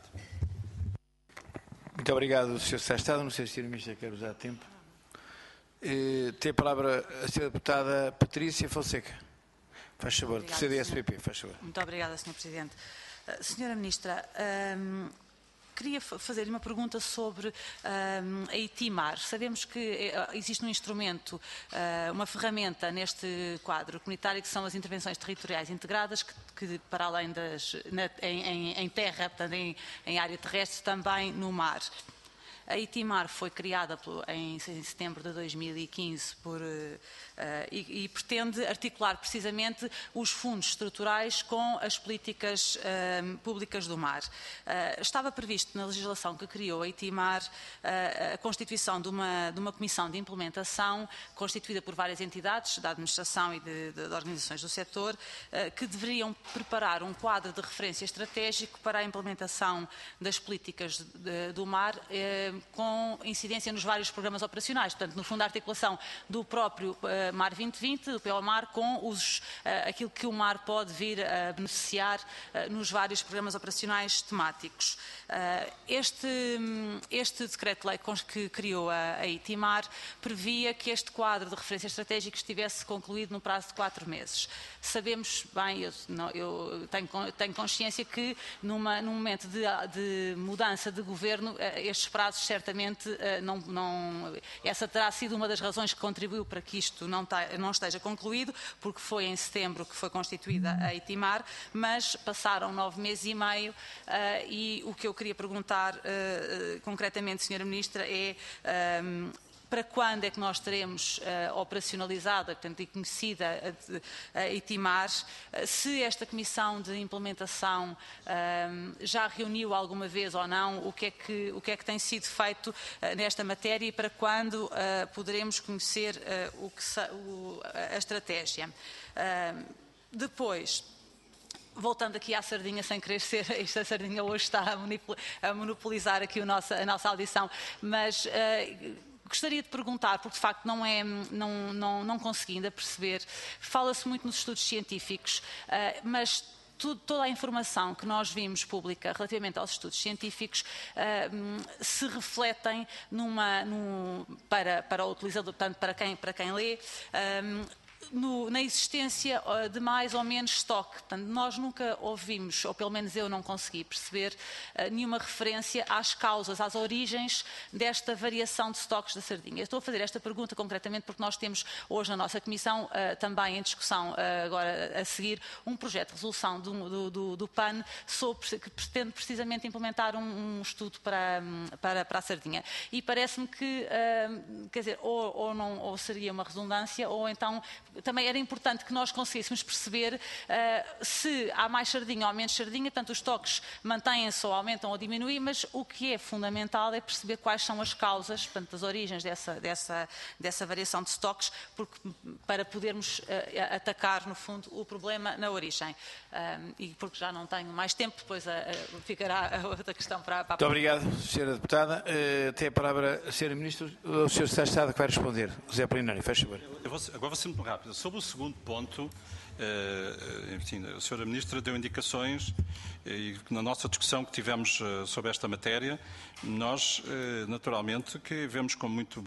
Muito obrigado, Sr. Secretário de Estado. Não sei se a Sra. Ministra quer usar tempo. Tem a palavra a Sra. Deputada Patrícia Fonseca. Faz favor, do CDS-PP. Faz favor. Muito obrigada, Sr. Presidente. Sra. Ministra, queria fazer-lhe uma pergunta sobre a ITIMAR. Sabemos que existe um instrumento, uma ferramenta neste quadro comunitário, que são as intervenções territoriais integradas, que para além em terra, portanto, em área terrestre, também no mar. A Itimar foi criada em setembro de 2015 e pretende articular precisamente os fundos estruturais com as políticas públicas do mar. Estava previsto na legislação que criou a Itimar a constituição de uma comissão de implementação constituída por várias entidades da administração e de organizações do setor que deveriam preparar um quadro de referência estratégico para a implementação das políticas do mar com incidência nos vários programas operacionais. Portanto, no fundo, a articulação do próprio Mar 2020, do POMAR, com aquilo que o mar pode vir a beneficiar nos vários programas operacionais temáticos. Este decreto-lei que criou a Itimar previa que este quadro de referência estratégica estivesse concluído no prazo de 4 meses. Sabemos bem, eu tenho consciência que num momento de mudança de governo, estes prazos certamente essa terá sido uma das razões que contribuiu para que isto não esteja concluído, porque foi em setembro que foi constituída a Itimar, mas passaram 9 meses e meio e o que eu queria perguntar concretamente, Sra. Ministra, é para quando é que nós teremos operacionalizada, portanto, e conhecida a Itimar, se esta comissão de implementação já reuniu alguma vez ou não, o que é que tem sido feito nesta matéria e para quando poderemos conhecer a estratégia. Depois, voltando aqui à sardinha, sem querer ser, esta sardinha hoje está a monopolizar aqui a nossa audição, mas gostaria de perguntar, porque de facto não consegui ainda perceber, fala-se muito nos estudos científicos, mas toda a informação que nós vimos pública relativamente aos estudos científicos se refletem para o utilizador, portanto, para quem lê, na existência de mais ou menos estoque. Portanto, nós nunca ouvimos, ou pelo menos eu não consegui perceber, nenhuma referência às causas, às origens desta variação de estoques da sardinha. Eu estou a fazer esta pergunta concretamente porque nós temos hoje na nossa Comissão também em discussão, agora a seguir, um projeto de resolução do PAN que pretende precisamente implementar um estudo para a sardinha. E parece-me que, quer dizer, ou seria uma redundância, ou então também era importante que nós conseguíssemos perceber se há mais sardinha ou menos sardinha, portanto os estoques mantêm-se ou aumentam ou diminuem, mas o que é fundamental é perceber quais são as causas, portanto as origens dessa variação de estoques, para podermos atacar no fundo o problema na origem. E porque já não tenho mais tempo, depois ficará a outra questão para a... Muito obrigado, Sra. Deputada. Tem a palavra a Sra. Ministra, o Sr. Secretário de Estado que vai responder. José Apolinário, faz favor. Agora vou ser muito rápido. Sobre o segundo ponto, a Sra. Ministra deu indicações e na nossa discussão que tivemos sobre esta matéria, nós naturalmente que vemos com muito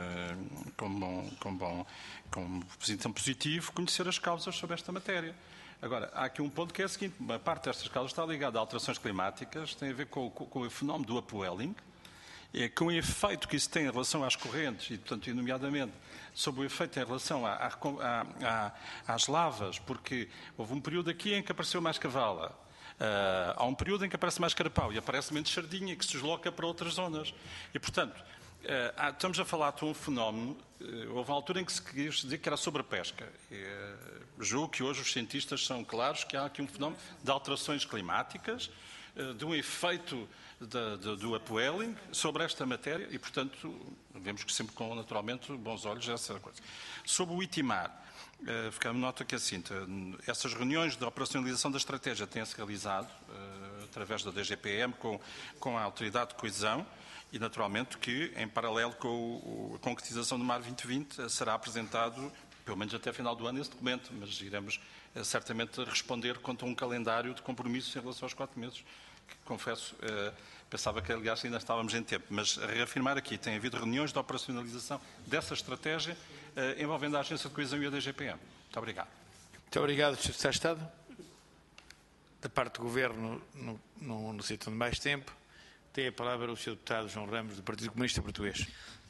com posição positivo conhecer as causas sobre esta matéria. Agora, há aqui um ponto que é o seguinte: uma parte destas causas está ligada a alterações climáticas, tem a ver com o fenómeno do upwelling, com o efeito que isso tem em relação às correntes e, portanto, nomeadamente, sobre o efeito em relação às lavas, porque houve um período aqui em que apareceu mais cavala, há um período em que aparece mais carapau e aparece menos sardinha, que se desloca para outras zonas. E, portanto, estamos a falar de um fenómeno. Houve uma altura em que se quis dizer que era sobre a pesca. Julgo que hoje os cientistas são claros que há aqui um fenómeno de alterações climáticas, de um efeito do upwelling sobre esta matéria e, portanto, vemos que sempre com, naturalmente, bons olhos essa coisa. Sobre o Itimar, ficamos nota que assim, essas reuniões de operacionalização da estratégia têm-se realizado através da DGPM com a Autoridade de Coesão e, naturalmente, que, em paralelo com a concretização do Mar 2020, será apresentado, pelo menos até final do ano, esse documento, mas iremos certamente responder quanto a um calendário de compromissos em relação aos 4 meses. Confesso, pensava que, aliás, ainda estávamos em tempo, mas a reafirmar aqui, tem havido reuniões de operacionalização dessa estratégia envolvendo a Agência de Coesão e a DGPM. Muito obrigado. Muito obrigado, Sr. Secretário de Estado. Da parte do Governo, não necessitam de mais tempo. Tem a palavra o Sr. Deputado João Ramos, do Partido Comunista Português.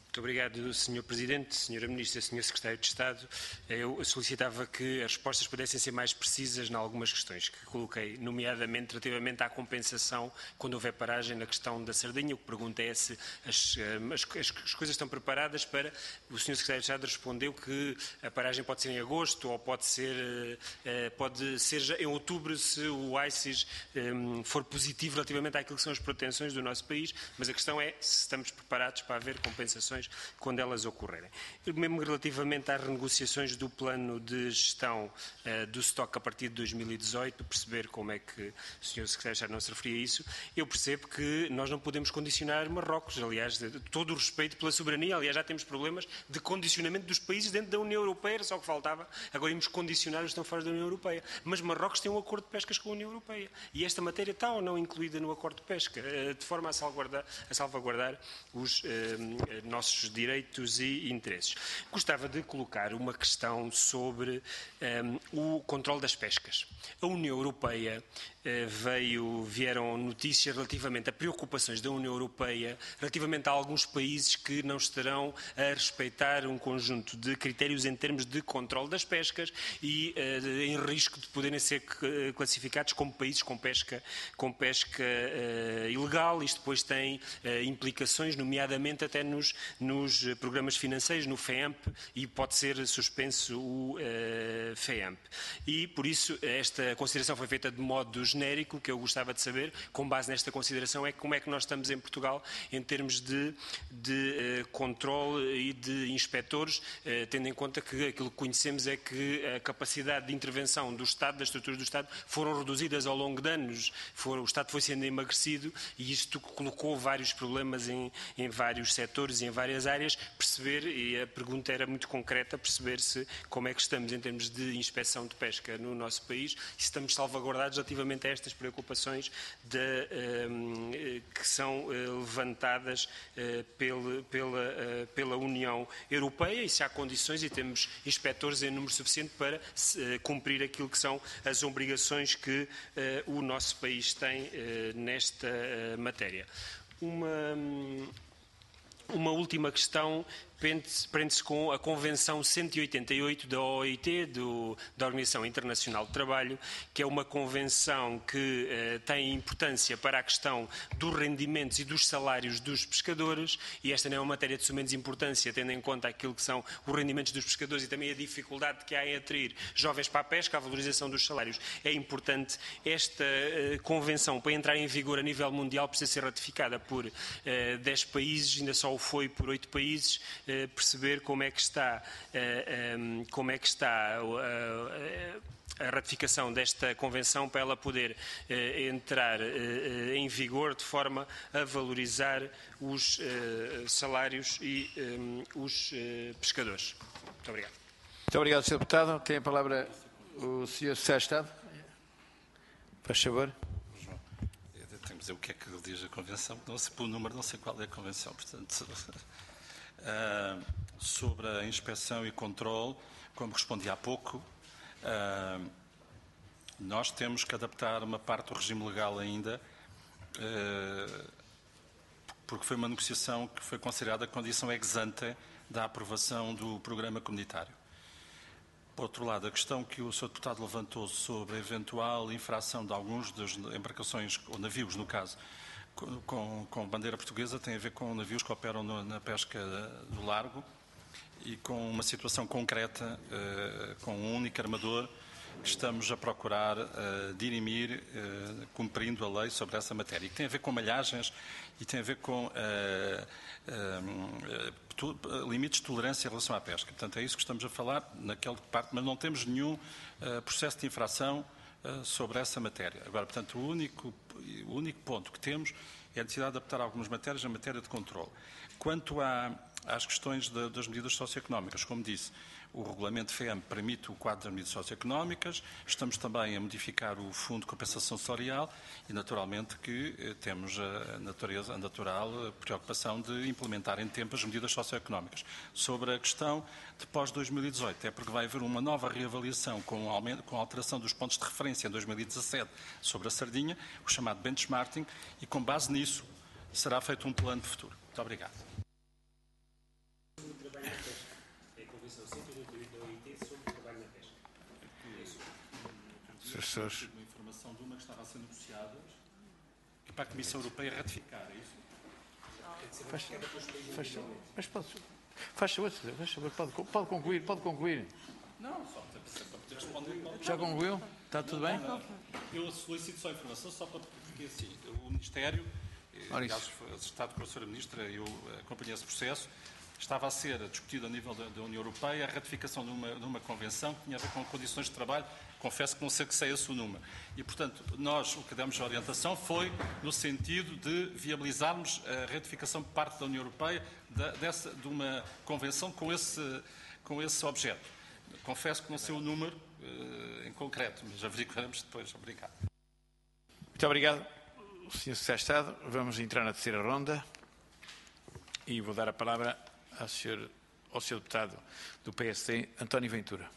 Muito obrigado, Sr. Presidente, Sra. Ministra, Sr. Secretário de Estado. Eu solicitava que as respostas pudessem ser mais precisas em algumas questões que coloquei, nomeadamente relativamente à compensação quando houver paragem na questão da sardinha. O que pergunto é se as coisas estão preparadas para... O Sr. Secretário de Estado respondeu que a paragem pode ser em agosto ou pode ser já em outubro se o ICES for positivo relativamente àquilo que são as pretensões do nosso país, mas a questão é se estamos preparados para haver compensações quando elas ocorrerem. Mesmo relativamente às renegociações do plano de gestão do estoque a partir de 2018, perceber como é que o Sr. Secretário de Estado não se referia a isso, eu percebo que nós não podemos condicionar Marrocos, aliás, todo o respeito pela soberania, aliás, já temos problemas de condicionamento dos países dentro da União Europeia, era só o que faltava, agora íamos condicionar os que estão fora da União Europeia. Mas Marrocos tem um acordo de pescas com a União Europeia e esta matéria está ou não incluída no acordo de pesca, de forma a salvaguardar os nossos direitos e interesses. Gostava de colocar uma questão sobre o controle das pescas. A União Europeia vieram notícias relativamente a preocupações da União Europeia relativamente a alguns países que não estarão a respeitar um conjunto de critérios em termos de controle das pescas e em risco de poderem ser classificados como países com pesca ilegal. Isto depois tem implicações, nomeadamente até nos programas financeiros, no FEAMP, e pode ser suspenso o FEAMP. E, por isso, esta consideração foi feita de modo genérico. O que eu gostava de saber, com base nesta consideração, é como é que nós estamos em Portugal em termos de controle e de inspectores, tendo em conta que aquilo que conhecemos é que a capacidade de intervenção do Estado, das estruturas do Estado, foram reduzidas ao longo de anos. O Estado foi sendo emagrecido e isto colocou vários problemas em vários setores e em várias áreas. Perceber, e a pergunta era muito concreta, perceber como é que estamos em termos de inspeção de pesca no nosso país e se estamos salvaguardados relativamente a estas preocupações que são levantadas pela União Europeia e se há condições e temos inspectores em número suficiente para cumprir aquilo que são as obrigações que o nosso país tem nesta matéria. Uma última questão prende-se com a Convenção 188 da OIT, da Organização Internacional do Trabalho, que é uma convenção que tem importância para a questão dos rendimentos e dos salários dos pescadores, e esta não é uma matéria de sumenos importância, tendo em conta aquilo que são os rendimentos dos pescadores e também a dificuldade que há em atrair jovens para a pesca, a valorização dos salários. É importante esta convenção, para entrar em vigor a nível mundial, precisa ser ratificada por 10 países, ainda só o foi por 8 países, perceber como é que está a ratificação desta convenção para ela poder entrar em vigor de forma a valorizar os salários e os pescadores. Muito obrigado. Muito obrigado, Sr. Deputado. Tem a palavra o Sr. Secretário de Estado. Faz favor. Eu tenho que dizer o que é que diz a Convenção, não sei, pelo número, não sei qual é a Convenção, portanto... sobre a inspeção e controle, como respondi há pouco, nós temos que adaptar uma parte do regime legal ainda, porque foi uma negociação que foi considerada a condição ex ante da aprovação do programa comunitário. Por outro lado, a questão que o Sr. Deputado levantou sobre a eventual infração de alguns das embarcações, ou navios, no caso, com bandeira portuguesa, tem a ver com navios que operam na pesca do largo e com uma situação concreta, com um único armador, que estamos a procurar dirimir, cumprindo a lei sobre essa matéria. E que tem a ver com malhagens e tem a ver com limites de tolerância em relação à pesca. Portanto, é isso que estamos a falar naquela parte, mas não temos nenhum processo de infração sobre essa matéria. Agora, portanto, o único ponto que temos é a necessidade de adaptar algumas matérias na matéria de controle. Quanto às questões das medidas socioeconómicas, como disse, o regulamento FEAM permite o quadro das medidas socioeconómicas, estamos também a modificar o Fundo de Compensação Salarial e, naturalmente, que temos a natural preocupação de implementar em tempo as medidas socioeconómicas. Sobre a questão de pós-2018, é porque vai haver uma nova reavaliação com a alteração dos pontos de referência em 2017 sobre a sardinha, o chamado benchmarking, e com base nisso será feito um plano de futuro. Muito obrigado. trabalho na pesca. É a Convenção 188 da OIT sobre o trabalho na pesca. Uma informação de uma que estava a ser negociada para a Comissão Europeia ratificar, é isso? Mas pode concluir. Não, só para poder responder. Já concluiu? Está tudo bem? Eu solicito só informação, só para, porque assim, o Ministério, aliás, foi acertado com a Sra. Ministra, eu acompanhei esse processo, estava a ser discutido a nível da União Europeia a ratificação de uma convenção que tinha a ver com condições de trabalho. Confesso que não sei que sei esse o número. E, portanto, nós o que demos a orientação foi no sentido de viabilizarmos a ratificação por parte da União Europeia de uma convenção com esse objeto. Confesso que não sei o número em concreto, mas averiguaremos depois. Obrigado. Muito obrigado, Sr. Secretário de Estado. Vamos entrar na terceira ronda e vou dar a palavra ao Sr. Deputado do PSD, António Ventura.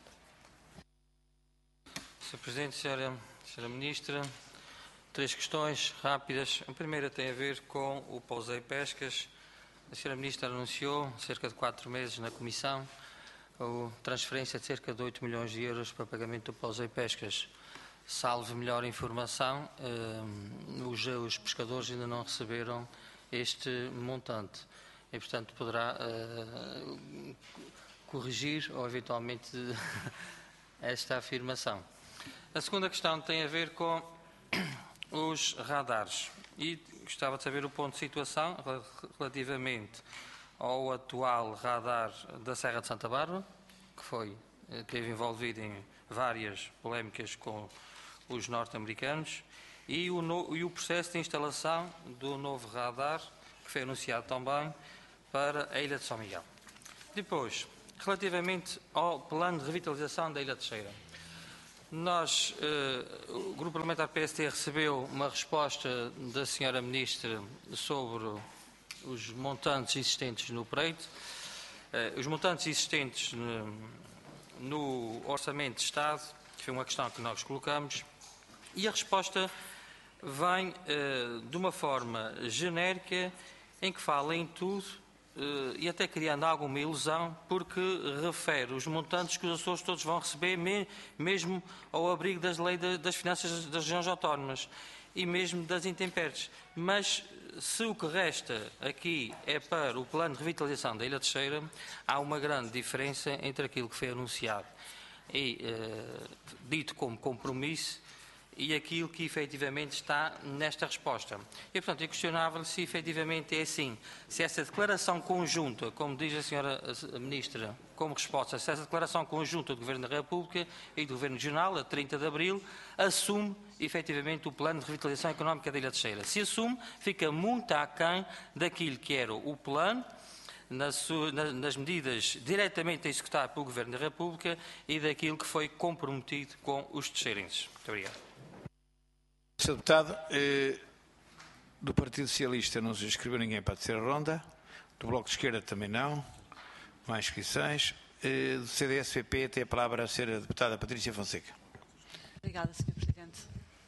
Sr. Presidente, Sra. Ministra, 3 questões rápidas. A primeira tem a ver com o Pousei Pescas. A Sra. Ministra anunciou, cerca de 4 meses na Comissão, a transferência de cerca de 8 milhões de euros para pagamento do Pousei Pescas. Salvo melhor informação, os pescadores ainda não receberam este montante. E, portanto, poderá corrigir ou, eventualmente, esta afirmação. A segunda questão tem a ver com os radares e gostava de saber o ponto de situação relativamente ao atual radar da Serra de Santa Bárbara, que esteve envolvido em várias polémicas com os norte-americanos, e o processo de instalação do novo radar, que foi anunciado também para a Ilha de São Miguel. Depois, relativamente ao plano de revitalização da Ilha de Terceira, o Grupo Parlamentar PST recebeu uma resposta da Sra. Ministra sobre os montantes existentes no Preito, os montantes existentes no Orçamento de Estado, que foi uma questão que nós colocamos, e a resposta vem de uma forma genérica em que fala em tudo e até criando alguma ilusão, porque refere os montantes que os Açores todos vão receber, mesmo ao abrigo das leis das finanças das regiões autónomas e mesmo das intempéries. Mas se o que resta aqui é para o plano de revitalização da Ilha Terceira, há uma grande diferença entre aquilo que foi anunciado e dito como compromisso e aquilo que efetivamente está nesta resposta. E, portanto, eu questionava-lhe se efetivamente é assim, se essa declaração conjunta, como diz a Sra. Ministra, como resposta, se essa declaração conjunta do Governo da República e do Governo Regional, a 30 de Abril, assume efetivamente o plano de revitalização económica da Ilha Terceira. Se assume, fica muito aquém daquilo que era o plano, nas medidas diretamente a executar pelo Governo da República e daquilo que foi comprometido com os terceirenses. Muito obrigado. Sr. Deputado, do Partido Socialista não se inscreveu ninguém para a terceira ronda, do Bloco de Esquerda também não, mais inscrições. Do CDS-PP tem a palavra a Sra. Deputada Patrícia Fonseca. Obrigada, Sr. Presidente.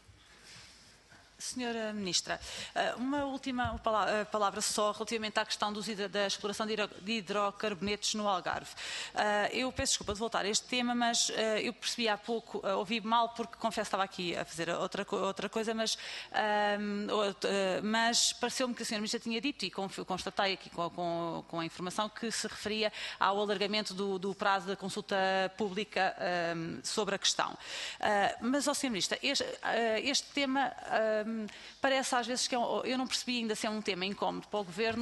Senhora Ministra, uma última palavra só relativamente à questão da exploração de hidrocarbonetos no Algarve. Eu peço desculpa de voltar a este tema, mas eu percebi há pouco, ouvi mal porque confesso que estava aqui a fazer outra coisa, mas pareceu-me que a Senhora Ministra tinha dito e constatei aqui com a informação que se referia ao alargamento do prazo da consulta pública sobre a questão. Mas, ó Senhora Ministra, este tema parece às vezes que eu não percebi ainda se é um tema incómodo para o Governo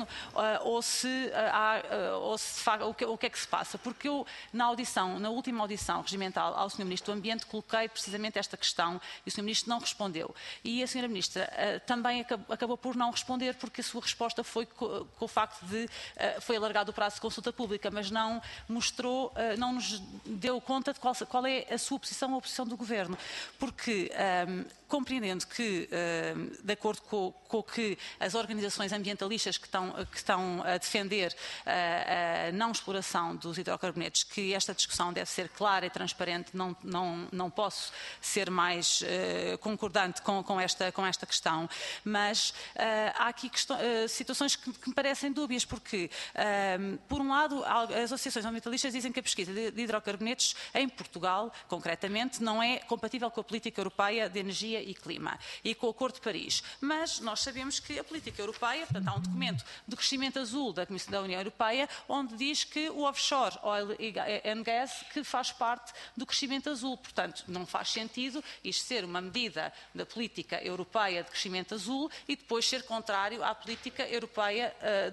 o que é que se passa, porque eu na última audição regimental ao Sr. Ministro do Ambiente coloquei precisamente esta questão e o Sr. Ministro não respondeu e a Sra. Ministra também acabou por não responder porque a sua resposta foi com o facto de foi alargado o prazo de consulta pública, mas não mostrou, não nos deu conta de qual é a sua posição ou a posição do Governo, porque compreendendo que de acordo com o que as organizações ambientalistas que estão a defender a não exploração dos hidrocarbonetos, que esta discussão deve ser clara e transparente, não posso ser mais concordante com esta questão, mas há aqui situações que me parecem dúbias, porque, por um lado, as associações ambientalistas dizem que a pesquisa de hidrocarbonetos em Portugal, concretamente, não é compatível com a política europeia de energia e clima e com o Acordo de Paris. Mas nós sabemos que a política europeia, portanto, há um documento do crescimento azul da Comissão da União Europeia, onde diz que o offshore oil and gas que faz parte do crescimento azul. Portanto, não faz sentido isto ser uma medida da política europeia de crescimento azul e depois ser contrário à política europeia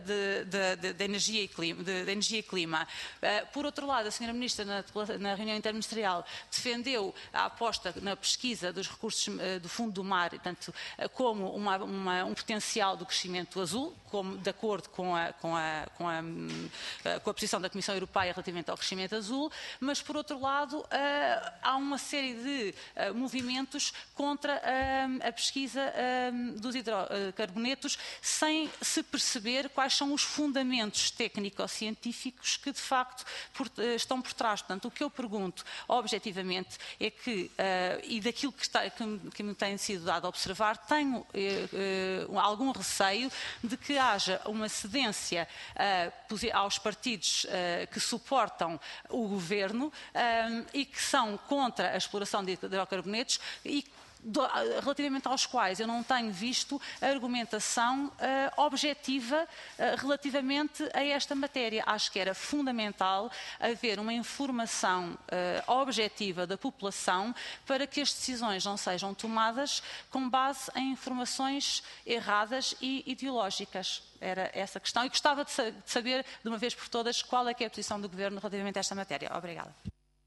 de energia e clima. Por outro lado, a Sra. Ministra, na reunião interministerial, defendeu a aposta na pesquisa dos recursos do fundo do mar, portanto, como um potencial do crescimento azul, como de acordo com a posição da Comissão Europeia relativamente ao crescimento azul, mas, por outro lado, há uma série de movimentos contra a pesquisa dos hidrocarbonetos sem se perceber quais são os fundamentos técnico-científicos que, de facto, estão por trás. Portanto, o que eu pergunto, objetivamente, é que, e daquilo que me tem sido dado a observar, tenho algum receio de que haja uma cedência aos partidos que suportam o governo e que são contra a exploração de hidrocarbonetos e relativamente aos quais eu não tenho visto argumentação objetiva relativamente a esta matéria. Acho que era fundamental haver uma informação objetiva da população para que as decisões não sejam tomadas com base em informações erradas e ideológicas. Era essa a questão e gostava de saber, de uma vez por todas, qual é que é a posição do Governo relativamente a esta matéria. Obrigada.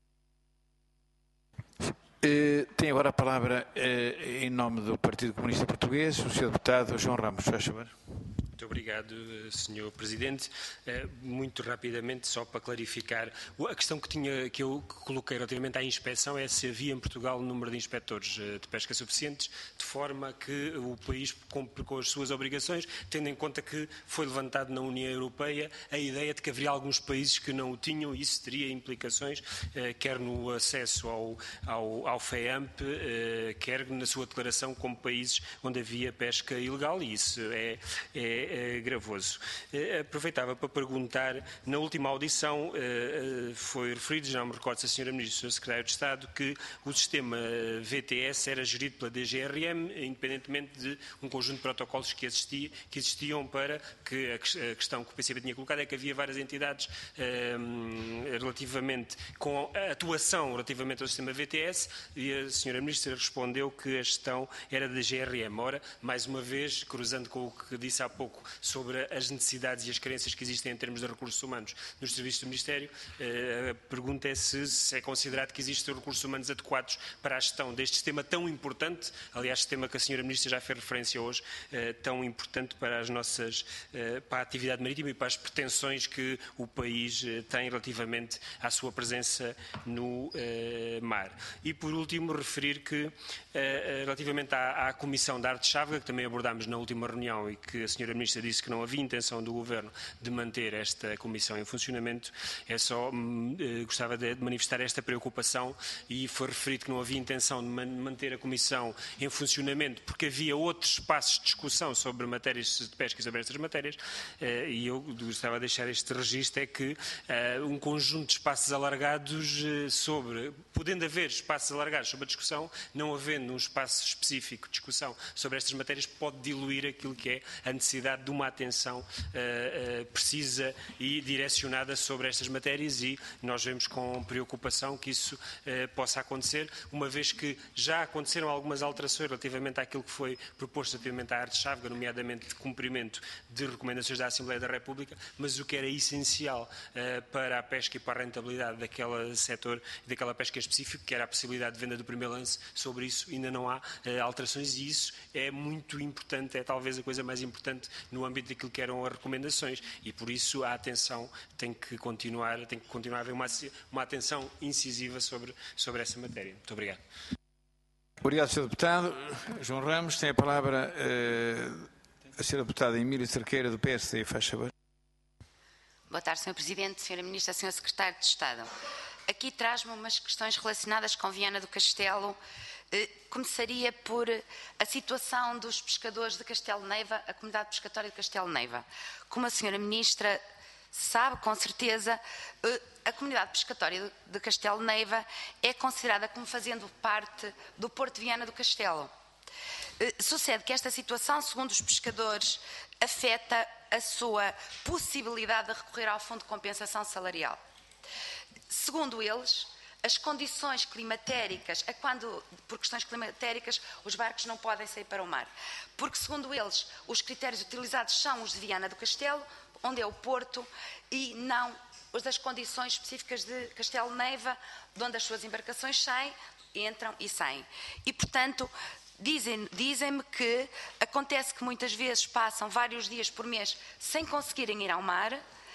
Tem agora a palavra, em nome do Partido Comunista Português, o Sr. Deputado João Ramos. Faz favor. Muito obrigado, Sr. Presidente. Muito rapidamente, só para clarificar, a questão que eu coloquei relativamente à inspeção é se havia em Portugal o número de inspectores de pesca suficientes, de forma que o país cumpre com as suas obrigações, tendo em conta que foi levantado na União Europeia a ideia de que haveria alguns países que não o tinham e isso teria implicações, quer no acesso ao FEAMP, quer na sua declaração como países onde havia pesca ilegal, e isso é gravoso. Aproveitava para perguntar, na última audição foi referido, já me recordo se a Sra. Ministra e o Sr. Secretário de Estado, que o sistema VTS era gerido pela DGRM, independentemente de um conjunto de protocolos que existiam para que a questão que o PCP tinha colocado é que havia várias entidades relativamente com a atuação relativamente ao sistema VTS e a Sra. Ministra respondeu que a gestão era da DGRM. Ora, mais uma vez, cruzando com o que disse há pouco sobre as necessidades e as carências que existem em termos de recursos humanos nos serviços do Ministério, a pergunta é se é considerado que existem recursos humanos adequados para a gestão deste sistema tão importante, aliás, sistema que a Sra. Ministra já fez referência hoje, tão importante para para a atividade marítima e para as pretensões que o país tem relativamente à sua presença no mar. E, por último, referir que, relativamente à Comissão da Arte-Chávega, que também abordámos na última reunião e que a Sra. Ministra disse que não havia intenção do Governo de manter esta Comissão em funcionamento, gostava de manifestar esta preocupação e foi referido que não havia intenção de manter a Comissão em funcionamento porque havia outros espaços de discussão sobre matérias de pesca e sobre estas matérias e eu gostava de deixar este registro, é que um conjunto de espaços alargados podendo haver espaços alargados sobre a discussão, não havendo um espaço específico de discussão sobre estas matérias, pode diluir aquilo que é a necessidade de uma atenção precisa e direcionada sobre estas matérias e nós vemos com preocupação que isso possa acontecer, uma vez que já aconteceram algumas alterações relativamente àquilo que foi proposto relativamente à Arte-Chávega, nomeadamente de cumprimento de recomendações da Assembleia da República, mas o que era essencial para a pesca e para a rentabilidade daquele setor, daquela pesca em específico, que era a possibilidade de venda do primeiro lance, sobre isso ainda não há alterações e isso é muito importante, é talvez a coisa mais importante no âmbito daquilo que eram as recomendações e por isso a atenção tem que continuar a haver uma atenção incisiva sobre essa matéria. Muito obrigado. Obrigado, Sr. Deputado. João Ramos, tem a palavra a Sra. Deputada Emília Cerqueira, do PSD. Faz favor. Boa tarde, Sr. Presidente, Sra. Ministra, Sr. Secretário de Estado. Aqui traz-me umas questões relacionadas com Viana do Castelo. Começaria por a situação dos pescadores de Castelo Neiva, a comunidade pescatória de Castelo Neiva. Como a Sra. Ministra sabe, com certeza, a comunidade pescatória de Castelo Neiva é considerada como fazendo parte do Porto de Viana do Castelo. Sucede que esta situação, segundo os pescadores, afeta a sua possibilidade de recorrer ao Fundo de Compensação Salarial. Segundo eles, as condições climatéricas, por questões climatéricas, os barcos não podem sair para o mar. Porque, segundo eles, os critérios utilizados são os de Viana do Castelo, onde é o porto, e não os das condições específicas de Castelo Neiva, de onde as suas embarcações saem, entram e saem. E, portanto, dizem-me que acontece que muitas vezes passam vários dias por mês sem conseguirem ir ao mar,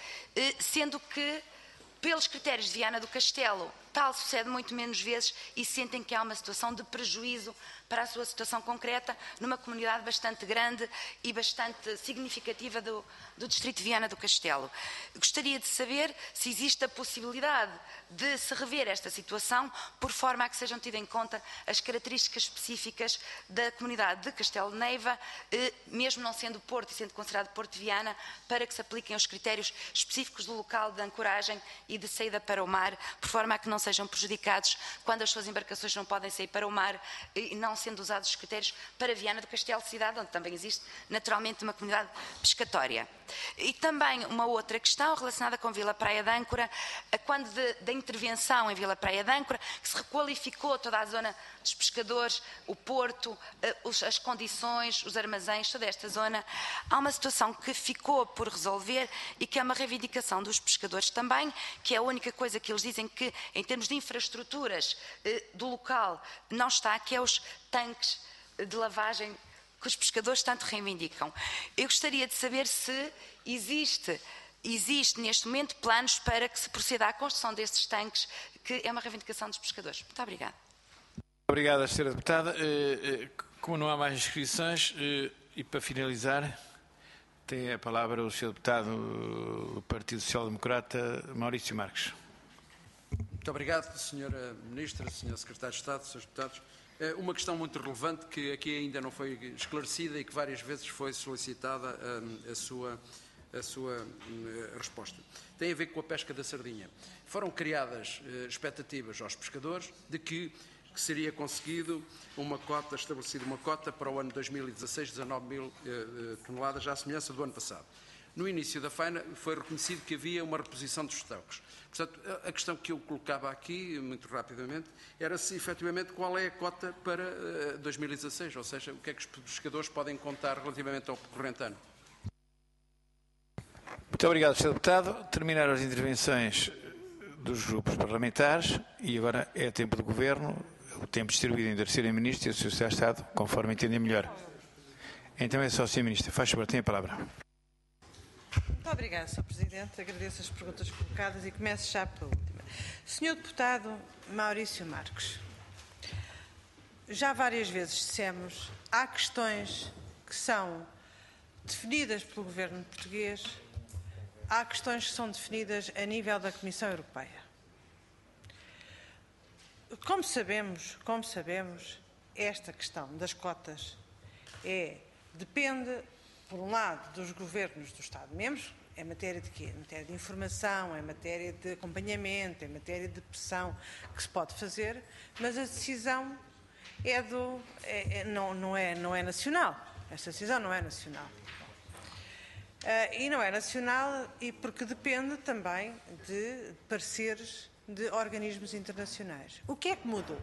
sendo que, pelos critérios de Viana do Castelo, tal sucede muito menos vezes e sentem que há uma situação de prejuízo para a sua situação concreta numa comunidade bastante grande e bastante significativa do distrito de Viana do Castelo. Gostaria de saber se existe a possibilidade de se rever esta situação por forma a que sejam tidas em conta as características específicas da comunidade de Castelo Neiva, mesmo não sendo Porto e sendo considerado Porto de Viana, para que se apliquem os critérios específicos do local de ancoragem e de saída para o mar, por forma a que não sejam prejudicados quando as suas embarcações não podem sair para o mar e não sendo usados os critérios para Viana do Castelo, cidade onde também existe naturalmente uma comunidade pescatória. E também uma outra questão relacionada com Vila Praia de Âncora, quando da intervenção em Vila Praia de Âncora, que se requalificou toda a zona dos pescadores, o porto, as condições, os armazéns, toda esta zona, há uma situação que ficou por resolver e que é uma reivindicação dos pescadores também, que é a única coisa que eles dizem que, em termos de infraestruturas do local, não está, que é os tanques de lavagem que os pescadores tanto reivindicam. Eu gostaria de saber se existe neste momento planos para que se proceda à construção destes tanques, que é uma reivindicação dos pescadores. Muito obrigada. Obrigado, Sra. Deputada. Como não há mais inscrições, e para finalizar, tem a palavra o Sr. Deputado do Partido Social Democrata, Maurício Marques. Muito obrigado, Sra. Ministra, Sr. Secretário de Estado, Srs. Deputados. Uma questão muito relevante que aqui ainda não foi esclarecida e que várias vezes foi solicitada a sua resposta. Tem a ver com a pesca da sardinha. Foram criadas expectativas aos pescadores de que seria conseguido estabelecida uma cota para o ano 2016, 19 mil toneladas, à semelhança do ano passado. No início da faina foi reconhecido que havia uma reposição dos estoques. Portanto, a questão que eu colocava aqui, muito rapidamente, era se efetivamente qual é a cota para 2016, ou seja, o que é que os pescadores podem contar relativamente ao corrente ano. Muito obrigado, Sr. Deputado. Terminaram as intervenções dos grupos parlamentares e agora é tempo do Governo, o tempo distribuído entre a Sra. Ministra e o Sr. Secretário de Estado, conforme entendem melhor. Então é só a Sra. Ministra. Faz favor, tem a palavra. Muito obrigada, Sr. Presidente. Agradeço as perguntas colocadas e começo já pela última. Sr. Deputado Maurício Marques, já várias vezes dissemos, há questões que são definidas pelo Governo português, há questões que são definidas a nível da Comissão Europeia. Como sabemos, esta questão das cotas depende, por um lado, dos governos do Estado-membros, em matéria de quê? Em matéria de informação, em matéria de acompanhamento, em matéria de pressão que se pode fazer, mas a decisão não é nacional. Esta decisão não é nacional. E não é nacional porque depende também de pareceres de organismos internacionais. O que é que mudou?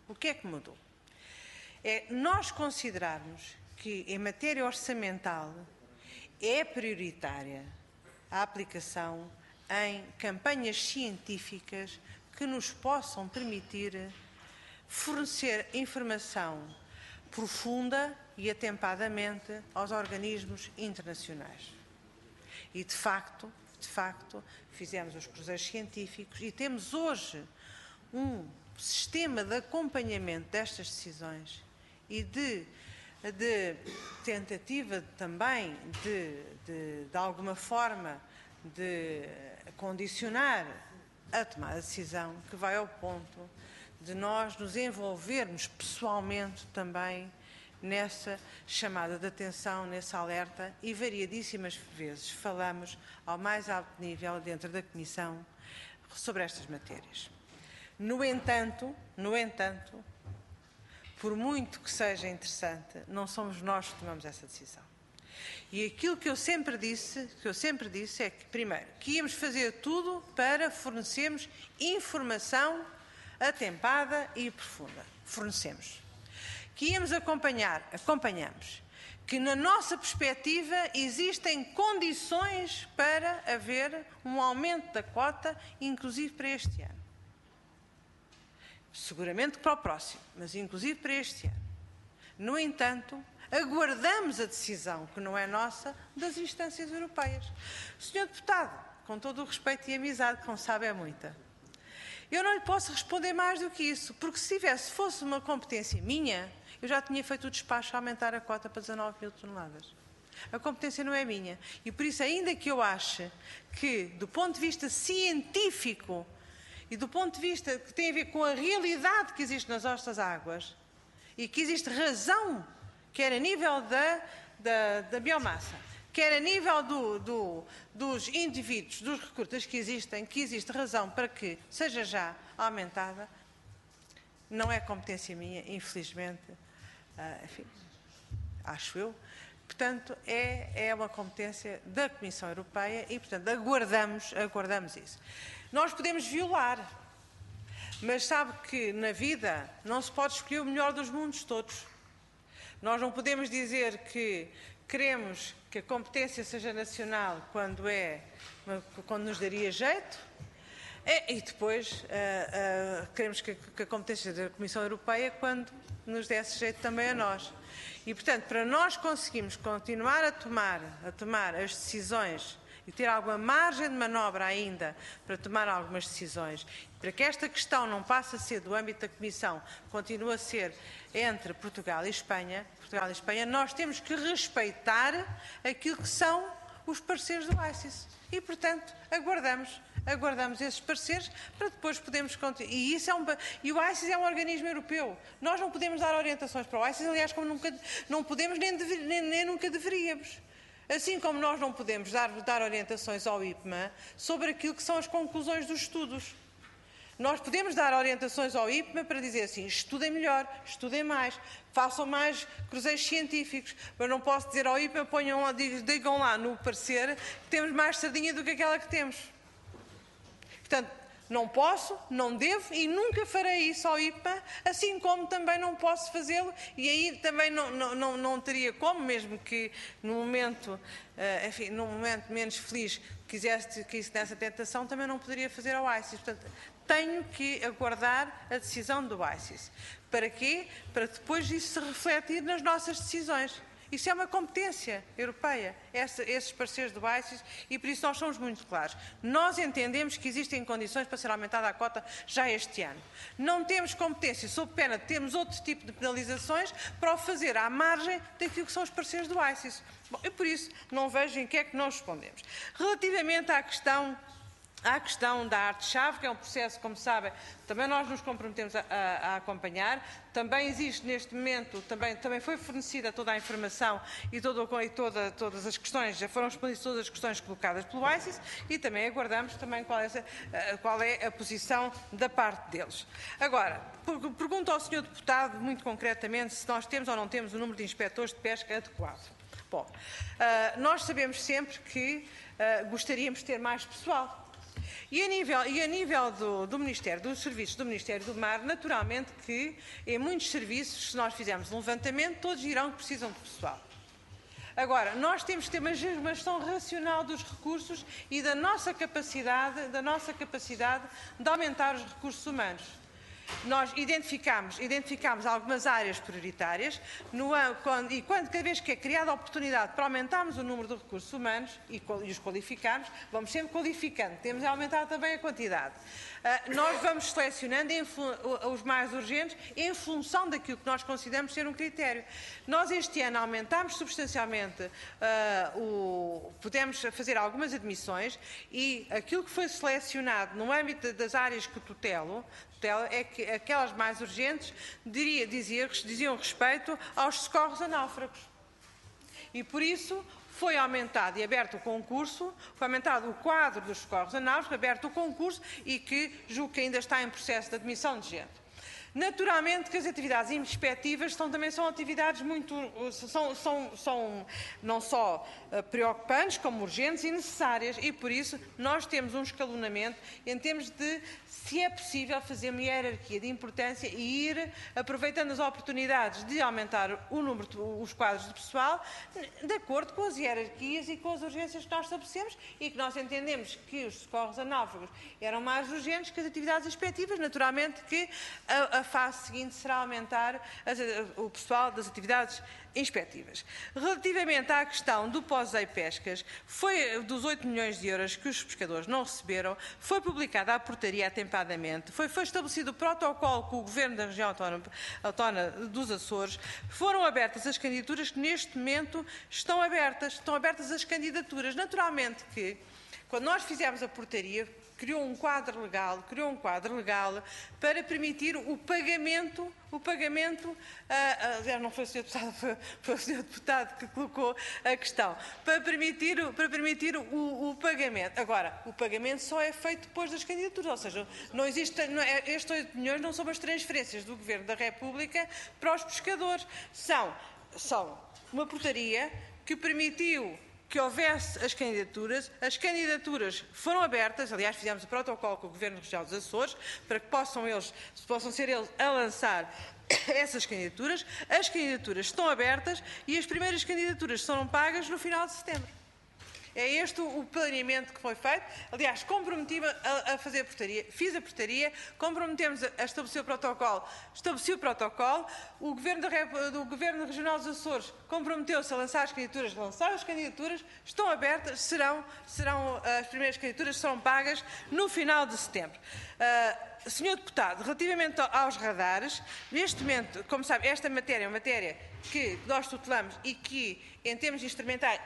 Nós considerarmos que, em matéria orçamental, é prioritária a aplicação em campanhas científicas que nos possam permitir fornecer informação profunda e atempadamente aos organismos internacionais. E, de facto, fizemos os cruzeiros científicos e temos hoje um sistema de acompanhamento destas decisões e de tentativa também de alguma forma de condicionar a tomada de decisão, que vai ao ponto de nós nos envolvermos pessoalmente também nessa chamada de atenção, nesse alerta, e variadíssimas vezes falamos ao mais alto nível dentro da Comissão sobre estas matérias. No entanto, por muito que seja interessante, não somos nós que tomamos essa decisão. E aquilo que eu sempre disse é que, primeiro, que íamos fazer tudo para fornecermos informação atempada e profunda. Fornecemos. Que íamos acompanhamos. Que, na nossa perspectiva, existem condições para haver um aumento da cota, inclusive para este ano. Seguramente para o próximo, mas inclusive para este ano. No entanto, aguardamos a decisão, que não é nossa, das instâncias europeias. Senhor Deputado, com todo o respeito e amizade, como sabe, é muita. Eu não lhe posso responder mais do que isso, porque se fosse uma competência minha, eu já tinha feito o despacho a aumentar a cota para 19 mil toneladas. A competência não é minha. E por isso, ainda que eu ache que, do ponto de vista científico e do ponto de vista que tem a ver com a realidade que existe nas nossas águas, e que existe razão, quer a nível da biomassa, quer a nível dos indivíduos, dos recrutas que existe razão para que seja já aumentada, não é competência minha, infelizmente, enfim, acho eu. Portanto, é uma competência da Comissão Europeia e, portanto, aguardamos isso. Nós podemos violar, mas sabe que na vida não se pode escolher o melhor dos mundos todos. Nós não podemos dizer que queremos que a competência seja nacional quando nos daria jeito, e depois queremos que a competência seja da Comissão Europeia quando nos desse jeito também a nós. E, portanto, para nós conseguirmos continuar a tomar as decisões e ter alguma margem de manobra ainda para tomar algumas decisões, para que esta questão não passe a ser do âmbito da Comissão, continue a ser entre Portugal e Espanha, nós temos que respeitar aquilo que são os pareceres do ICES. E, portanto, aguardamos esses pareceres para depois podermos continuar. E o ICES é um organismo europeu. Nós não podemos dar orientações para o ICES, aliás, como não podemos nem nunca deveríamos. Assim como nós não podemos dar orientações ao IPMA sobre aquilo que são as conclusões dos estudos. Nós podemos dar orientações ao IPMA para dizer assim, estudem melhor, estudem mais, façam mais cruzeiros científicos, mas não posso dizer ao IPMA, digam lá no parecer que temos mais sardinha do que aquela que temos. Portanto, não posso, não devo e nunca farei isso ao IPMA, assim como também não posso fazê-lo e aí também não teria como, mesmo que num momento menos feliz quisesse nessa tentação, também não poderia fazer ao ICES. Portanto, tenho que aguardar a decisão do ICES. Para quê? Para depois isso se refletir nas nossas decisões. Isso é uma competência europeia, esses parceiros do ICES, e por isso nós somos muito claros. Nós entendemos que existem condições para ser aumentada a cota já este ano. Não temos competência, sob pena de termos outro tipo de penalizações para o fazer à margem daquilo que são os parceiros do ICES. Bom, e por isso não vejo em que é que nós respondemos. Relativamente à questão da arte-chave, que é um processo, como sabem, também nós nos comprometemos a acompanhar. Também existe neste momento, também foi fornecida toda a informação e todas as questões, já foram respondidas todas as questões colocadas pelo ICES e também aguardamos também qual é a posição da parte deles. Agora, pergunto ao Sr. Deputado, muito concretamente, se nós temos ou não temos o número de inspectores de pesca adequado. Bom, nós sabemos sempre que gostaríamos de ter mais pessoal. E a nível do Ministério, dos serviços do Ministério do Mar, naturalmente que em muitos serviços, se nós fizermos um levantamento, todos dirão que precisam de pessoal. Agora, nós temos que ter uma gestão racional dos recursos e da nossa capacidade de aumentar os recursos humanos. Nós identificámos algumas áreas prioritárias cada vez que é criada a oportunidade para aumentarmos o número de recursos humanos e os qualificarmos, vamos sempre qualificando, temos a aumentar também a quantidade. Nós vamos selecionando os mais urgentes em função daquilo que nós consideramos ser um critério. Nós este ano aumentámos substancialmente, pudemos fazer algumas admissões e aquilo que foi selecionado no âmbito das áreas que tutelo é que aquelas mais urgentes diziam respeito aos socorros a náufragos. E por isso foi aumentado e aberto o concurso, foi aumentado o quadro dos socorros a náufragos, aberto o concurso e que julgo que ainda está em processo de admissão de gente. Naturalmente que as atividades inspectivas também são atividades não só preocupantes, como urgentes e necessárias, e por isso nós temos um escalonamento em termos de se é possível fazer uma hierarquia de importância e ir aproveitando as oportunidades de aumentar o número, os quadros de pessoal, de acordo com as hierarquias e com as urgências que nós estabelecemos e que nós entendemos que os socorros a náufragos eram mais urgentes que as atividades inspectivas. Naturalmente que a fase seguinte será aumentar o pessoal das atividades inspectivas. Relativamente à questão do POSEI Pescas, foi dos 8 milhões de euros que os pescadores não receberam, foi publicada a portaria atempadamente, foi estabelecido o protocolo com o Governo da Região Autónoma dos Açores, foram abertas as candidaturas que neste momento estão abertas as candidaturas. Naturalmente que, quando nós fizemos a portaria, criou um quadro legal para permitir o pagamento, aliás, não foi o Sr. Deputado, foi o Sr. Deputado que colocou a questão, para permitir o pagamento. Agora, o pagamento só é feito depois das candidaturas, ou seja, não existe, estes 8 milhões não são as transferências do Governo da República para os pescadores, são uma portaria que permitiu que houvesse as candidaturas foram abertas, aliás, fizemos o protocolo com o Governo Regional dos Açores, para que possam ser eles a lançar essas candidaturas. As candidaturas estão abertas e as primeiras candidaturas serão pagas no final de setembro. É este o planeamento que foi feito. Aliás, comprometi-me a fazer a portaria, fiz a portaria, comprometemos a estabelecer o protocolo, estabeleci o protocolo, o Governo Governo Regional dos Açores comprometeu-se a lançar as candidaturas, lançaram as candidaturas, estão abertas, as primeiras candidaturas serão pagas no final de setembro. Senhor Deputado, relativamente aos radares, neste momento, como sabe, esta matéria é uma matéria que nós tutelamos e que, em termos instrumentais,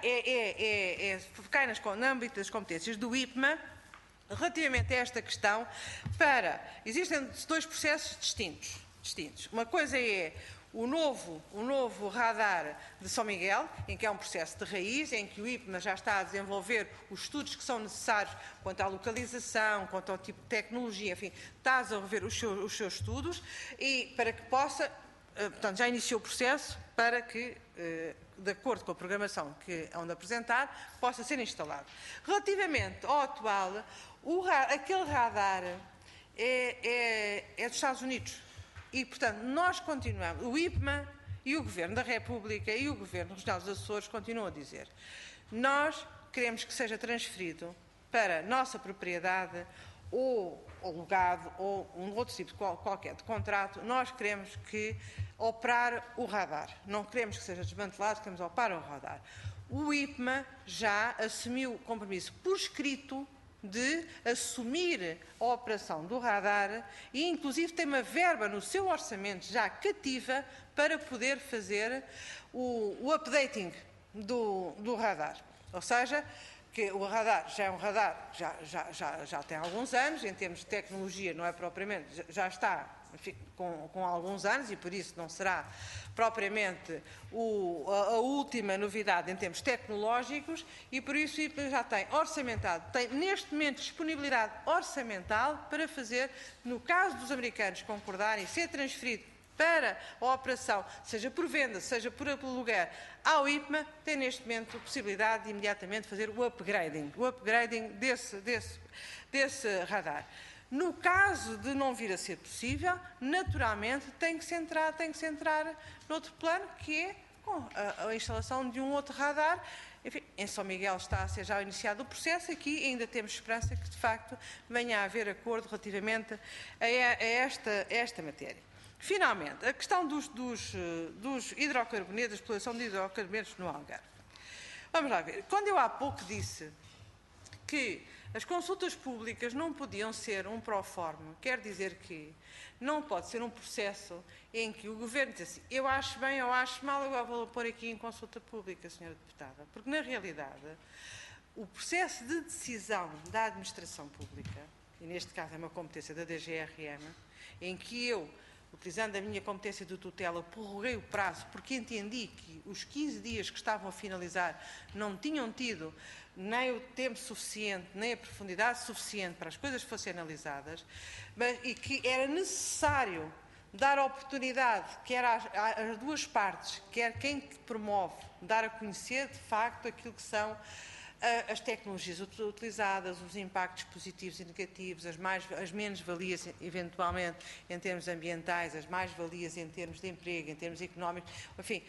cai no âmbito das competências do IPMA. Relativamente a esta questão, existem dois processos distintos. Uma coisa é o novo radar de São Miguel, em que é um processo de raiz, em que o IPMA já está a desenvolver os estudos que são necessários quanto à localização, quanto ao tipo de tecnologia, enfim, está a desenvolver os seus estudos e para que possa, portanto, já iniciou o processo para que, de acordo com a programação que é onde apresentar, possa ser instalado. Relativamente ao atual, aquele radar é dos Estados Unidos. E, portanto, nós continuamos, o IPMA e o Governo da República e o Governo Regional dos Açores continuam a dizer, nós queremos que seja transferido para nossa propriedade ou alugado ou um outro tipo qualquer de contrato, nós queremos que operar o radar. Não queremos que seja desmantelado, queremos operar o radar. O IPMA já assumiu o compromisso por escrito de assumir a operação do radar e, inclusive, tem uma verba no seu orçamento já cativa para poder fazer o updating do radar. Ou seja, que o radar já é um radar, já tem alguns anos, em termos de tecnologia não é propriamente, já está, enfim, com alguns anos e por isso não será propriamente a última novidade em termos tecnológicos e por isso já tem orçamentado, tem neste momento disponibilidade orçamental para fazer, no caso dos americanos concordarem, ser transferido para a operação, seja por venda, seja por aluguer, ao IPMA, tem neste momento a possibilidade de imediatamente fazer o upgrading desse radar. No caso de não vir a ser possível, naturalmente tem que se entrar noutro plano, que é a instalação de um outro radar Enfim, em São Miguel está a ser já iniciado o processo, aqui ainda temos esperança que, de facto, venha a haver acordo relativamente a esta matéria. Finalmente, a questão dos hidrocarbonetos, da exploração de hidrocarbonetos no Algarve. Vamos lá ver. Quando eu há pouco disse que as consultas públicas não podiam ser um pró-forma, quer dizer que não pode ser um processo em que o Governo diz assim, eu acho bem, eu acho mal, eu vou pôr aqui em consulta pública, Sra. Deputada. Porque, na realidade, o processo de decisão da administração pública, e neste caso é uma competência da DGRM, em que eu, utilizando a minha competência de tutela, prorroguei o prazo porque entendi que os 15 dias que estavam a finalizar não tinham tido nem o tempo suficiente, nem a profundidade suficiente para as coisas fossem analisadas, e que era necessário dar oportunidade, quer às duas partes, quer quem promove, dar a conhecer de facto aquilo que são as tecnologias utilizadas, os impactos positivos e negativos, as menos-valias, eventualmente, em termos ambientais, as mais-valias em termos de emprego, em termos económicos, enfim,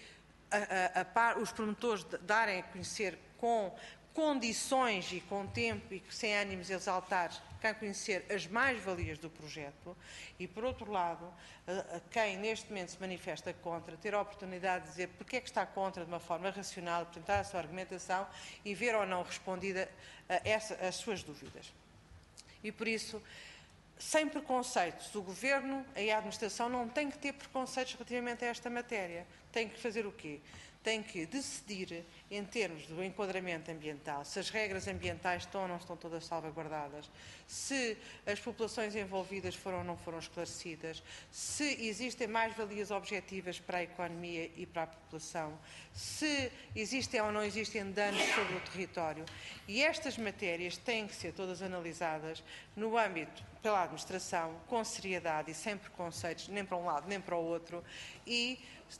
os promotores darem a conhecer com condições e com tempo e sem ânimos exaltados, a conhecer as mais-valias do projeto e, por outro lado, quem neste momento se manifesta contra, ter a oportunidade de dizer porque é que está contra de uma forma racional, apresentar a sua argumentação e ver ou não respondida as suas dúvidas. E, por isso, sem preconceitos, o Governo e a Administração não têm que ter preconceitos relativamente a esta matéria. Tem que fazer o quê? Tem que decidir, em termos do enquadramento ambiental, se as regras ambientais estão ou não estão todas salvaguardadas, se as populações envolvidas foram ou não foram esclarecidas, se existem mais-valias objetivas para a economia e para a população, se existem ou não existem danos sobre o território. E estas matérias têm que ser todas analisadas no âmbito pela administração, com seriedade e sem preconceitos, nem para um lado nem para o outro, e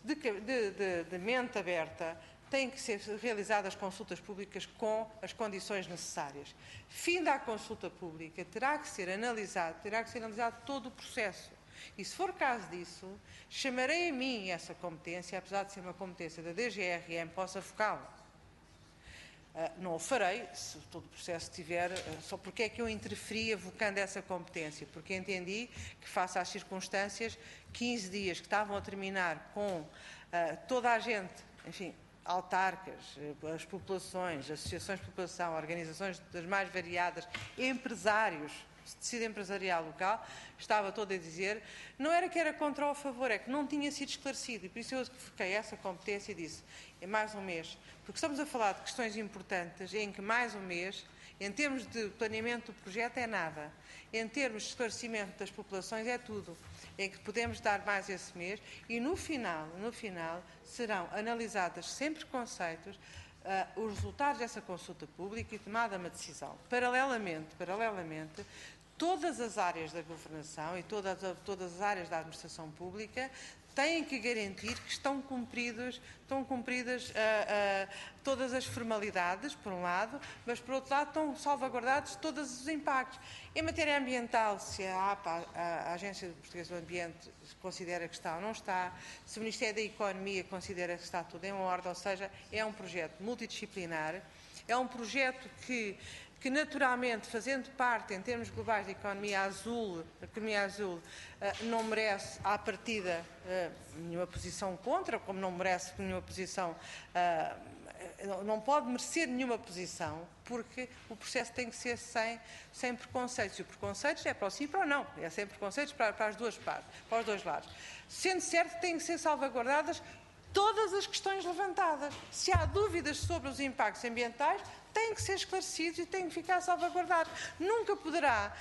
de mente aberta, têm que ser realizadas consultas públicas com as condições necessárias. Fim da consulta pública, terá que ser analisado todo o processo. E, se for caso disso, chamarei a mim essa competência, apesar de ser uma competência da DGRM, possa focá-la. Não o farei, se todo o processo tiver, só porque é que eu interferi evocando essa competência, porque entendi que, face às circunstâncias, 15 dias que estavam a terminar com toda a gente, enfim, autarcas, as populações, associações de população, organizações das mais variadas, empresários, tecido empresarial local, estava todo a dizer, não era que era contra ou a favor, é que não tinha sido esclarecido. E por isso eu fiquei essa competência e disse, é mais um mês, porque estamos a falar de questões importantes em que mais um mês, em termos de planeamento do projeto, é nada. Em termos de esclarecimento das populações, é tudo. Em que podemos dar mais esse mês e no final, serão analisadas sem preconceitos os resultados dessa consulta pública e tomada uma decisão. Paralelamente, todas as áreas da governação e todas as áreas da administração pública têm que garantir que estão cumpridas todas as formalidades, por um lado, mas, por outro lado, estão salvaguardados todos os impactos. Em matéria ambiental, se a APA, a Agência Portuguesa do Ambiente, considera que está ou não está, se o Ministério da Economia considera que está tudo em ordem, ou seja, é um projeto multidisciplinar, é um projeto que naturalmente, fazendo parte, em termos globais, da economia azul, não merece, à partida, nenhuma posição contra, como não merece nenhuma posição, não pode merecer nenhuma posição, porque o processo tem que ser sem preconceitos. E o preconceito é para o sim e para o não, é sem preconceitos para as duas partes, para os dois lados. Sendo certo que têm que ser salvaguardadas todas as questões levantadas. Se há dúvidas sobre os impactos ambientais, têm que ser esclarecidos e têm que ficar salvaguardados. Nunca poderá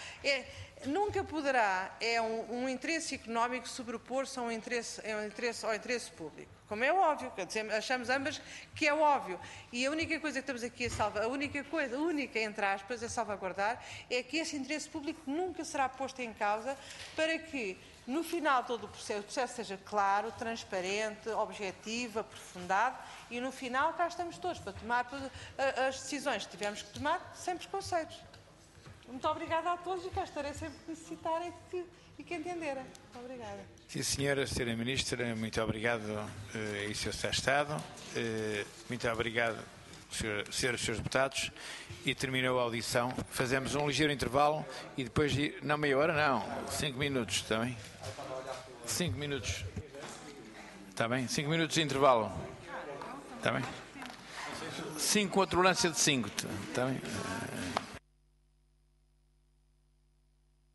um interesse económico sobrepor-se ao interesse público. Como é óbvio, achamos ambas que é óbvio. E a única coisa que estamos aqui a única, entre aspas, a salvaguardar, é que esse interesse público nunca será posto em causa para que, no final de todo o processo seja claro, transparente, objetivo, aprofundado e, no final, cá estamos todos para tomar as decisões que tivemos que tomar sem preconceitos. Muito obrigada a todos e cá estarei sempre que necessitarem e que entenderem. Muito obrigada. Sim, senhora Ministra, muito obrigado e Sr. Secretário de Estado. Muito obrigado senhoras e senhores deputados, e terminou a audição. Fazemos um ligeiro intervalo e depois, não meia hora, não, 5 minutos, está bem? 5 minutos. Está bem? 5 minutos de intervalo. Está bem? 5 com a tolerância de 5. Está bem?